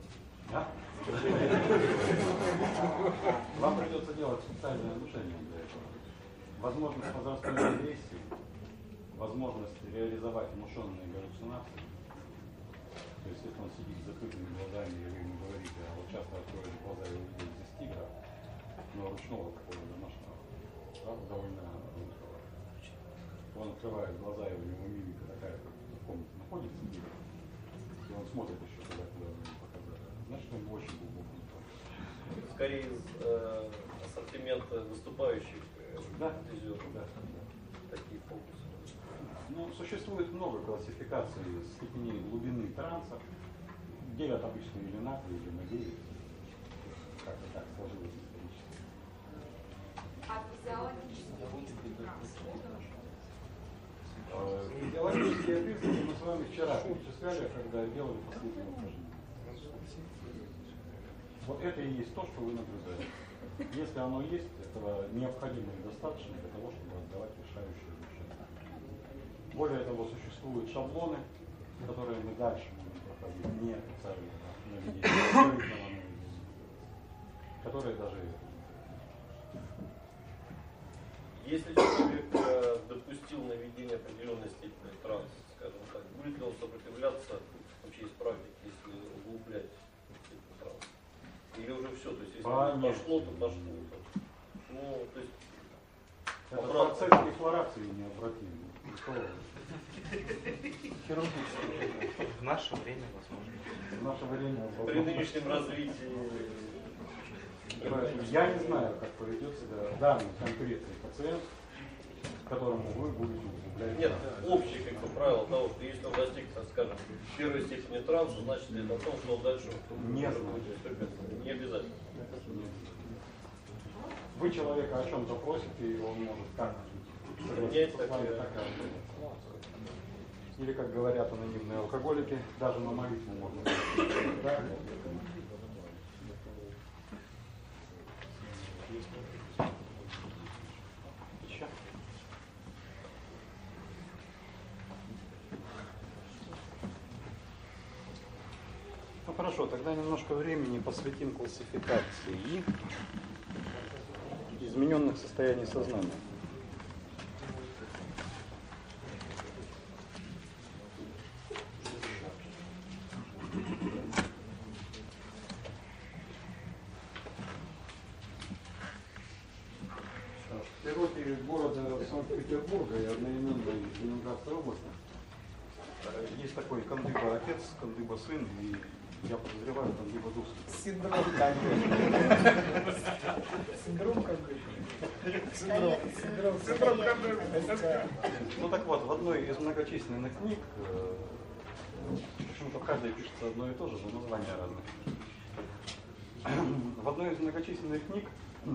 Вам придется делать специальное внушение для этого. Возможность возрастной агрессии, возможность реализовать внушенные галлюцинации. То есть, если он сидит с закрытыми глазами, и вы ему говорите, а вот часто откроешь глаза и увидишь здесь тигра, но ручного такого домашнего, довольно русского. Он открывает глаза, и у него мимика такая, как в комнате находится тигр, и он смотрит еще туда, куда вы ему показали. Значит, он очень глубоко не понял. Скорее из ассортимента выступающих везет, да. Такие фокусы. Ну, существует много классификаций степеней глубины транса. Делят обычно или на 3, или на 9. Как-то так сложилось исторически. А физиологический транс? Физиологические признаки мы с вами вчера перечисляли, когда делали последнее упражнение. Вот это и есть то, что вы наблюдаете. Если оно есть, этого необходимо и достаточно для того, чтобы отдавать решающие решения. Более того, существуют шаблоны, которые мы дальше можем проходить неофициально, которые даже... Если человек допустил наведение определенной степени транса, скажем так, будет ли он сопротивляться вообще из практики, если углублять степень транса? Или уже все, то есть если пошло, то пошло. Ну, то есть... Это процесс дефлорации необратимый. Хирургический. В наше время, возможно. В наше время, возможно. При нынешнем развитии. Я не знаю, как поведет себя данный конкретный пациент, которому вы будете углублять. Нет, общее как бы правило того, что если он достиг, так скажем, первой степени транса, значит ли это о том, что он дальше не знаю. Не обязательно. Вы человека о чем-то просите, и он может как Нет, с вами так и работать. Или, как говорят анонимные алкоголики, даже на молитву можно. Да? Еще? Ну хорошо, тогда немножко времени посвятим классификации измененных состояний сознания. В природе города Санкт-Петербурга и одноименной Ленинградской области есть такой Кандыба-отец, Кандыба-сын, и я подозреваю Кандыба-дух. Синдром Кандыба. Синдром Кандыба. Синдром Кандыба. Ну так вот, в одной из многочисленных книг, почему-то в каждой пишется одно и то же, но названия разные. В одной из многочисленных книг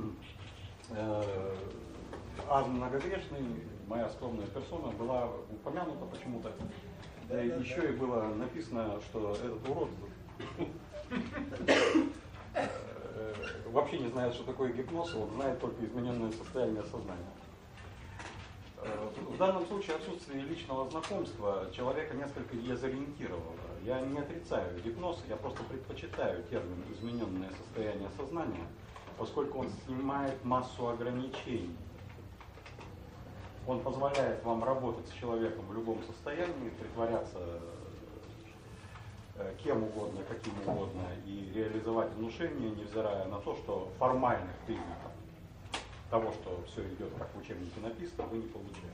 «Аз многогрешный», моя скромная персона, была упомянута почему-то. Да и еще и было написано, что этот урод вообще не знает, что такое гипноз, он знает только измененное состояние сознания. В данном случае отсутствие личного знакомства человека несколько дезориентировало. Я не отрицаю гипноз, я просто предпочитаю термин «измененное состояние сознания», поскольку он снимает массу ограничений. Он позволяет вам работать с человеком в любом состоянии, притворяться кем угодно, каким угодно и реализовать внушение, невзирая на то, что формальных признаков того, что все идет, как в учебнике написано, вы не получаете.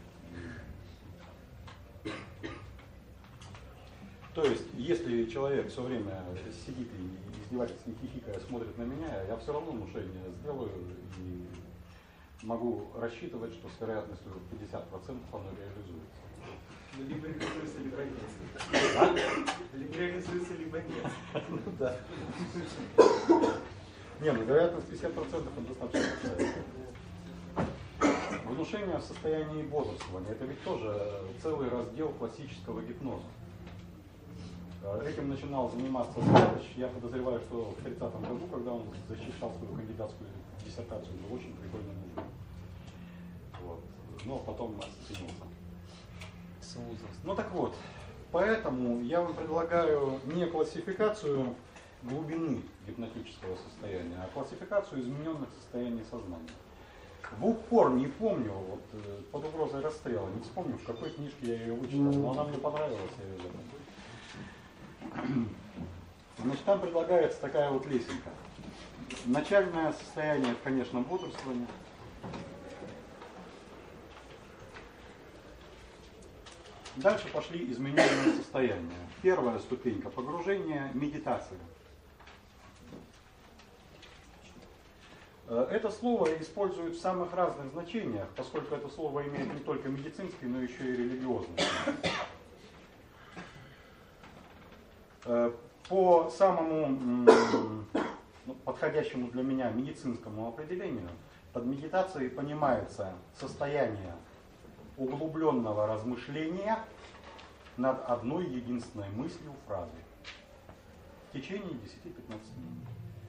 То есть, если человек все время сидит и издевательски хихикая смотрит на меня, я все равно внушение сделаю и могу рассчитывать, что с вероятностью 50% оно реализуется. Либо реализуется, либо нет. Либо реализуется, либо нет. Ну да. Не, ну вероятность 50% он достаточно большая. Внушение в состоянии бодрствования — это ведь тоже целый раздел классического гипноза. Этим начинал заниматься Савич. Я подозреваю, что в 30-м году, когда он защищал свою кандидатскую диссертацию, был очень прикольный мужик. Вот. Но потом оценился. Ну так вот, поэтому я вам предлагаю не классификацию глубины гипнотического состояния, а классификацию измененных состояний сознания. В упор не помню, вот под угрозой расстрела, не вспомню, в какой книжке я ее вычитал, но она мне понравилась, я ее запомнил. Значит, там предлагается такая вот лесенка. Начальное состояние — это, конечно, бодрствование. Дальше пошли измененные состояния. Первая ступенька — погружение, медитация. Это слово используют в самых разных значениях, поскольку это слово имеет не только медицинский, но еще и религиозный. По самому подходящему для меня медицинскому определению, под медитацией понимается состояние углубленного размышления над одной единственной мыслью, фразой в течение 10-15 минут.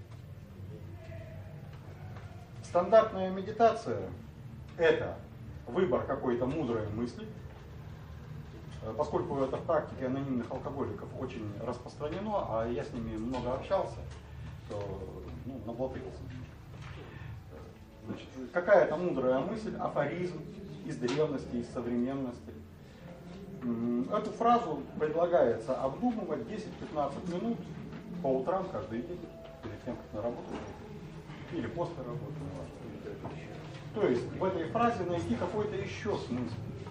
Стандартная медитация — это выбор какой-то мудрой мысли, поскольку это в практике анонимных алкоголиков очень распространено, а я с ними много общался, то наблатыкался. Значит, какая-то мудрая мысль, афоризм из древности, из современности. Эту фразу предлагается обдумывать 10-15 минут по утрам каждый день, перед тем, как на работу или после работы. То есть в этой фразе найти какой-то еще смысл.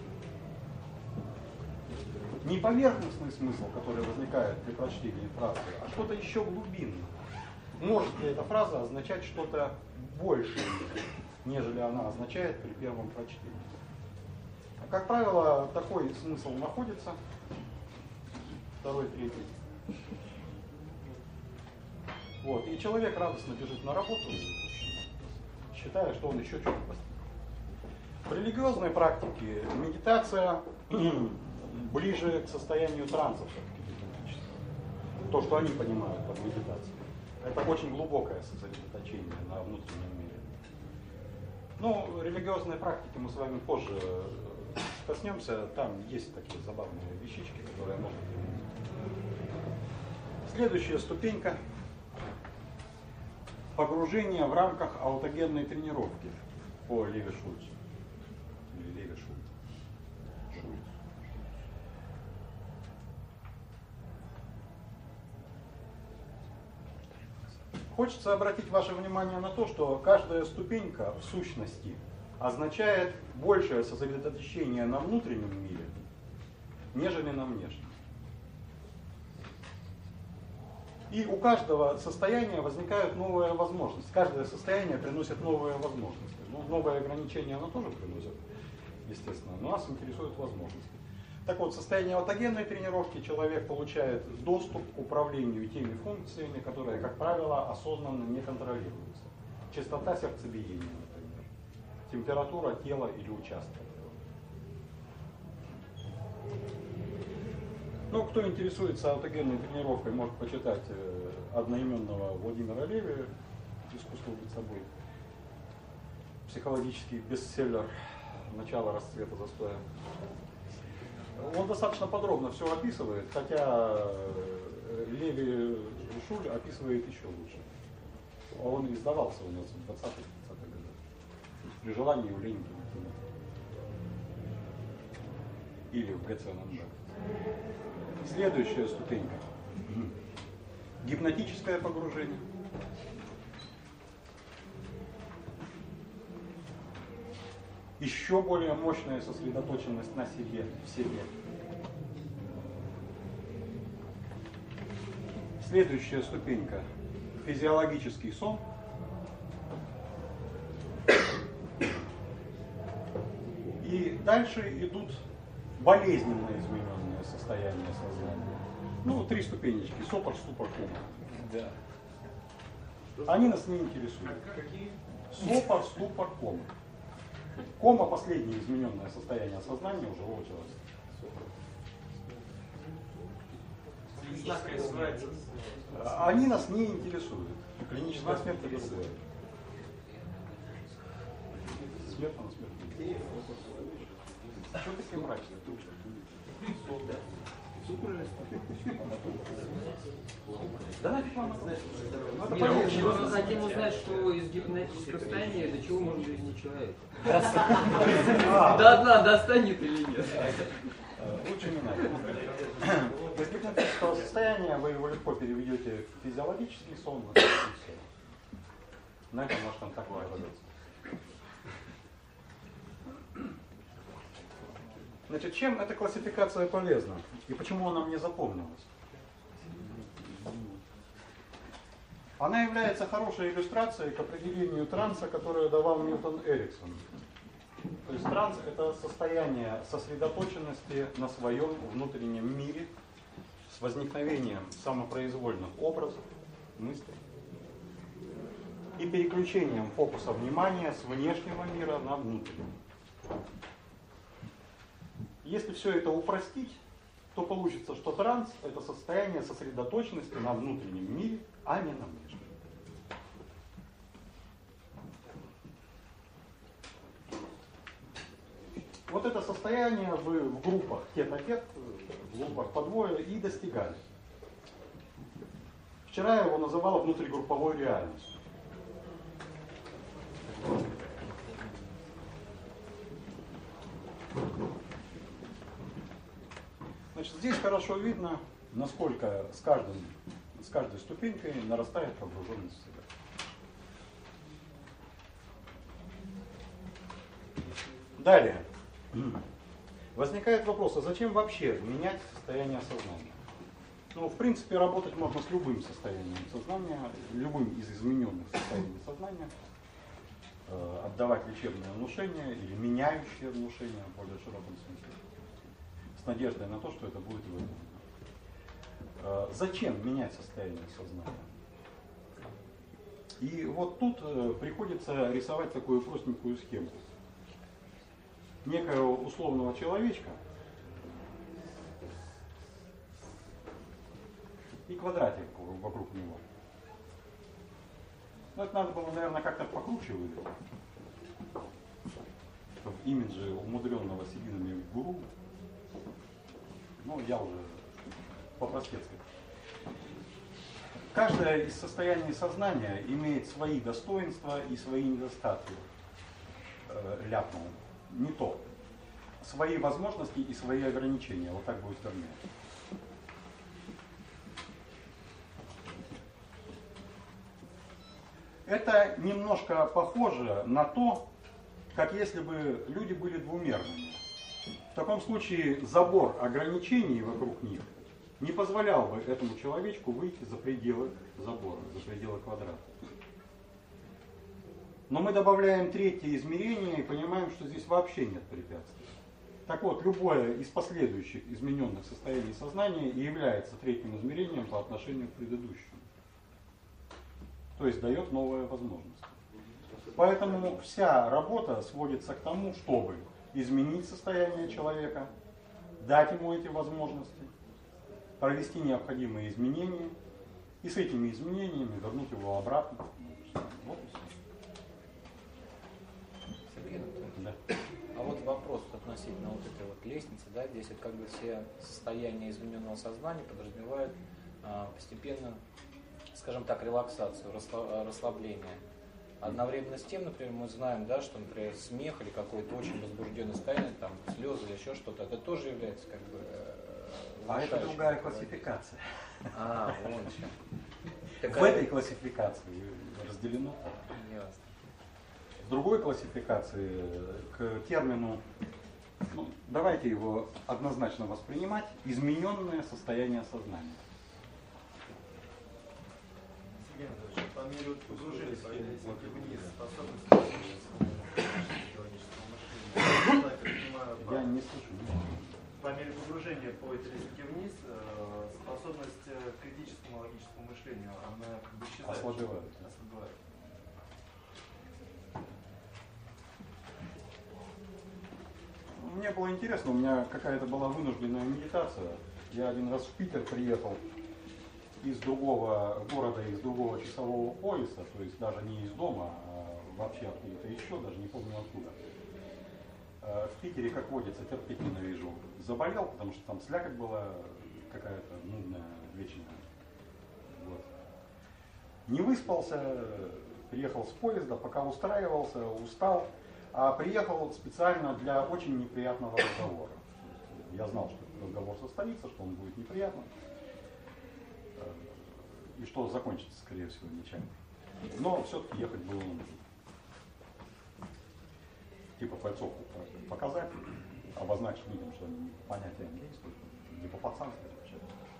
Не поверхностный смысл, который возникает при прочтении фразы, а что-то еще глубинное. Может ли эта фраза означать что-то большее, нежели она означает при первом прочтении? Как правило, такой смысл находится. Второй, третий. Вот. И человек радостно бежит на работу, считая, что он еще что-то постиг. В религиозной практике медитация ближе к состоянию транса все-таки. То, что они понимают под медитацией. Это очень глубокое сосредоточение на внутреннем мире. Ну, религиозной практики мы с вами позже коснемся. Там есть такие забавные вещички, которые можно применить. Следующая ступенька — погружение в рамках аутогенной тренировки по Леви-Шульцу. Или Леви-Шульцу. Хочется обратить ваше внимание на то, что каждая ступенька в сущности означает большее сосредоточение на внутреннем мире, нежели на внешнем. И у каждого состояния возникают новые возможности. Каждое состояние приносит новые возможности. Ну, новые ограничения оно тоже приносит, естественно, но нас интересуют возможности. Так вот, в состоянии аутогенной тренировки человек получает доступ к управлению теми функциями, которые, как правило, осознанно не контролируются. Частота сердцебиения, например, температура тела или участка тела. Ну, кто интересуется аутогенной тренировкой, может почитать одноименного Владимира Леви, Искусство быть собой. Психологический бестселлер «Начало расцвета застоя». Он достаточно подробно все описывает, хотя Леви Шуль описывает еще лучше. Он издавался у нас в 20-х годах. При желании у Ленина. Или в ГЦНМ. Следующая ступенька. Гипнотическое погружение. Еще более мощная сосредоточенность на себе, в себе. Следующая ступенька. Физиологический сон. И дальше идут болезненно измененные состояния сознания. Ну, 3 ступенечки. Сопор, ступор, кома. Да. Они нас не интересуют. Какие? Сопор, ступор, кома. Кома — последнее измененное состояние сознания у живого человека. Они нас не интересуют. Клиническая смерть — это другое. Смерть на смерть. Что такие мрачные? Да нафиг вам это? Мы хотим узнать, что из гипнотического состояния до чего может жизни человек. До дна достанет или нет? Лучше не надо. Из гипнотического состояния вы его легко переведете в физиологический сон. На этом может там такое образоваться. Значит, чем эта классификация полезна? И почему она мне запомнилась? Она является хорошей иллюстрацией к определению транса, которое давал Милтон Эриксон. То есть транс — это состояние сосредоточенности на своем внутреннем мире с возникновением самопроизвольных образов, мыслей и переключением фокуса внимания с внешнего мира на внутренний. Если все это упростить, то получится, что транс — это состояние сосредоточенности на внутреннем мире, а не на внешнем. Вот это состояние вы в группах тет-а-тет, в группах по двое и достигали. Вчера я его называл внутригрупповой реальностью. Значит, здесь хорошо видно, насколько с каждой ступенькой нарастает погруженность в себя. Далее. Возникает вопрос, а зачем вообще менять состояние сознания? Ну, в принципе, работать можно с любым состоянием сознания, любым из измененных состояний сознания, отдавать лечебное внушение или меняющее внушение в более широком смысле, с надеждой на то, что это будет выполнено. Зачем менять состояние сознания? И вот тут приходится рисовать такую простенькую схему. Некого условного человечка и квадратик вокруг него. Но это надо было, наверное, как-то покруче выдать. В имидже умудренного сединами гуру. Ну, я уже по-простецки. Каждое из состояний сознания имеет свои достоинства и свои недостатки. Ляпнул. Не то. Свои возможности и свои ограничения. Вот так будет вернее. Это немножко похоже на то, как если бы люди были двумерными. В таком случае забор ограничений вокруг них не позволял бы этому человечку выйти за пределы забора, за пределы квадрата. Но мы добавляем третье измерение и понимаем, что здесь вообще нет препятствий. Так вот, любое из последующих измененных состояний сознания и является третьим измерением по отношению к предыдущему. То есть дает новые возможности. Поэтому вся работа сводится к тому, чтобы изменить состояние человека, дать ему эти возможности, провести необходимые изменения и с этими изменениями вернуть его обратно. Вот и все. Сергей Анатольевич, Да. а вот вопрос относительно вот этой вот лестницы, да, здесь вот как бы все состояния измененного сознания подразумевают постепенно, скажем так, релаксацию, расслабление. Одновременно с тем, например, мы знаем, да, что, например, смех или какое-то очень возбужденное состояние, там, слезы или еще что-то, это тоже является как бы... А это другая классификация. Вон что. В этой классификации разделено. Ясно. В другой классификации к термину, ну, давайте его однозначно воспринимать, измененное состояние сознания. Сергей Анатольевич, по мере погружения вниз, способность Я не слышу. По мере погружения по этой лестнике вниз, способность к критическому логическому мышлению, она как бы исчезает. Ослабевает. Мне было интересно, у меня какая-то была вынужденная медитация. Я один раз в Питер приехал из другого города, из другого часового пояса, то есть даже не из дома, а вообще откуда-то еще, даже не помню откуда. В Питере, как водится, терпеть ненавижу. Заболел, потому что там слякоть была какая-то нудная, вечная. Вот. Не выспался, приехал с поезда, пока устраивался, устал, а приехал специально для очень неприятного разговора. Я знал, что этот разговор состоится, что он будет неприятным, и что закончится, скорее всего, ничем. Но все-таки ехать было нужно. Типа пальцовку показать, обозначить людям, что они по понятиям действуют, не по-пацански вообще.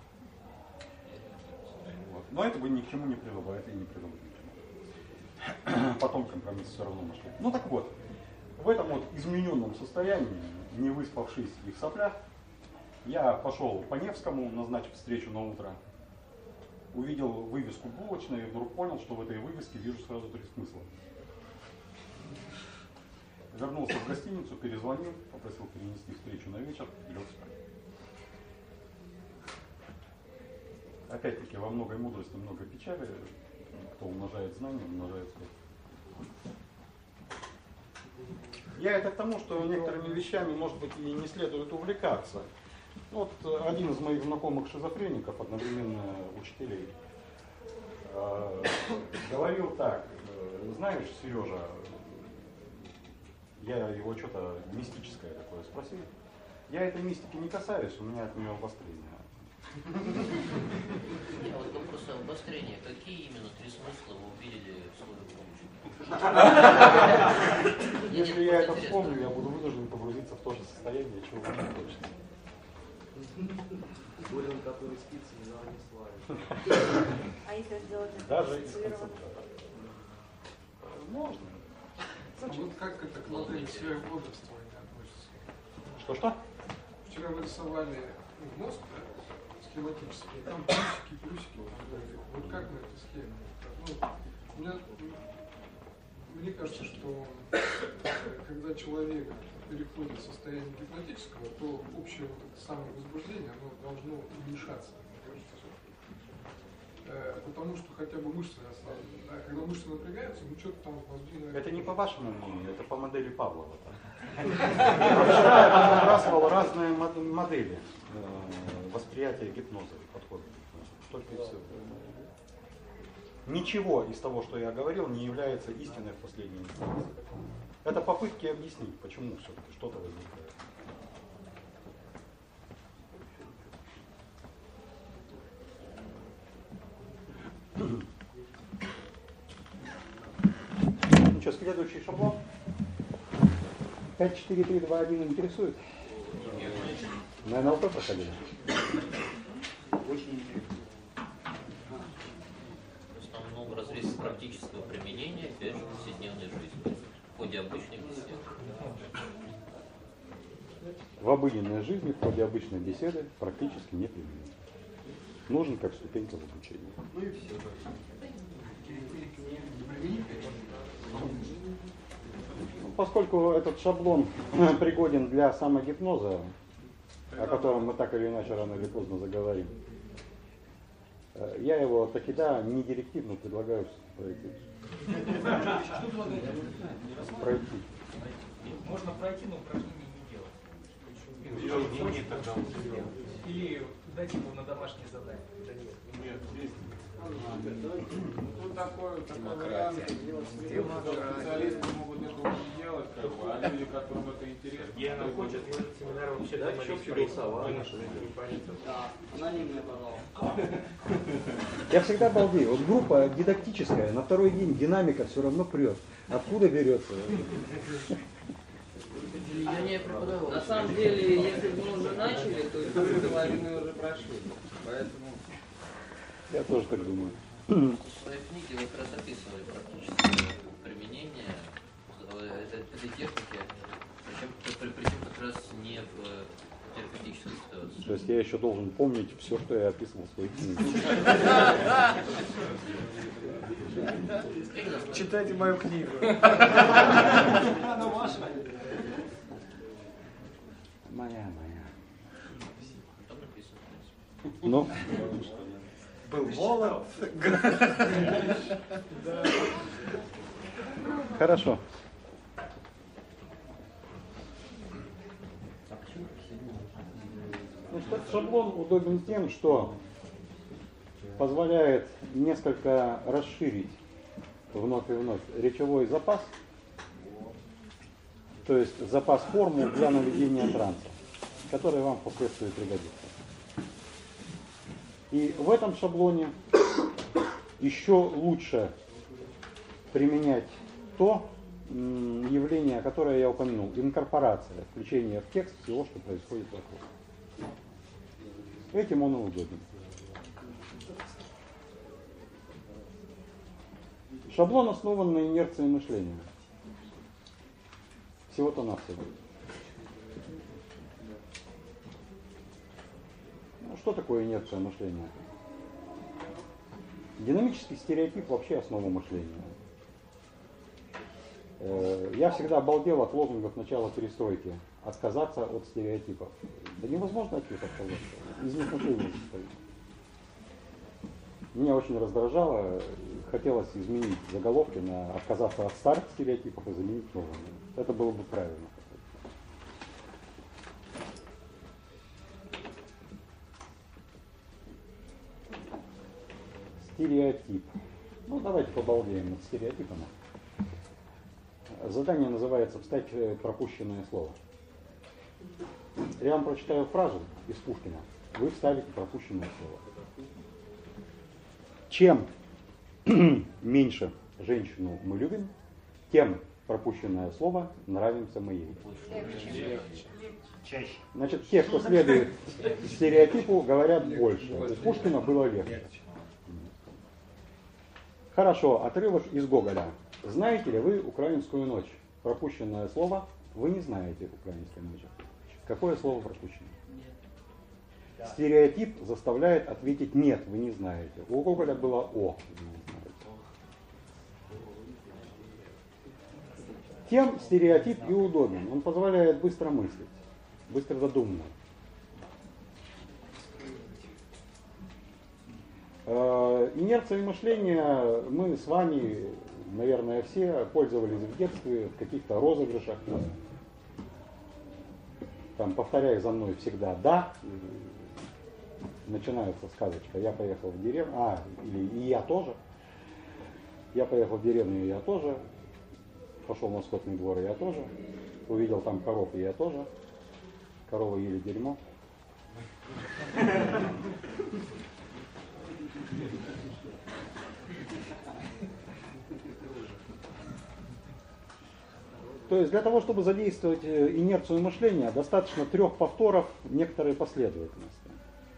Вот. Но это бы ни к чему не привело, это и не привело ни к чему. Потом компромисс все равно нашли. Ну так вот, в этом вот измененном состоянии, не выспавшись и в соплях, я пошел по Невскому, назначив встречу на утро, увидел вывеску булочной и вдруг понял, что в этой вывеске вижу сразу три смысла. Вернулся в гостиницу, перезвонил, попросил перенести встречу на вечер и лег спать. Опять-таки, во многой мудрости, много печали. Кто умножает знания, умножает скорбь. Я это к тому, что некоторыми вещами, может быть, и не следует увлекаться. Вот один из моих знакомых шизофреников, одновременно учителей, говорил так: знаешь, Сережа, я его что-то мистическое такое спросил. Я этой мистики не касаюсь, у меня от нее обострение. А вот вопрос обострения. Какие именно три смысла вы увидели в своем случае? Если я это вспомню, я буду вынужден погрузиться в то же состояние, чего вы не хочется. Горин, который спится, не надо не славить. А если сделать это Даже из дифференцированно? Можно. А вот как это к модели бодрствования относится? Что-что? Вчера вы рисовали мозг, да, схематически, там плюсики. Вот как на этой схеме? Мне кажется, что когда человек переходит в состояние гипнотического, то общее вот это самое возбуждение, оно должно уменьшаться. Потому что хотя бы мышцы расслаблены. Да? Когда мышцы напрягаются, ну что-то там возбуждено. Это не по вашему мнению, это по модели Павлова. Я набрасывал разные модели восприятия гипноза и подхода к гипнозу. Только и все. Ничего из того, что я говорил, не является истиной в последней инстанции. Это попытки объяснить, почему все-таки что-то возникает. Ну что, следующий шаблон. 5, 4, 3, 2, 1 интересует? На НЛП проходили? Очень интересно. В основном в разрезе практического применения, опять же, в повседневной жизни, в ходе обычной беседы. В обыденной жизни, в ходе обычной беседы практически не применим. Нужен как ступенька в обучении. Ну и все. Поскольку этот шаблон пригоден для самогипноза, о котором мы так или иначе рано или поздно заговорим, Я его таки да, не директивно предлагаю пройти. Пройти. Можно пройти, но упражнений не делать. Или дать ему на домашнее задание. Нет, есть. Ну, такой вариант, специалисты могут этого не делать, как бы, а люди, которым это интересно. Гена хочет в этот семинар вообще Да, еще голосовали. Анонимное, пожалуйста. Я всегда балдею. Вот группа дидактическая, на второй день динамика все равно прет. Откуда берется? На самом деле, если бы мы уже начали, то вторую половину уже прошли. Поэтому... Я тоже так думаю. В своей книге вы как раз описывали практическое применение этой техники, причем как раз не в терапевтической ситуации. То есть я еще должен помнить все, что я описывал в своей книге. Читайте мою книгу. Она ваша. Моя. Там написано, в принципе. Ну? Был молод. Хорошо. Значит, шаблон удобен тем, что позволяет несколько расширить вновь и вновь речевой запас, то есть запас формул для наведения транса, который вам впоследствии пригодится. И в этом шаблоне еще лучше применять то явление, которое я упомянул, инкорпорация, включение в текст всего, что происходит вокруг. Этим он и удобен. Шаблон основан на инерции мышления. Всего-то навсего. Ну, что такое инерция мышления? Динамический стереотип вообще основа мышления. Я всегда обалдел от лозунгов начала перестройки. Отказаться от стереотипов. Да невозможно от них отказаться. Из них мышление состоит. Меня очень раздражало, хотелось изменить заголовки на отказаться от старых стереотипов и заменить новыми. Это было бы правильно. Стереотип. Ну, давайте побалдеем над стереотипами. Задание называется «Вставь пропущенное слово». Я вам прочитаю фразу из Пушкина. Вы вставите пропущенное слово. Чем меньше женщину мы любим, тем пропущенное слово нравимся мы ей. Чаще. Значит, те, кто следует стереотипу, говорят больше. У Пушкина было легче. Хорошо, отрывок из Гоголя. Знаете ли вы украинскую ночь? Пропущенное слово. Вы не знаете украинской ночи. Какое слово пропущено? Нет. Стереотип заставляет ответить нет, вы не знаете. У Гоголя было о, вы не знаете. Тем стереотип и удобен. Он позволяет быстро мыслить, быстро задумывать. Инерцией мышления мы с вами, наверное, все пользовались в детстве в каких-то розыгрышах. Там, повторяй за мной всегда «да», начинается сказочка «я поехал в деревню», или «и я тоже», «я поехал в деревню, и я тоже», «пошел на скотный двор, и я тоже», «увидел там коров, и я тоже», «коровы ели дерьмо». То есть для того, чтобы задействовать инерцию мышления, достаточно 3 повторов некоторой последовательности.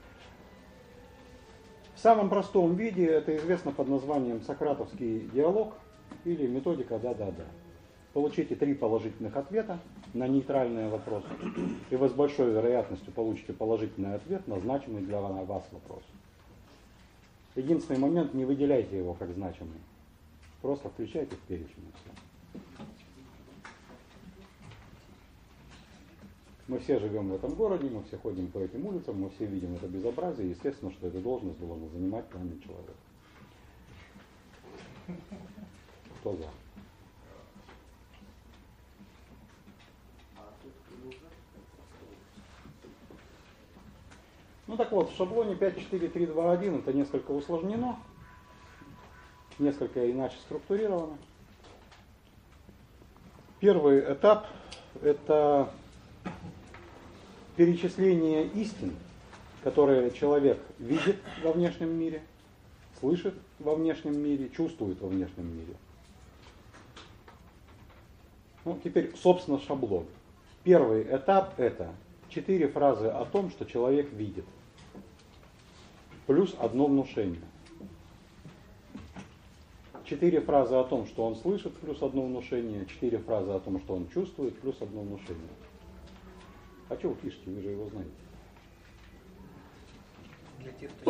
В самом простом виде это известно под названием сократовский диалог или методика «да-да-да». Получите 3 положительных ответа на нейтральные вопросы, и вы с большой вероятностью получите положительный ответ на значимый для вас вопрос. Единственный момент, не выделяйте его как значимый. Просто включайте в перечень и все. Мы все живем в этом городе, мы все ходим по этим улицам, мы все видим это безобразие, естественно, что эту должность должен занимать данный человек. Кто за? Ну так вот, в шаблоне 5.4.3.2.1 это несколько усложнено, несколько иначе структурировано. Первый этап – это перечисление истин, которые человек видит во внешнем мире, слышит во внешнем мире, чувствует во внешнем мире. Ну, теперь, собственно, шаблон. Первый этап – это 4 фразы о том, что человек видит, плюс одно внушение. 4 фразы о том, что он слышит, плюс одно внушение. 4 фразы о том, что он чувствует, плюс одно внушение. А что вы пишете? Вы же его знаете. Для тех, кто